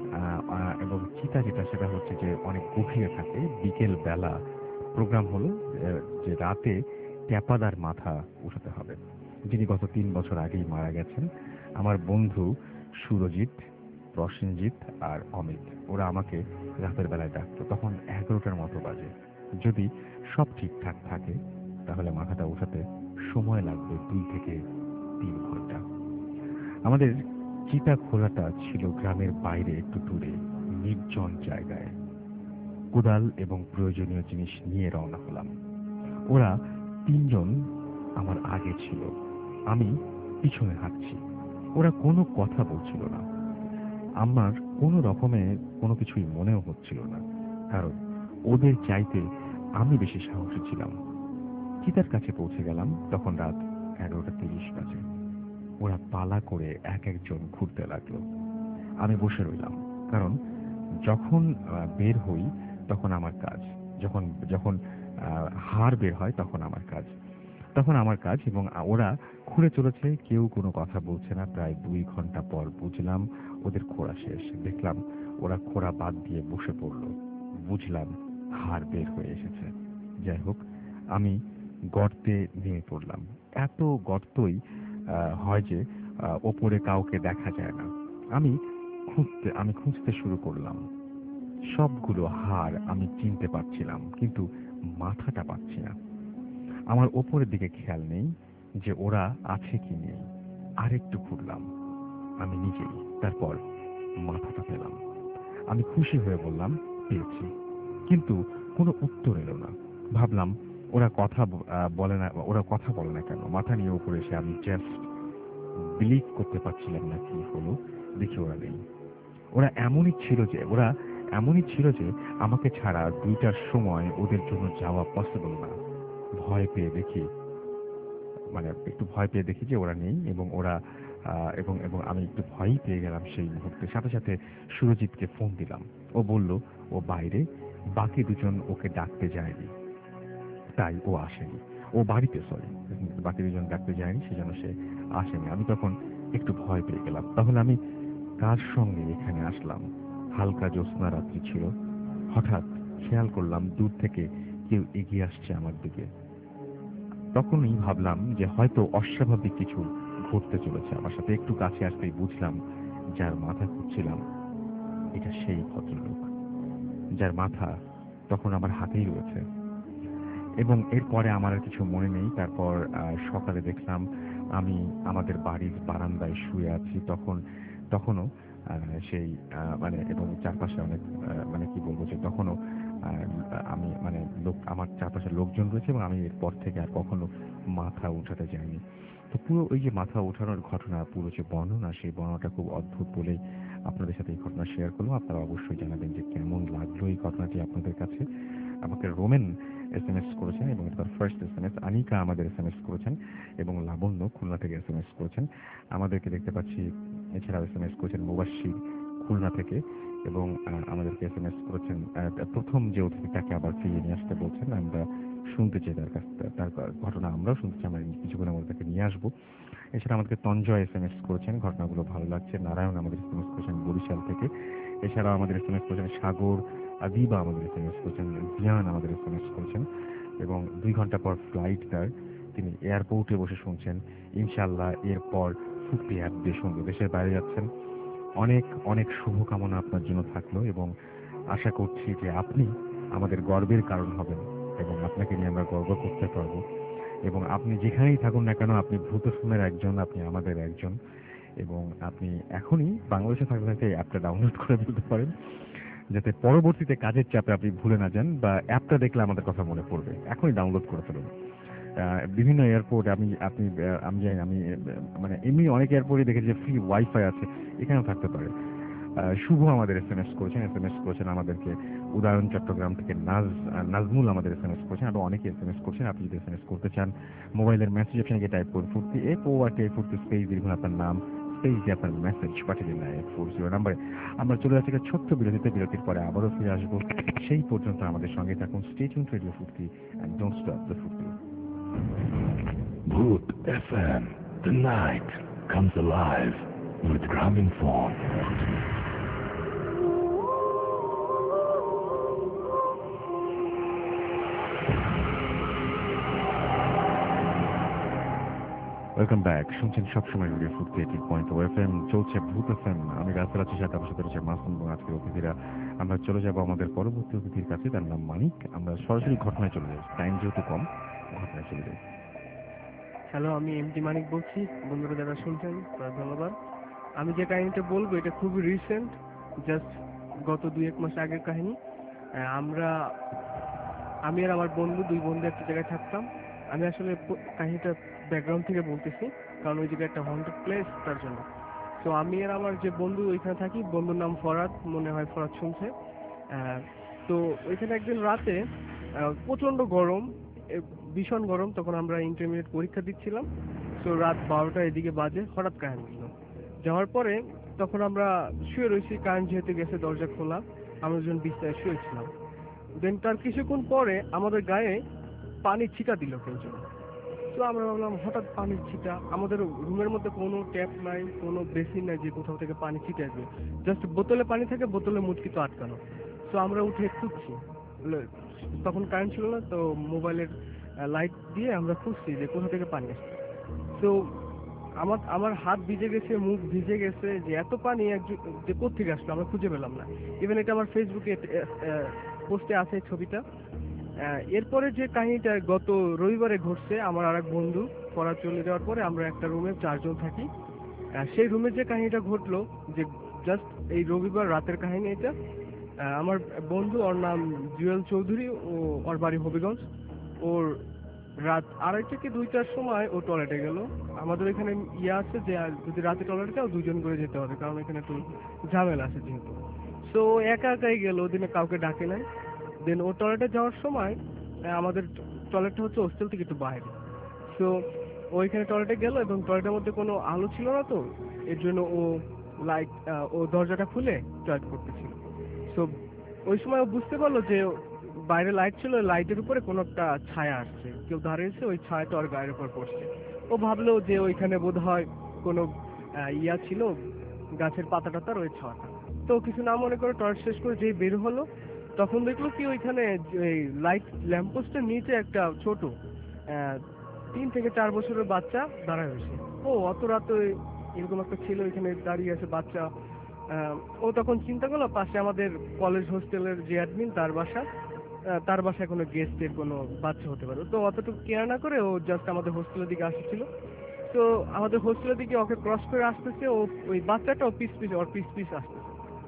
চিতা যেটা সেটা হচ্ছে যে অনেক গভীরে থাকে। বিকেল বেলা প্রোগ্রাম হলো যে রাতে ট্যাপাদার মাথা উঠাতে হবে, যিনি গত 3 বছর আগেই মারা গেছেন। আমার বন্ধু সুরজিৎ, প্রসেনজিৎ আর অমিত, ওরা আমাকে রাতের বেলায় ডাকতো। তখন 11টার মতো বাজে। যদি সব ঠিকঠাক থাকে তাহলে মাথাটা উঠাতে সময় লাগবে 2 থেকে 3 ঘন্টা। আমাদের চিতা খোলাটা ছিল গ্রামের বাইরে একটু দূরে, নির্জন জায়গায়। কোদাল এবং প্রয়োজনীয় জিনিস নিয়ে রওনা হলাম। ওরা 3 জন আমার আগে ছিল, আমি পিছনে হাঁটছি। ওরা কোনো কথা বলছিল না। আমার কোনো রকমে কোনো কিছুই মনেও হচ্ছিল না, কারণ ওদের চাইতে আমি বেশি সাহসী ছিলাম। চিতার কাছে পৌঁছে গেলাম, তখন রাত 11:30 বাজে। ওরা পালা করে এক একজন ঘুরতে লাগলো। আমি বসে রইলাম, কারণ যখন বের হই তখন আমার কাজ, যখন হাড় বের হয় তখন আমার কাজ। এবং ওরা খুঁড়ে চলেছে, কেউ কোনো কথা বলছে না। প্রায় 2 ঘন্টা পর বুঝলাম ওদের খোঁড়া শেষ। দেখলাম ওরা খোঁড়া বাদ দিয়ে বসে পড়ল। বুঝলাম হাড় বের হয়ে এসেছে। যাই হোক, আমি গর্তে নেমে পড়লাম। এত গর্তই হয় যে ওপরে কাউকে দেখা যায় না। আমি খুঁজতে শুরু করলাম। সবগুলো হাড় আমি চিনতে পারছিলাম, কিন্তু মাথাটা পাচ্ছি না। আমার ওপরের দিকে খেয়াল নেই যে ওরা আছে কি নেই। আরেকটু খুঁড়লাম আমি নিজেই, তারপর মাথাটা পেলাম। আমি খুশি হয়ে বললাম, পেয়েছি। কিন্তু কোনো উত্তর এলো না। ভাবলাম ওরা কথা বলে না কেন। মাথা নিয়ে উপরে এসে আমি জাস্ট বিলিভ করতে পারছিলাম না কি হলো। দেখি ওরা নেই। ওরা এমনই ছিল যে আমাকে ছাড়া 2টার সময় ওদের জন্য যাওয়া পসিবল না। একটু ভয় পেয়ে দেখি যে ওরা নেই, এবং আমি একটু ভয়ই পেয়ে গেলাম সেই মুহূর্তে। সাথে সাথে সুরজিৎকে ফোন দিলাম। ও বলল ও বাইরে, বাকি 2 জন ওকে ডাকতে যায়নি, তাই ও আসেনি। ও বাড়িতে, বাকি 2 জন ডাকতে যায়নি, সেজন্য সে আসেনি। আমি তখন একটু ভয় পেয়ে গেলাম। তাহলে আমি কার সঙ্গে এখানে আসলাম? হালকা জ্যোৎস্না রাত্রি ছিল। হঠাৎ খেয়াল করলাম দূর থেকে কেউ এগিয়ে আসছে আমার দিকে। তখনই ভাবলাম যে হয়তো অস্বাভাবিক কিছু ঘটতে চলেছে আমার সাথে। একটু কাছে আসতেই বুঝলাম যার মাথা খুঁজছিলাম এটা সেই ভদ্রলোক, যার মাথা তখন আমার হাতেই রয়েছে। এবং এরপরে আমার আর কিছু মনে নেই। তারপর সকালে দেখলাম আমি আমাদের বাড়ির বারান্দায় শুয়ে আছি। তখনও সেই এবং চারপাশে অনেক কি বলবো, যে তখনও আমি আমার চারপাশে লোকজন রয়েছে, এবং আমি এরপর থেকে আর কখনো মাথা উঠাতে যাইনি। তো পুরো ওই যে মাথা ওঠানোর ঘটনা, পুরো যে বর্ণনা, সেই বর্ণনাটা খুব অদ্ভুত বলেই আপনাদের সাথে এই ঘটনা শেয়ার করলাম। আপনারা অবশ্যই জানাবেন যে কেমন লাগলো এই ঘটনাটি আপনাদের কাছে। আমাকে রোমেন SMS করেছেন, এবং এটা তার ফার্স্ট SMS। আনিকা আমাদের SMS করেছেন, এবং লাবণ্য খুলনা থেকে SMS করেছেন। আমাদেরকে দেখতে পাচ্ছি এছাড়াও SMS করেছেন মুবাশশির খুলনা থেকে, এবং আমাদেরকে SMS করেছেন প্রথম যে অতিথি তাকে আবার ফিরিয়ে নিয়ে আসতে বলছেন। আমরা শুনতে চাই তার ঘটনা, আমরাও শুনতে চাই, আমরা কিছুক্ষণের মধ্যে তাকে নিয়ে আসবো। এছাড়া আমাদেরকে তঞ্জয় SMS করেছেন, ঘটনাগুলো ভালো লাগছে। নারায়ণ আমাদের SMS করেছেন বরিশাল থেকে। এছাড়াও আমাদের SMS করেছেন সাগর, আদিবা আমাদের SMS করেছেন, জিয়ান আমাদের SMS করেছেন, এবং 2 ঘন্টা পর ফ্লাইট তার, তিনি এয়ারপোর্টে বসে শুনছেন। ইনশাআল্লাহ এরপর ফুপি অ্যাপ দিয়ে শুনবে। দেশের বাইরে যাচ্ছেন, অনেক অনেক শুভকামনা আপনার জন্য থাকলো এবং আশা করছি যে আপনি আমাদের গর্বের কারণ হবেন এবং আপনাকে নিয়ে আমরা গর্ব করতে পারবো। এবং আপনি যেখানেই থাকুন না কেন, আপনি ভূত ফিল্মের একজন, আপনি আমাদের একজন। এবং আপনি এখনই বাংলাদেশে থাকতে থাকতে এই অ্যাপটা ডাউনলোড করে ফেলতে পারেন, যাতে পরবর্তীতে কাজের চাপে আপনি ভুলে না যান বা অ্যাপটা দেখলে আমাদের কথা মনে পড়বে। এখনই ডাউনলোড করে ফেলুন। বিভিন্ন এয়ারপোর্ট আমি মানে এমনি অনেক এয়ারপোর্টে দেখেছি যে ফ্রি ওয়াইফাই আছে, এখানেও থাকতে পারে। শুভ আমাদের এসএমএস করেছেন আমাদেরকে। উদাহরণ চট্টগ্রাম থেকে নাজমুল আমাদের এসএমএস করেছেন, আরো অনেকে এসএমএস করছেন। আপনি যদি এসএমএস করতে চান, মোবাইলের মেসেজ অপশনে গিয়ে টাইপ করুন ফুর্তি FORT স্পেস লিখুন আপনার নাম, স্পেস দিয়ে আপনার মেসেজ পাঠিয়ে দিন 940 নাম্বারে। আমরা চলে যাচ্ছি একটা ছোট্ট বিরতিতে। বিরতির পরে আবারও ফিরে আসবো। সেই পর্যন্ত আমাদের সঙ্গে থাকুন। Stay tuned radio Foorti and don't stop the Foorti. Bhoot FM. The night comes alive with Gramophone. Welcome back. শুনছেন সবসময় রেডিও ফুর্তি 80.4 FM। চলছে ভূত এফএম। আমি রাসেল আছি, সাথে আমার সাথে রয়েছে মাসুম এবং আজকের অতিথিরা। আমরা চলে যাব আমাদের পরবর্তী অতিথির কাছে, তার নাম মানিক। আমরা সরাসরি ঘটনায় চলে যাই, টাইম যেহেতু কম, ঘটনায় চলে যাই। হ্যালো, আমি এমডি মানিক বলছি। বন্ধুরা যারা শুনছেন তারা ধন্যবাদ। আমি যে কাহিনীটা বলবো এটা খুবই রিসেন্ট, জাস্ট গত 2-1 মাস আগের কাহিনী। আমি আর আমার বন্ধু, 2 বন্ধু একটা জায়গায় থাকতাম। আমি আসলে কাহিনীটা ব্যাকগ্রাউন্ড থেকে বলতেছি, কারণ ওই জায়গায় একটা হন্টেড প্লেস, তার জন্য। তো আমি আর আমার যে বন্ধু ওইখানে থাকি, বন্ধুর নাম ফরাদ, মনে হয় ফরাদ শুনছে। তো ওইখানে একদিন রাতে প্রচন্ড গরম, ভীষণ গরম। তখন আমরা ইন্টারমিডিয়েট পরীক্ষা দিচ্ছিলাম। তো রাত 12টা এদিকে বাজে, হঠাৎ কারেন্ট গেল। যাওয়ার পরে তখন আমরা শুয়ে রয়েছি, কারেন্ট যেহেতু গেছে, দরজা খোলা, আমরা দুজন বিছানায় শুয়েছিলাম। দেন তার কিছুক্ষণ পরে আমাদের গায়ে পানির ছিটা দিল কেউ যেন। তো আমরা ভাবলাম হঠাৎ পানির ছিটা, আমাদের রুমের মধ্যে কোনো ট্যাপ নাই, কোনো বেসিন নাই যে কোথাও থেকে পানি ছিটে আসবে। জাস্ট বোতলে পানি থাকে, বোতলে মুটকি তো আটকানো। তো আমরা উঠে খুঁজছি, তখন কারেন্ট ছিল না, তো মোবাইলের লাইট দিয়ে আমরা খুঁজছি যে কোথা থেকে পানি আসছে। তো আমার হাত ভিজে গেছে, মুখ ভিজে গেছে, যে এত পানি যে কোথেকে আসলো আমরা খুঁজে পেলাম না। ইভেন এটা আমার ফেসবুকে পোস্টে আছে ছবিটা। এরপরে যে কাহিনীটা গত রবিবারে ঘটছে, আমার আর এক বন্ধু পড়া চলে যাওয়ার পরে আমরা একটা রুমে 4 জন থাকি। সেই রুমে যে কাহিনীটা ঘটলো, যে জাস্ট এই রবিবার রাতের কাহিনী এটা। আমার বন্ধু, ওর নাম জুয়েল চৌধুরী, ওর বাড়ি হবিগঞ্জ। ওর রাত 2:30 থেকে 2টার সময় ও টয়লেটে গেল। আমাদের এখানে আছে যে যদি রাতে টয়লেটে যাও 2 জন করে যেতে হবে, কারণ এখানে একটু ঝামেলা আছে যেহেতু। সো একা একাই গেল, ওদিনে কাউকে ডাকে নাই। দেন ও টয়লেটে যাওয়ার সময়, আমাদের টয়লেটটা হচ্ছে হোস্টেল থেকে একটু বাইরে। সো ওইখানে টয়লেটে গেল এবং টয়লেটের মধ্যে কোনো আলো ছিল না, তো এর জন্য ও দরজাটা খুলে টয়লেট করতেছিল। সো ওই সময় ও বুঝতে পারলো যে বাইরে লাইট ছিল, লাইটের উপরে কোনো একটা ছায়া আসছে, কেউ দাঁড়িয়েছে, ওই ছায়াটা ওর গায়ের উপর পড়ছে। ও ভাবলো যে ওইখানে বোধহয় কোনো ছিল, গাছের পাতা টাতার ওই ছায়াটা। তো কিছু না মনে করে টয়লেট শেষ করে যেই বের হলো, তখন দেখলো কি ওইখানে লাইট ল্যাম্পপোস্টের নিচে একটা ছোট 3 থেকে 4 বছরের বাচ্চা দাঁড়ায় রয়েছে। ও অত রাতে এরকম একটা ছিল ওইখানে দাঁড়িয়ে আছে বাচ্চা। ও তখন চিন্তা করলো পাশে আমাদের কলেজ হোস্টেলের যে অ্যাডমিন, তার বাসায় কোনো গেস্টের কোনো বাচ্চা হতে পারে। তো অতটুকু কেয়ার না করে ও জাস্ট আমাদের হোস্টেলের দিকে আসছিল। তো আমাদের হোস্টেলের দিকে ওকে ক্রস করে আসতেছে, ও ওই বাচ্চাটা পিস পিস আসতেছে।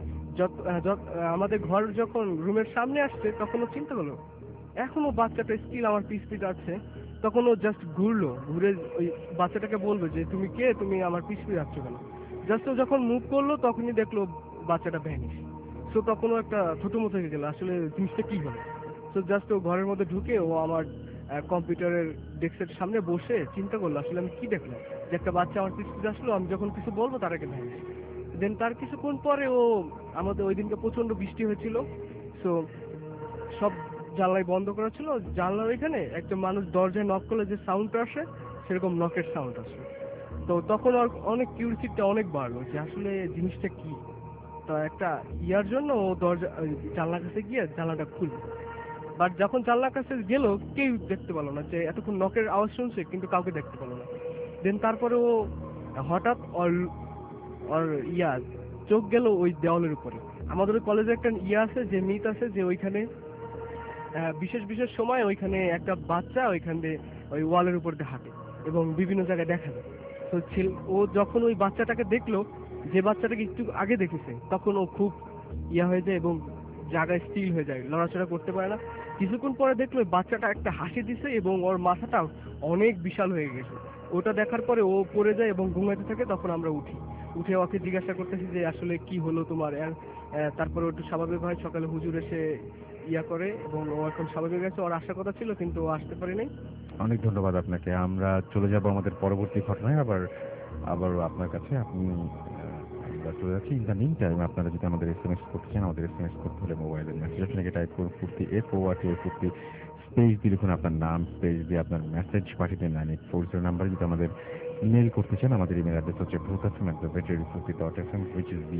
আমাদের ঘর যখন রুমের সামনে আসছে, তখন ও চিন্তা করলো এখনো বাচ্চাটা স্টিল আমার পিস আসছে। তখন ও জাস্ট ঘুরে ওই বাচ্চাটাকে বলবে যে তুমি কে, তুমি আমার পিস আসছো কেন। জাস্ট ও যখন মুভ করলো, তখনই দেখলো বাচ্চাটা ভ্যানিশ। সো তখন ও একটা থুতুমো থেকে গেল, আসলে জিনিসটা কি হলো। তো জাস্ট ও ঘরের মধ্যে ঢুকে ও আমার কম্পিউটারের ডেস্কের সামনে বসে চিন্তা করলো আসলে আমি কি দেখলাম, যে একটা বাচ্চা আমার পিস আসলো, আমি যখন কিছু বলবো তার আগে ভ্যানিশ। দেন তার কিছুক্ষণ পরে আমাদের ওই দিনকে প্রচন্ড বৃষ্টি হয়েছিল। সো সব জানলাই বন্ধ করা ছিল, জানলার ওইখানে একটা মানুষ দরজায় নক করলে যে সাউন্ডটা আসে, সেরকম নকের সাউন্ড আসে। তো তখন ওর অনেক কিউরিসিটিটা অনেক বাড়লো যে আসলে জিনিসটা কি। তো একটা ইয়ার জন্য ও জানলার কাছে গিয়ে জানলাটা খুললো। বাট যখন জানলার কাছে গেল, কেউ দেখতে পেলো না, যে এতক্ষণ নকের আওয়াজ শুনছে কিন্তু কাউকে দেখতে পেলো না। দেন তারপরে ও হঠাৎ ওর চোখ গেল ওই দেওয়ালের উপরে। আমাদের কলেজে একটা আছে যে মিথ আছে যে ওইখানে বিশেষ বিশেষ সময় ওইখানে একটা বাচ্চা ওইখানে ওই ওয়ালের উপর দিয়ে হাঁটে এবং বিভিন্ন জায়গায় দেখা যায়। তো ও যখন ওই বাচ্চাটাকে দেখলো, যে বাচ্চাটাকে একটু আগে দেখেছে, তখন ও খুব হয়ে যায় এবং জায়গায় স্থির হয়ে যায়, লড়াচড়া করতে পারে না। কিছুক্ষণ পরে দেখলো ওই বাচ্চাটা একটা হাসি দিছে এবং ওর মাথাটা অনেক বিশাল হয়ে গেছে। ওটা দেখার পরে ও পড়ে যায় এবং ঘুমাইতে থাকে। তখন আমরা উঠে ওকে জিজ্ঞাসা করতেছি যে আসলে কি হলো তোমার। তারপরে ও একটু স্বাভাবিক হয়, সকালে হুজুর এসে করে এবং ও এখন স্বাভাবিক আছে। ওর আসার কথা ছিল কিন্তু ও আসতে পারেনি। অনেক ধন্যবাদ আপনাকে। আমরা চলে যাব আমাদের পরবর্তী ঘটনায়, আবার আপনার কাছে। আমরা চলে যাচ্ছি। ইন দ্য মিন টাইম আপনারা যদি আমাদের SMS করতে চান, আমাদের SMS করতে হলে মোবাইলের মেসেজ আপনাকে টাইপ করুন ফুর্তি FORT ফুর্তি স্পেস দিয়ে লিখুন আপনার নাম, স্পেস দিয়ে আপনার মেসেজ পাঠিয়ে দিন 9840 নাম্বার। যদি আমাদের ইমেল করতে চান, আমাদের ইমেল অ্যাড্রেস হচ্ছে bhutfm@radiofurti.fm, which is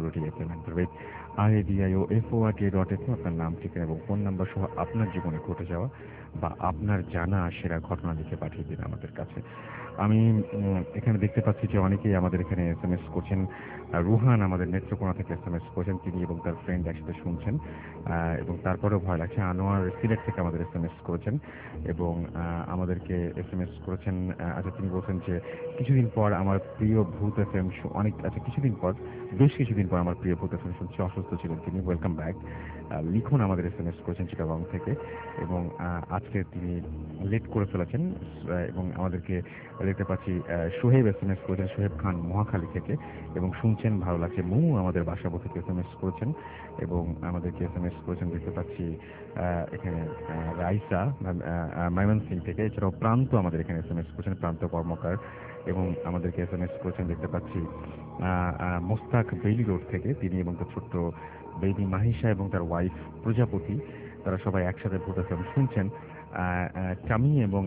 bhwtfm@radiofort.fm। আপনার নাম, ঠিকানা এবং ফোন নাম্বার সহ আপনার জীবনে ঘটে যাওয়া বা আপনার জানা সেরা ঘটনা লিখে পাঠিয়ে দিন আমাদের কাছে। আমি এখানে দেখতে পাচ্ছি যে অনেকেই আমাদের এখানে SMS করছেন। রুহান আমাদের নেত্রকোনা থেকে SMS করেছেন, তিনি এবং তার ফ্রেন্ড একসাথে শুনছেন এবং তারপরেও ভয় লাগছে। আনোয়ার সিলেট থেকে আমাদের SMS করেছেন এবং আমাদেরকে SMS করেছেন। আচ্ছা, তিনি বলছেন যে কিছুদিন পর আমার প্রিয় ভূত FM বেশ কিছুদিন পর আমার প্রিয় ভূত FM শুনছি। অসুস্থ ছিলেন তিনি, ওয়েলকাম ব্যাক। লিখুন আমাদের SMS করেছেন চিটাগং থেকে এবং আজকে তিনি লেট করে ফেলেছেন এবং আমাদেরকে দেখতে পাচ্ছি সোহেব SMS করেছেন, সোহেব খান মহাখালী থেকে, এবং শুনছেন, ভালো লাগছে। মু আমাদের বাসাবো থেকে SMS করেছেন এবং আমাদেরকে SMS করেছেন দেখতে পাচ্ছি এখানে রাইসা ময়মনসিং থেকে। এছাড়াও প্রান্ত আমাদের এখানে SMS করেছেন, প্রান্ত কর্মকার, এবং আমাদেরকে SMS করেছেন দেখতে পাচ্ছি মোস্তাক বেইলি রোড থেকে, তিনি এবং তার ছোট্ট বেবি মাহিসা এবং তার ওয়াইফ প্রজাপতি, তারা সবাই একসাথে ভূত FM শুনছেন। টামি এবং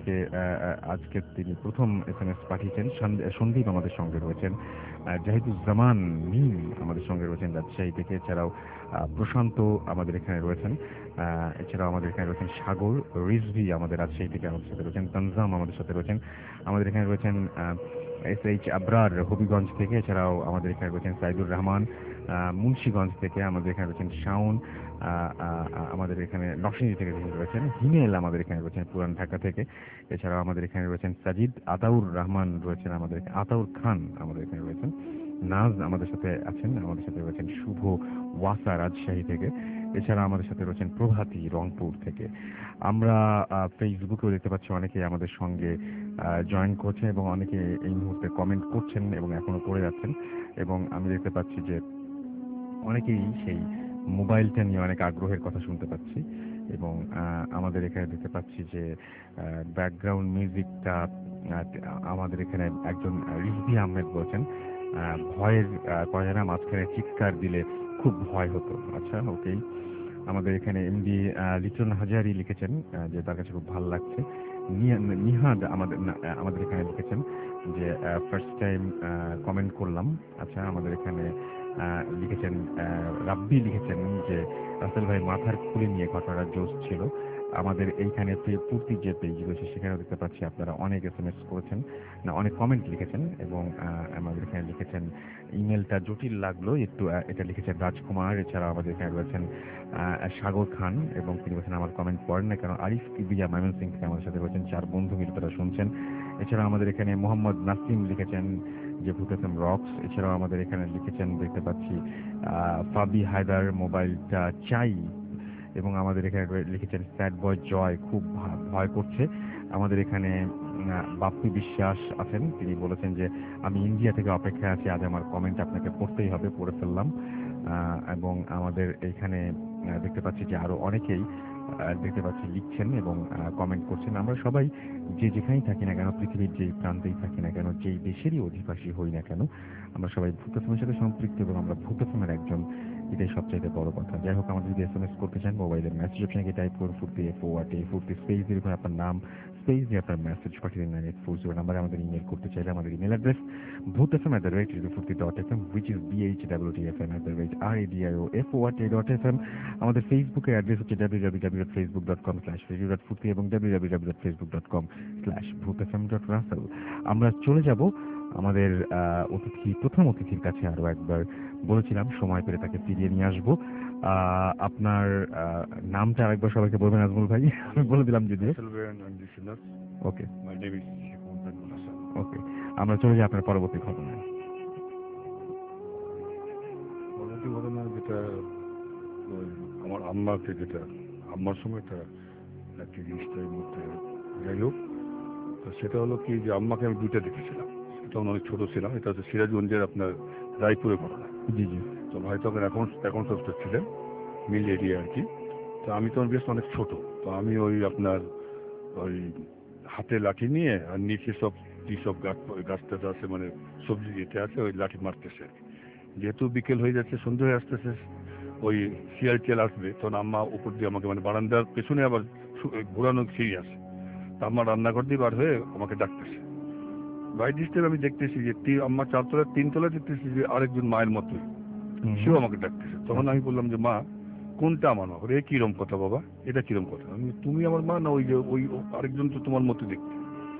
আজকে তিনি প্রথম SMS পাঠিয়েছেন। সন্দীপ আমাদের সঙ্গে রয়েছেন, জাহিদুজ্জামান মিম আমাদের সঙ্গে রয়েছেন রাজশাহী থেকে। এছাড়াও প্রশান্ত আমাদের এখানে রয়েছেন। এছাড়াও আমাদের এখানে রয়েছেন সাগর, রিজভি আমাদের রাজশাহী থেকে আমাদের সাথে রয়েছেন, তানজাম আমাদের সাথে রয়েছেন। আমাদের এখানে রয়েছেন SH আবরার হবিগঞ্জ থেকে। এছাড়াও আমাদের এখানে রয়েছেন সাইদুর রহমান মুন্সিগঞ্জ থেকে। আমাদের এখানে রয়েছেন শাওন আমাদের এখানে নকশিনী থেকে রয়েছেন। হিমেল আমাদের এখানে রয়েছেন পুরান ঢাকা থেকে। এছাড়াও আমাদের এখানে রয়েছেন সাজিদ, আতাউর রহমান রয়েছেন আমাদের, আতাউর খান আমাদের এখানে রয়েছেন, নাজ আমাদের সাথে আছেন, আমাদের সাথে রয়েছেন শুভ ওয়াসা রাজশাহী থেকে। এছাড়া আমাদের সাথে রয়েছেন প্রভাতী রংপুর থেকে। আমরা ফেসবুকেও দেখতে পাচ্ছি অনেকে আমাদের সঙ্গে জয়েন করছেন এবং অনেকে এই মুহূর্তে কমেন্ট করছেন এবং এখনো করে যাচ্ছেন। এবং আমি দেখতে পাচ্ছি যে অনেকেই সেই মোবাইলটা নিয়ে অনেক আগ্রহের কথা শুনতে পাচ্ছি এবং আমাদের এখানে দেখতে পাচ্ছি যে ব্যাকগ্রাউন্ড মিউজিকটা আমাদের এখানে একজন রিজভি আহমেদ বলছেন ভয়ের করে না, মাঝখানে চিৎকার দিলে খুব ভয় হতো। আচ্ছা, ওকেই। আমাদের এখানে MD লিটন হাজারি লিখেছেন যে তার কাছে খুব ভালো লাগছে। নিহাদ আমাদের এখানে লিখেছেন যে ফার্স্ট টাইম কমেন্ট করলাম। আচ্ছা, আমাদের এখানে লিখেছেন রাব্বি লিখেছেন যে রাসেল ভাই মাথার খুলি নিয়ে ঘটনাটা জোশ ছিল। আমাদের এইখানে পূর্তি যে পেজ রয়েছে সেখানে দেখতে পাচ্ছি আপনারা অনেক SMS করেছেন, না অনেক কমেন্ট লিখেছেন এবং আমাদের এখানে লিখেছেন ইমেলটা জটিল লাগলো একটু, এটা লিখেছেন রাজকুমার। এছাড়া আমাদের এখানে রয়েছেন সাগর খান এবং তিনি বলছেন আমার কমেন্ট পড়েন না কারণ আরিফ কিবিয়া ময়মনসিং থেকে আমাদের সাথে রয়েছেন, 4 বন্ধু মিলে তারা শুনছেন। এছাড়া আমাদের এখানে মোহাম্মদ নাসিম লিখেছেন যে ভূত FM রক্স। এছাড়াও আমাদের এখানে লিখেছেন দেখতে পাচ্ছি ফাবি হায়দার মোবাইলটা চাই, এবং আমাদের এখানে লিখেছেন স্যাড বয় জয় খুব ভয় করছে। আমাদের এখানে বাপ্পি বিশ্বাস আছেন, তিনি বলেছেন যে আমি ইন্ডিয়া থেকে অপেক্ষায় আছি, আজ আমার কমেন্ট আপনাকে পড়তেই হবে, পড়ে ফেললাম। এবং আমাদের এইখানে দেখতে পাচ্ছি যে আরো অনেকেই দেখতে পাচ্ছি লিখছেন এবং কমেন্ট করছেন। আমরা সবাই যে যেখানেই থাকি না কেন, পৃথিবীর যেই প্রান্তেই থাকি না কেন, যেই দেশেরই অধিবাসী হই না কেন, আমরা সবাই ভূত FMের সাথে সম্পৃক্ত এবং আমরা ভূত FMের একজন, এটাই সবচাইতে বড় কথা। যাই হোক, আমাদের যদি SMS করতে চান মোবাইলের মেসেজ অপশনে টাইপ করুন ফুর্তি FORT ফুর্তি স্পেস দিয়ে লিখুন আপনার নাম, স্পেস দিয়ে আপনার মেসেজ পাঠিয়ে দিন 9840 নাম্বারে। আমাদের ইমেল করতে চাইলে আমাদের email address bhutfm@radiofurti.fm, which is bhwtfm@radiofurt.fm। আমাদের ফেসবুকের অ্যাড্রেস হচ্ছে www.facebook.com/radio.furti এবং www.facebook.com/bhutfm.russell। আমরা চলে যাব আমাদের প্রথম অতিথির কাছে আরো একবার। বলেছিলাম সময় পেলে তাকে ফিরিয়ে নিয়ে আসবো। আপনার নামটা আরেকবার সবাইকে বলবেন আজমল ভাই। আমি বলে দিলাম যদিও। ওকে ওকে, আমরা চলে যাই আপনার পরবর্তী ঘটনায়। পরবর্তী ঘটনা যেটা আমার আম্মাকে, যেটা আম্মার সময়টা একটি জিনিসটার মধ্যে, যাই হোক, তো সেটা হলো কি যে আম্মাকে আমি দুইটা দেখেছিলাম, তখন অনেক ছোট ছিলাম। এটা হচ্ছে সিরাজগঞ্জের আপনার রায়পুরের ঘটনা। জি জি। তো ভাই তখন অ্যাকাউন্ট অফিসার ছিলেন, মিল এরিয়া আর কি। তো আমি তখন বেশ অনেক ছোট, তো আমি ওই আপনার ওই হাতে লাঠি নিয়ে আর নিচে সব গাছ টাছ আছে, মানে সবজি যেতে আছে, ওই লাঠি মারতেছে। যেহেতু বিকেল হয়ে যাচ্ছে, সন্ধ্যে হয়ে আসতেছে, ওই শিয়াল টিয়াল আসবে, তখন আম্মা উপর দিয়ে আমাকে, মানে বারান্দার পেছনে আবার ঘোরানো সিঁড়ি আছে, তা আম্মা রান্নাঘর দিয়ে বার হয়ে আমাকে ডাকতেছে। বাই ডিস্টেন্স আমি দেখতেছি যে আম্মা 4 তলায় 3 তলায় দেখতেছি যে আরেকজন মায়ের মতোই সেও আমাকে ডাকতেছে। তখন আমি বললাম যে মা, কোনটা আমার মা? এ কিরম কথা বাবা, এটা কিরম কথা? আমি, তুমি আমার মা না ওই যে ওই আরেকজন তো তোমার মতো দেখতে?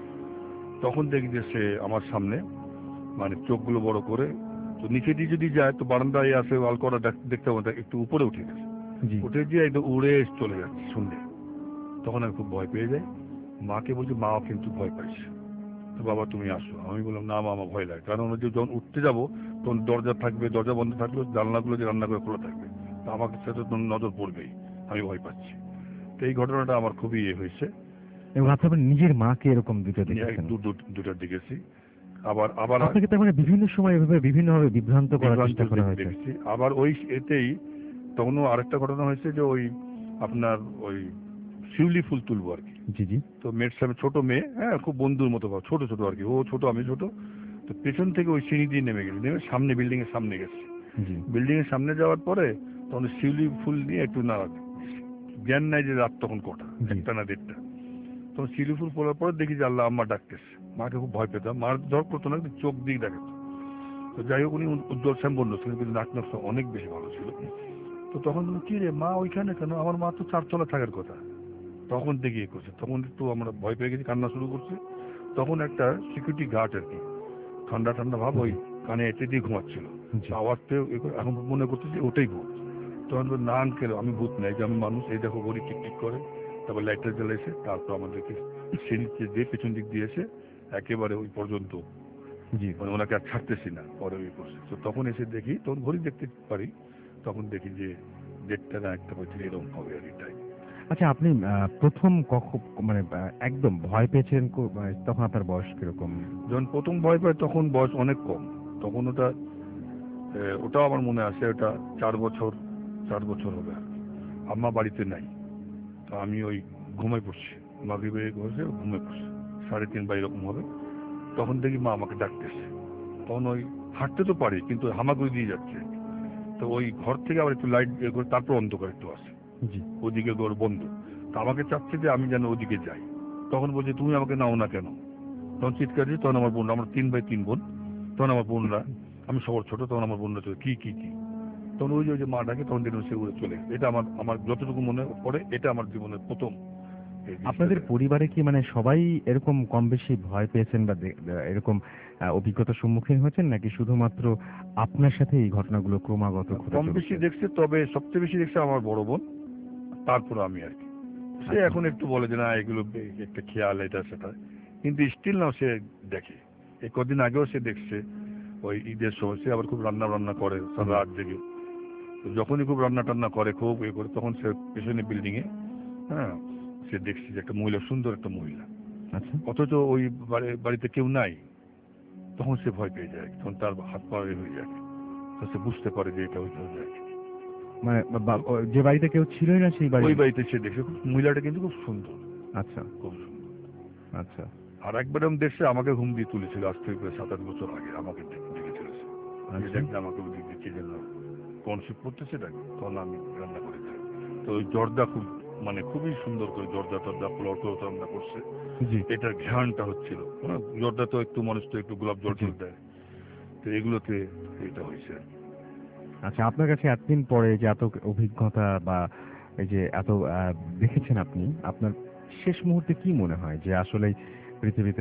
তখন দেখি যে সে আমার সামনে, মানে চোখগুলো বড় করে, তো নিচে দিয়ে যদি যায় তো বারান্দায় আসে ওয়াল করা দেখতে হবে, একটু উপরে উঠে গেছে, উঠে গিয়ে একদম উড়ে চলে যাচ্ছে শুনলে। তখন আমি খুব ভয় পেয়ে যাই, মাকে বলছি, মাও কিন্তু ভয় পাইছে, তো বাবা তুমি আসো। আমি বললাম না মা, আমার ভয় লাগে, কারণ ওই যে যখন উঠতে যাবো তখন দরজা থাকবে, দরজা বন্ধ থাকলে জানলাগুলো যে রান্না করে খোলা থাকবে, তো আমাকে সাথে তো নজর পড়বেই, আমি ভয় পাচ্ছি। তো এই ঘটনাটা আমার খুবই হয়েছে। এবং আপনি নিজের মাকে এরকম দুটো দেখেছেন? দুটো দেখেছি। আবার আপনাকে তার মানে বিভিন্ন সময় এভাবে বিভিন্নভাবে বিভ্রান্ত করার চেষ্টা করা হয়েছে? দেখেছি। আবার ওই এতেই তখনও আরেকটা ঘটনা হয়েছে যে ওই আপনার ওই শিউলি ফুল তুলবো আর কি। জি জি। তো মেয়ের সামনে ছোট মেয়ে, হ্যাঁ, খুব বন্ধুর মতো, ছোট ছোট আর কি, ও ছোট আমি ছোট। তো পেছন থেকে ওই সিঁড়ি দিয়ে নেমে গেছে, নেমে সামনে বিল্ডিং এর সামনে গেছে। বিল্ডিং এর সামনে যাওয়ার পরে তখন শিউলি ফুল নিয়ে একটু না, জ্ঞান নাই যে রাত তখন কটা, 1টা না 1:30টা। তখন শিউলি ফুল পড়ার পরে দেখি যে আল্লাহ আম্মা ডাকতেছে। মাকে খুব ভয় পেতাম, মার ধর করতো না, কিন্তু চোখ দিয়ে ডাকতো। তো যাই হোক, উনি উজ্জ্বল শ্যামবর্ণ ছিলেন, কিন্তু নাক নকশা অনেক বেশি ভালো ছিল। তো তখন কি রে মা ওইখানে কেন? আমার মা তো 4 তলা থাকার কথা। তখন দেখি করছে, তখন একটু আমরা ভয় পেয়ে গেছি, কান্না শুরু করছে। তখন একটা সিকিউরিটি গার্ড আর কি, ঠান্ডা ঠান্ডা ভাব, ওই কানে এঁটে দিয়ে ঘুমাচ্ছিল। আওয়াজ পেয়ে এখন মনে করছে যে ওটাই ভূত। তখন না আঙ্কেল, আমি ভূত নাই, যে আমি মানুষ, এই দেখো গড়ি টিকটিক করে। তারপর লাইটার জ্বালাইছে, তারপর আমাদেরকে সিঁড়িতে দিয়ে পেছন দিক দিয়ে এসে একেবারে ওই পর্যন্ত, মানে ওনাকে আর ছাড়তেছি না, পরে ওই করছে। তো তখন এসে দেখি, তখন ঘড়ি দেখতে পারি, তখন দেখি যে 1:30 না 1টা পঁয়ত্রিশ এরকম হবে আর এটাই। আচ্ছা, আপনি প্রথম মানে একদম ভয় পেয়েছেন তখন আপনার বয়স কিরকম? যখন প্রথম ভয় পাই তখন বয়স অনেক কম, তখন ওটাও আমার মনে আছে, ওটা 4 বছর হবে। আম্মা বাড়িতে নাই, তো আমি ওই ঘুমাই পড়ছি, মাগরিবে ঘরে ঘুমাই পড়ছি, 3:30 বা এরকম হবে। তখন দেখি মা আমাকে ডাকতেছে। তখন ওই হাঁটতে তো পারি, কিন্তু হামাগুড়ি দিয়ে যাচ্ছে। তো ওই ঘর থেকে আবার একটু লাইট বের করে, তারপর অন্ধকার একটু আসে, ওদিকে ঘর বন্ধ। তো আমাকে চাচ্ছে যে আমি যেন ওদিকে যাই। তখন বলছে তুমি আমাকে নাও না কেন? তখন চিৎকার দিই। তখন আমার বোন, আমার 3 বোন, তখন আমার বোনরা, আমি সবার ছোট, তখন আমার বোনরা চলে কি কি কি, তখন ওই যে মা ডাকে, তখন দেখলাম সে উড়ে চলে। এটা আমার যতটুকু মনে পড়ে, এটা আমার জীবনের প্রথম। আপনাদের পরিবারে কি মানে সবাই এরকম কম বেশি ভয় পেয়েছেন বা এরকম অভিজ্ঞতার সম্মুখীন হয়েছেন, নাকি শুধুমাত্র আপনার সাথে এই ঘটনাগুলো ক্রমাগত কম বেশি দেখছে? তবে সবচেয়ে বেশি দেখছে আমার বড় বোন, তারপর আমি আর কি। সে এখন একটু বলে যে না এগুলো একটা খেয়াল, এটা সেটা, কিন্তু স্টিল নাও সে দেখে। এই কদিন আগেও সে দেখছে, ওই ঈদের সময় সে আবার খুব রান্না করে সারা রাত জেগে। তো যখনই খুব রান্না টান্না করে, খুব করে, তখন সে পেছনে বিল্ডিং এ, হ্যাঁ, সে দেখছে যে একটা মহিলা, সুন্দর একটা মহিলা, অথচ ওই বাড়িতে কেউ নাই। তখন সে ভয় পেয়ে যায়, তখন তার হাত পা হয়ে যায়, তো সে বুঝতে পারে যে এটা হইতে যায়। মানে যে বাড়িতে কেউ ছিলই না সেই বাড়ি, ওই বাড়িতে সে দেখছে মহিলাটা কিন্তু খুব সুন্দর। আচ্ছা, খুব সুন্দর। আচ্ছা। আর একবার আমি দেখছি, আমাকে ঘুম দিয়ে তুলেছিল, আজ থেকে 7-8 বছর আগে আমাকে দেখে চলেছে। দেখলে আমাকে ওই দিক দিয়ে যেন কনসিভ করতেছে, তখন আমি রান্না করেছি। তো ওই জর্দা খুব, মানে খুবই সুন্দর করে জর্দা টর্দা পোলাও রান্না করছে, এটার ঘ্রাণটা হচ্ছিল। জর্দা তো একটু মানুষ তো একটু গোলাপ জল দেয়, তো এগুলোতে এটা হয়েছে। আচ্ছা, আপনার কাছে এতদিন পরে যে এত অভিজ্ঞতা বা এই যে এত দেখেছেন আপনি, আপনার শেষ মুহূর্তে কি মনে হয় যে আসলে পৃথিবীতে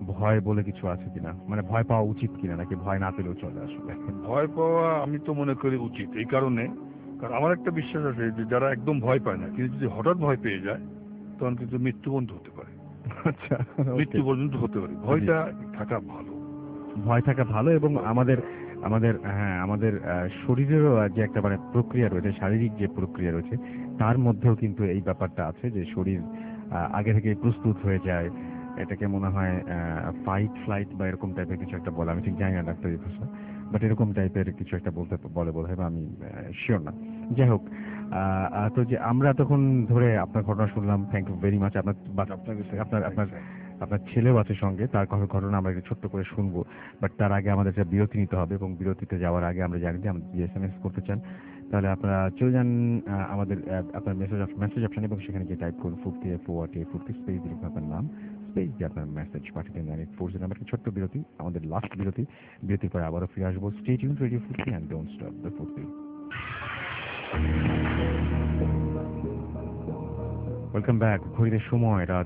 ভয় বলে কিছু আছে কিনা, মানে ভয় পাওয়া উচিত কিনা, নাকি ভয় না পেলেও চলে আসলে? ভয় পাওয়া আমি তো মনে করি উচিত, এই কারণে কারণ আমার একটা বিশ্বাস আছে যে যারা একদম ভয় পায় না কিন্তু যদি হঠাৎ ভয় পেয়ে যায় তখন কিন্তু মৃত্যু পর্যন্ত হতে পারে। আচ্ছা, মৃত্যু পর্যন্ত হতে পারে, ভয়টা থাকা ভালো। ভয় থাকা ভালো, এবং আমাদের আমাদের হ্যাঁ আমাদের শরীরেরও যে একটা মানে প্রক্রিয়া রয়েছে, শারীরিক যে প্রক্রিয়া রয়েছে তার মধ্যেও কিন্তু এই ব্যাপারটা আছে যে শরীর আগে থেকে প্রস্তুত হয়ে যায়। এটাকে মনে হয় ফাইট ফ্লাইট বা এরকম টাইপের কিছু একটা বলে, আমি ঠিক জানি না ডাক্তারি ভাষা, বাট এরকম টাইপের কিছু একটা বলতে বলে বোধ হয়, বা আমি শিওর না। যাই হোক, তো যে আমরা তখন ধরে আপনার ঘটনা শুনলাম, থ্যাংক ইউ ভেরি মাচ। আপনার আপনার আপনার আপনার ছেলেও আছে সঙ্গে, তার ঘটনা আমরা একটু ছোট্ট করে শুনবো, বাট তার আগে আমাদের একটা বিরতি নিতে হবে, এবং বিরতিতে যাওয়ার আগে আমরা জানি যে আমাদের যদি SMS করতে চান তাহলে আপনারা চলে যান আমাদের আপনার মেসেজ অপশন, এবং সেখানে গিয়ে টাইপ করুন ফুর্তি ফুর্তি স্পেস দিয়ে আপনার নাম, স্পেস দিয়ে আপনার মেসেজ পাঠিয়ে দেন 9840 নাম্বার। ছোট্ট বিরতি, আমাদের লাস্ট বিরতি। বিরতির পরে আবারও ফিরে আসবো। Stay tuned, radio Foorti and don't stop the Foorti. Welcome back. ঘড়িতে সময় রাত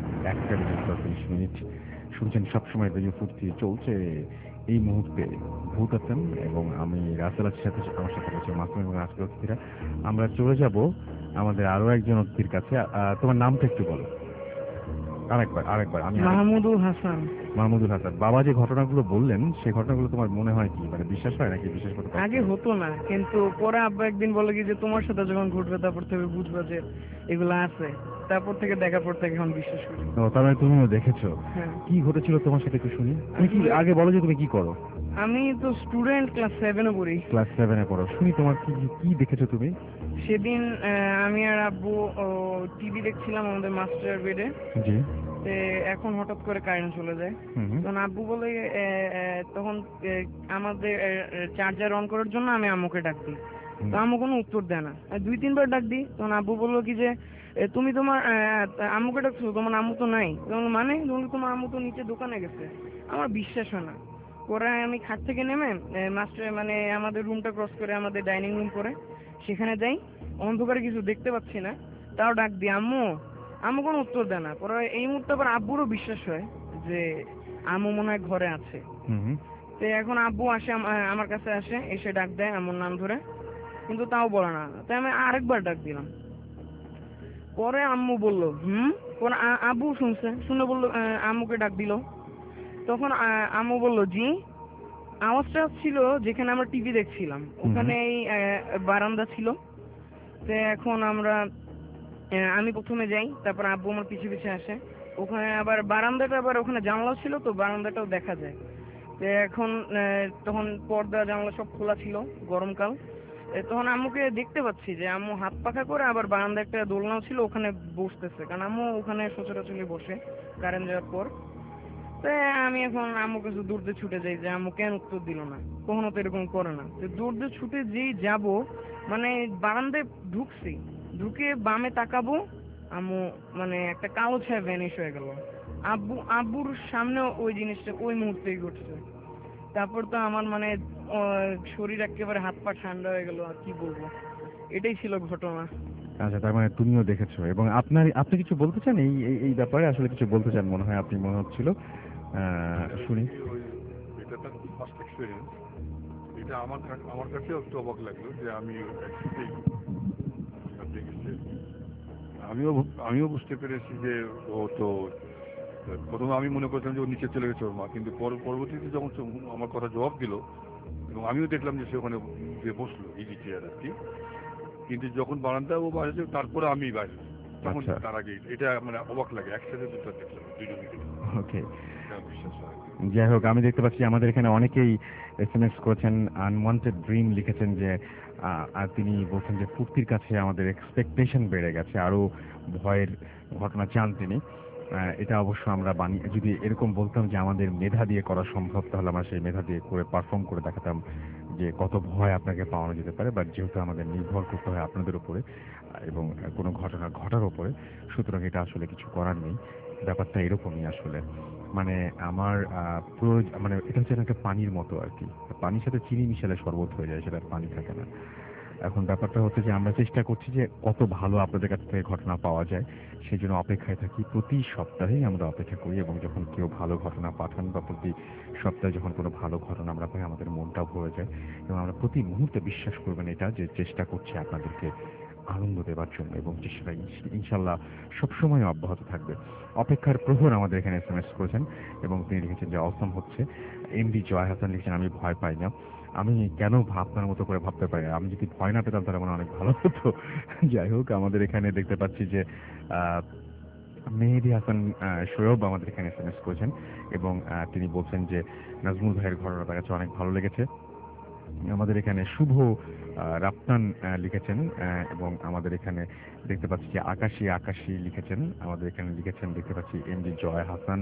1:30 শুনছেন সবসময় রেডিও ফুর্তি চলছে। এই মুহূর্তে ভূত আছেন এবং আমি রাসেল আছির সাথে, আমার সাথে রয়েছে মাসুম এবং রাসেল অতিথিরা। আমরা চলে যাব আমাদের আরো একজন অতিথির কাছে। তোমার নামটা একটু বলো আরেকবার। আমি মাহমুদুল হাসান। মাহমুদুল হাসান। বাবা যে ঘটনাগুলো বললেন সেই ঘটনাগুলো তোমার মনে হয় কি, মানে বিশ্বাস হয় নাকি বিশ্বাস করতে? আগে হতো না, কিন্তু পরে আব্বা একদিন বলে কি যে তোমার সাথে যখন ঘটবে তারপর থেকে বুঝবে যে এগুলো আছে, তারপর থেকে দেখার পর থেকে এখন বিশ্বাস করি। ও, তার মানে তুমিও দেখেছো? হ্যাঁ। কি ঘটেছিল তোমার সাথে একটু শুনি। তুমি কি আগে বলো যে তুমি কি করো? আমি তো স্টুডেন্ট, ক্লাস 7 এ পড়ি। ক্লাস 7 এ পড়ো। শুনি তোমার কি দেখেছো তুমি? সেদিন আমি আর আব্বু টিভি দেখছিলাম আমাদের মাস্টার বেডে। জি। এখন হঠাৎ করে কারেন্ট চলে যায়, তখন আব্বু বলে তখন আমাদের চার্জার অন করার জন্য আমি আম্মুকে ডাক দিই, তো আম্মু কোনো উত্তর দেয় না। 2-3 বার ডাক দিই, তখন আব্বু বললো কি যে তুমি তোমার আম্মুকে ডাকছো, তোমার আম্মু তো নাই। মানে তোমার আম্মু তো নিচে দোকানে গেছে। আমার বিশ্বাস হয় না। পরে আমি খাট থেকে নেমে মাস্টার মানে আমাদের রুমটা ক্রস করে আমাদের ডাইনিং রুম করে সেখানে যাই, অন্ধকারে কিছু দেখতে পাচ্ছি না, তাও ডাক দিই আম্মু। আম্মু কোনো উত্তর দেয় না। পরে এই মুহূর্তে আবার আব্বুরও বিশ্বাস হয় যে আম্মু মনে হয় ঘরে আছে। তো এখন আব্বু আসে, আমার কাছে আসে, এসে ডাক দেয় আম্মুর নাম ধরে, কিন্তু তাও বলে না। তাই আমি আরেকবার ডাক দিলাম। পরে আম্মু বললো পরে আব্বু শুনে বললো আম্মুকে ডাক দিল। তখন আম্মু বললো জি। আওয়াজটা ছিল যেখানে আমরা টিভি দেখছিলাম ওখানে এই বারান্দা ছিল। তো এখন আমি প্রথমে যাই, তারপর আব্বু আমার পিছে পিছে আসে। ওখানে আবার বারান্দাটা, আবার ওখানে জানলা ছিল, তো বারান্দাটাও দেখা যায়। তো এখন তখন পর্দা জানলা সব খোলা ছিল, গরমকাল। তখন আম্মুকে দেখতে পাচ্ছি যে আম্মু হাত পাখা করে আবার বারান্দা একটা দোলনাও ছিল ওখানে বসতেছে, কারণ আম্মু ওখানে সচরাচরই বসে কারেন্ট যাওয়ার পর। তো আমি এখন আম্মু কাছে দৌড়তে ছুটে যাই যে আম্মু কেন উত্তর দিল না, কখনো তো এরকম করে না। তো দৌড়তে ছুটে যেই যাব, মানে বারান্দায় ঢুকে বামে তাকাবো, আম্মু মানে একটা কালো ছায়া ভ্যানিশ হয়ে গেল। আব্বুর সামনে ওই জিনিসটা ওই মুহূর্তেই ঘটছে। তারপর তো আমার মানে শরীর একেবারে হাত পা ঠান্ডা হয়ে গেল, আর কি বলবো। এটাই ছিল ঘটনা। আচ্ছা, তার মানে তুমিও দেখেছো, এবং আপনি কিছু বলতে চান এই ব্যাপারে? আসলে কিছু বলতে চান মনে হয়, আপনি মনে হচ্ছিল। শুনি। এটা তার ফার্স্ট এক্সপিরিয়েন্স। এটা আমার কাছেও একটু অবাক লাগলো যে আমি দেখেছি। আমিও বুঝতে পেরেছি যে ও তো প্রথমে আমি মনে করতাম যে ও নিচে চলে গেছে ওর মা, কিন্তু পরবর্তীতে যখন আমার কথা জবাব দিল এবং আমিও দেখলাম যে সে ওখানে গিয়ে বসলো ইজি চেয়ার আর কি, কিন্তু যখন বারান্দা ও বাইরে তারপরে আমি বাইরে, তখন তার আগে এটা মানে অবাক লাগে, একসাথে দুটো দেখলাম, দুজনকে। ওকে, বিশ্বাস হয়। যাই হোক, আমি দেখতে পাচ্ছি আমাদের এখানে অনেকেই SMS করেছেন, আনওয়ান্টেড ড্রিম লিখেছেন যে আর তিনি বলছেন যে ফুর্তির কাছে আমাদের এক্সপেকটেশন বেড়ে গেছে, আরো ভয়ের ঘটনা চান তিনি। এটা অবশ্য আমরা যদি এরকম বলতাম যে আমাদের মেধা দিয়ে করা সম্ভব, তাহলে আমরা সেই মেধা দিয়ে করে পারফর্ম করে দেখাতাম যে কত ভয় আপনাকে পাওয়ানো যেতে পারে। বাট যেহেতু আমাদের নির্ভর করতে হয় আপনাদের উপরে এবং কোনো ঘটনা ঘটার উপরে, সুতরাং এটা আসলে কিছু করার নেই। ব্যাপারটা এরকমই আসলে। মানে আমার মানে এটা হচ্ছে একটা পানির মতো আর কি, পানির সাথে চিনি মিশালে শরবত হয়ে যায়, সেটা পানি থাকে না। এখন ব্যাপারটা হচ্ছে যে আমরা চেষ্টা করছি যে কত ভালো আপনাদের কাছ থেকে ঘটনা পাওয়া যায়, সেই জন্য অপেক্ষায় থাকি। প্রতি সপ্তাহেই আমরা অপেক্ষা করি এবং যখন কেউ ভালো ঘটনা পাঠান বা প্রতি সপ্তাহে যখন কোনো ভালো ঘটনা আমরা পাই আমাদের মনটাও ভরে যায় এবং আমরা প্রতি মুহূর্তে বিশ্বাস করবেন এটা যে চেষ্টা করছি আপনাদেরকে আনন্দ দেওয়ার জন্য এবং চেষ্টাটা ইনশাল্লাহ সবসময় অব্যাহত থাকবে। অপেক্ষার প্রহর আমাদের এখানে SMS করেছেন এবং তিনি লিখেছেন যে অসম হচ্ছে। এমডি জয় হাসান লিখেছেন আমি ভয় পাই না। আমি কেন আপনার মতো করে ভাবতে পারি, আমি যদি ভয় না পেতাম তাহলে মনে হয় অনেক ভালো হতো। যাই হোক, আমাদের এখানে দেখতে পাচ্ছি যে মেহেদী হাসান সৈয়ব আমাদের এখানে SMS করেছেন এবং তিনি বলছেন যে নাজমুল ভাইয়ের ঘটনা তার কাছে অনেক ভালো লেগেছে। আমাদের এখানে শুভ রাপ্তান লিখেছেন এবং আমাদের এখানে দেখতে পাচ্ছি যে আকাশী লিখেছেন। আমাদের এখানে লিখেছেন দেখতে পাচ্ছি এমডি জয় হাসান,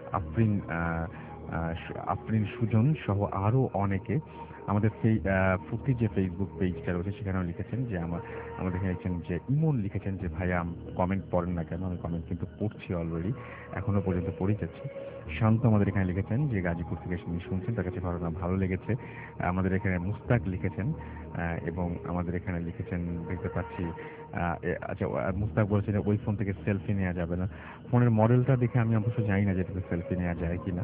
আফরিন সুজন সহ আরো অনেকে। আমাদের ফুর্তির যে ফেসবুক পেজটা রয়েছে সেখানেও লিখেছেন যে আমাদের এখানে লিখেছেন যে ইমন লিখেছেন যে ভাইয়া কমেন্ট পড়েন না কেন। আমি কমেন্ট কিন্তু পড়ছি অলরেডি, এখনো পর্যন্ত পড়ে যাচ্ছি। শান্ত আমাদের এখানে লিখেছেন যে গাজীপুর থেকে শুনছেন, তার কাছে ঘটনা ভালো লেগেছে। আমাদের এখানে মুস্তাক লিখেছেন এবং আমাদের এখানে লিখেছেন দেখতে পাচ্ছি আচ্ছা মুস্তাক বলেছেন ওই ফোন থেকে সেলফি নেওয়া যাবে না। ফোনের মডেলটা দেখে আমি অবশ্য জানি না যেটাতে সেলফি নেওয়া যায় কিনা।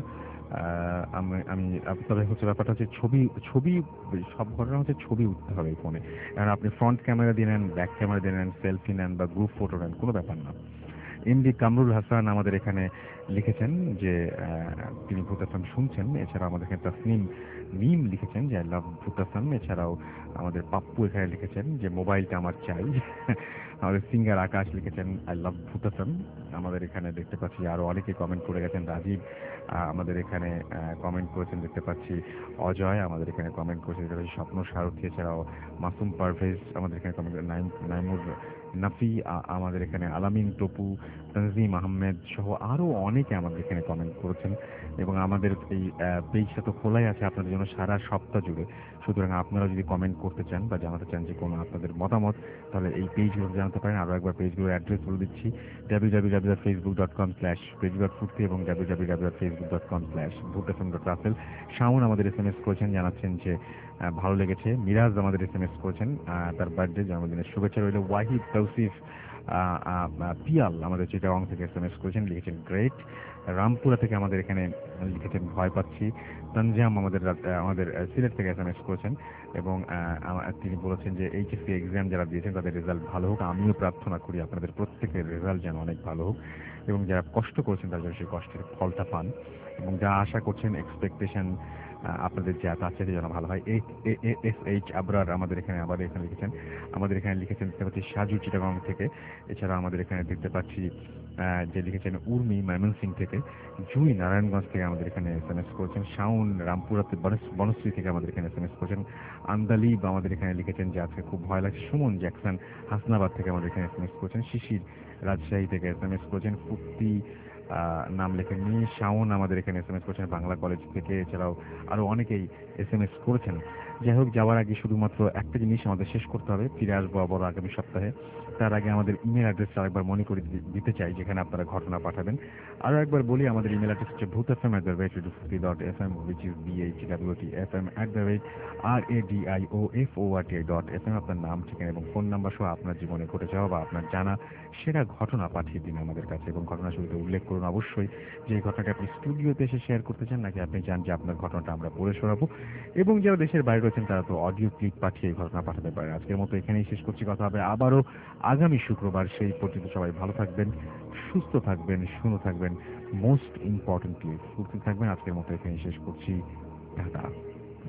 আমি তবে হচ্ছে ব্যাপারটা হচ্ছে ছবি সব ঘটনা হচ্ছে ছবি উঠতে হবে এই ফোনে। কারণ আপনি ফ্রন্ট ক্যামেরা দিয়ে নেন, ব্যাক ক্যামেরা দিয়ে নেন, সেলফি নেন বা গ্রুপ ফটো নেন, কোনো ব্যাপার না। এমডি কামরুল হাসান আমাদের এখানে লিখেছেন যে তিনি ভূত এফএম শুনছেন। এছাড়া আমাদের এখানে তাসনিম মিম লিখেছেন যে আই লাভ ভূত এফএম। এছাড়াও আমাদের পাপ্পু এখানে লিখেছেন যে মোবাইলটা আমার চাই। আমাদের সিঙ্গার আকাশ লিখেছেন আই লাভ ভূত এফএম। আমাদের এখানে দেখতে পাচ্ছি আরো অনেকে কমেন্ট করে গেছেন। রাজীব আমাদের এখানে কমেন্ট করেছেন দেখতে পাচ্ছি। অজয় আমাদের এখানে কমেন্ট করেছেন দেখতে পাচ্ছি। স্বপ্ন সারথী, এছাড়াও মাসুম পারভেজ আমাদের এখানে কমেন্ট, নাইমুর নাফি আমাদের এখানে, আলামিন টপু, তানজিম আহমেদ সহ আরো অনেকে আমাদের এখানে কমেন্ট করেছেন এবং আমাদের এই পেজটা তো খোলাই আছে আপনাদের জন্য সারা সপ্তাহ জুড়ে। সুতরাং আপনারা যদি কমেন্ট করতে চান বা জানাতে চান যে কোনো আপনাদের মতামত, তাহলে এই পেজগুলো জানাতে পারেন। আরো একবার পেজগুলোর অ্যাড্রেস বলে দিচ্ছি, www.facebook.com/facebook.ফুর্তি এবং www.facebook.com/bhutfm.russell। শাওন আমাদের SMS করেছেন, জানাচ্ছেন যে ভালো লেগেছে। মিরাজ আমাদের SMS করেছেন তার বার্থডে জন্মদিনের শুভেচ্ছা রইল। ওয়াহিদ তৌসিফ পিয়াল আমাদের চিটাগং থেকে SMS করেছেন, লিখেছেন গ্রেট। রামপুরা থেকে আমাদের এখানে লিখেছেন ভয় পাচ্ছি। তানজাম আমাদের সিলেট থেকে SMS করেছেন এবং তিনি বলেছেন যে এইচএসসি এক্সাম যারা দিয়েছেন তাদের রেজাল্ট ভালো হোক। আমিও প্রার্থনা করি আপনাদের প্রত্যেকের রেজাল্ট যেন অনেক ভালো হোক এবং যারা কষ্ট করেছেন তারা যেন সেই কষ্টের ফলটা পান এবং যা আশা করছেন এক্সপেকটেশন আপনাদের যা তার চাইতে যেন ভালো হয়। SH আবরার আমাদের এখানে লিখেছেন। আমাদের এখানে লিখেছেন দেখতে পাচ্ছি সাজু চিটাগং থেকে। এছাড়া আমাদের এখানে দেখতে পাচ্ছি যে লিখেছেন উর্মি ময়মনসিং থেকে। জুই নারায়ণগঞ্জ থেকে আমাদের এখানে SMS করেছেন। শাওন রামপুরাতে বনশ্রী থেকে আমাদের এখানে SMS করেছেন। আন্দালিব আমাদের এখানে লিখেছেন যে আজকে খুব ভয় লাগছে। সুমন জ্যাকসন হাসনাবাদ থেকে আমাদের এখানে SMS করেছেন। শিশির রাজশাহী থেকে SMS করেছেন। ফুর্তি নাম লেখেননি। শাওন আমাদের এখানে SMS করেছেন বাংলা কলেজ থেকে। এছাড়াও আরো অনেকেই SMS করেছেন। যাই হোক, যাওয়ার আগে শুধুমাত্র একটা জিনিস আমাদের শেষ করতে হবে, ফিরে আসবো আবার আগামী সপ্তাহে। তার আগে আমাদের ইমেল অ্যাড্রেসটা আরেকবার মনে করে দিতে চাই যেখানে আপনারা ঘটনা পাঠাবেন। আরো একবার বলি, আমাদের ইমেল অ্যাড্রেস হচ্ছে bhutfm@radio.fm, which is bhutfm@radiofort.fm। আপনার নাম, ঠিকানা এবং ফোন নাম্বার সহ আপনার জীবনে ঘটে যাওয়া বা আপনার জানা সেরা ঘটনা পাঠিয়ে দিন আমাদের কাছে এবং ঘটনার শুরুতে উল্লেখ করুন অবশ্যই যে এই ঘটনাটা আপনি স্টুডিওতে এসে শেয়ার করতে চান নাকি আপনি চান যে আপনার ঘটনাটা আমরা পড়ে শোনাবো। এবং যারা দেশের বাইরে রয়েছেন তারা তো অডিও ক্লিপ পাঠিয়ে এই ঘটনা পাঠাতে পারেন। আজকের মতো এখানেই শেষ করছি, কথা হবে আবারও আগামী শুক্রবার। সেই পর্যন্ত সবাই ভালো থাকবেন, সুস্থ থাকবেন, সুন্দর থাকবেন, মোস্ট ইম্পর্টেন্টলি সুস্থ থাকবেন। আজকের মতো এখানেই শেষ করছি, টাটা।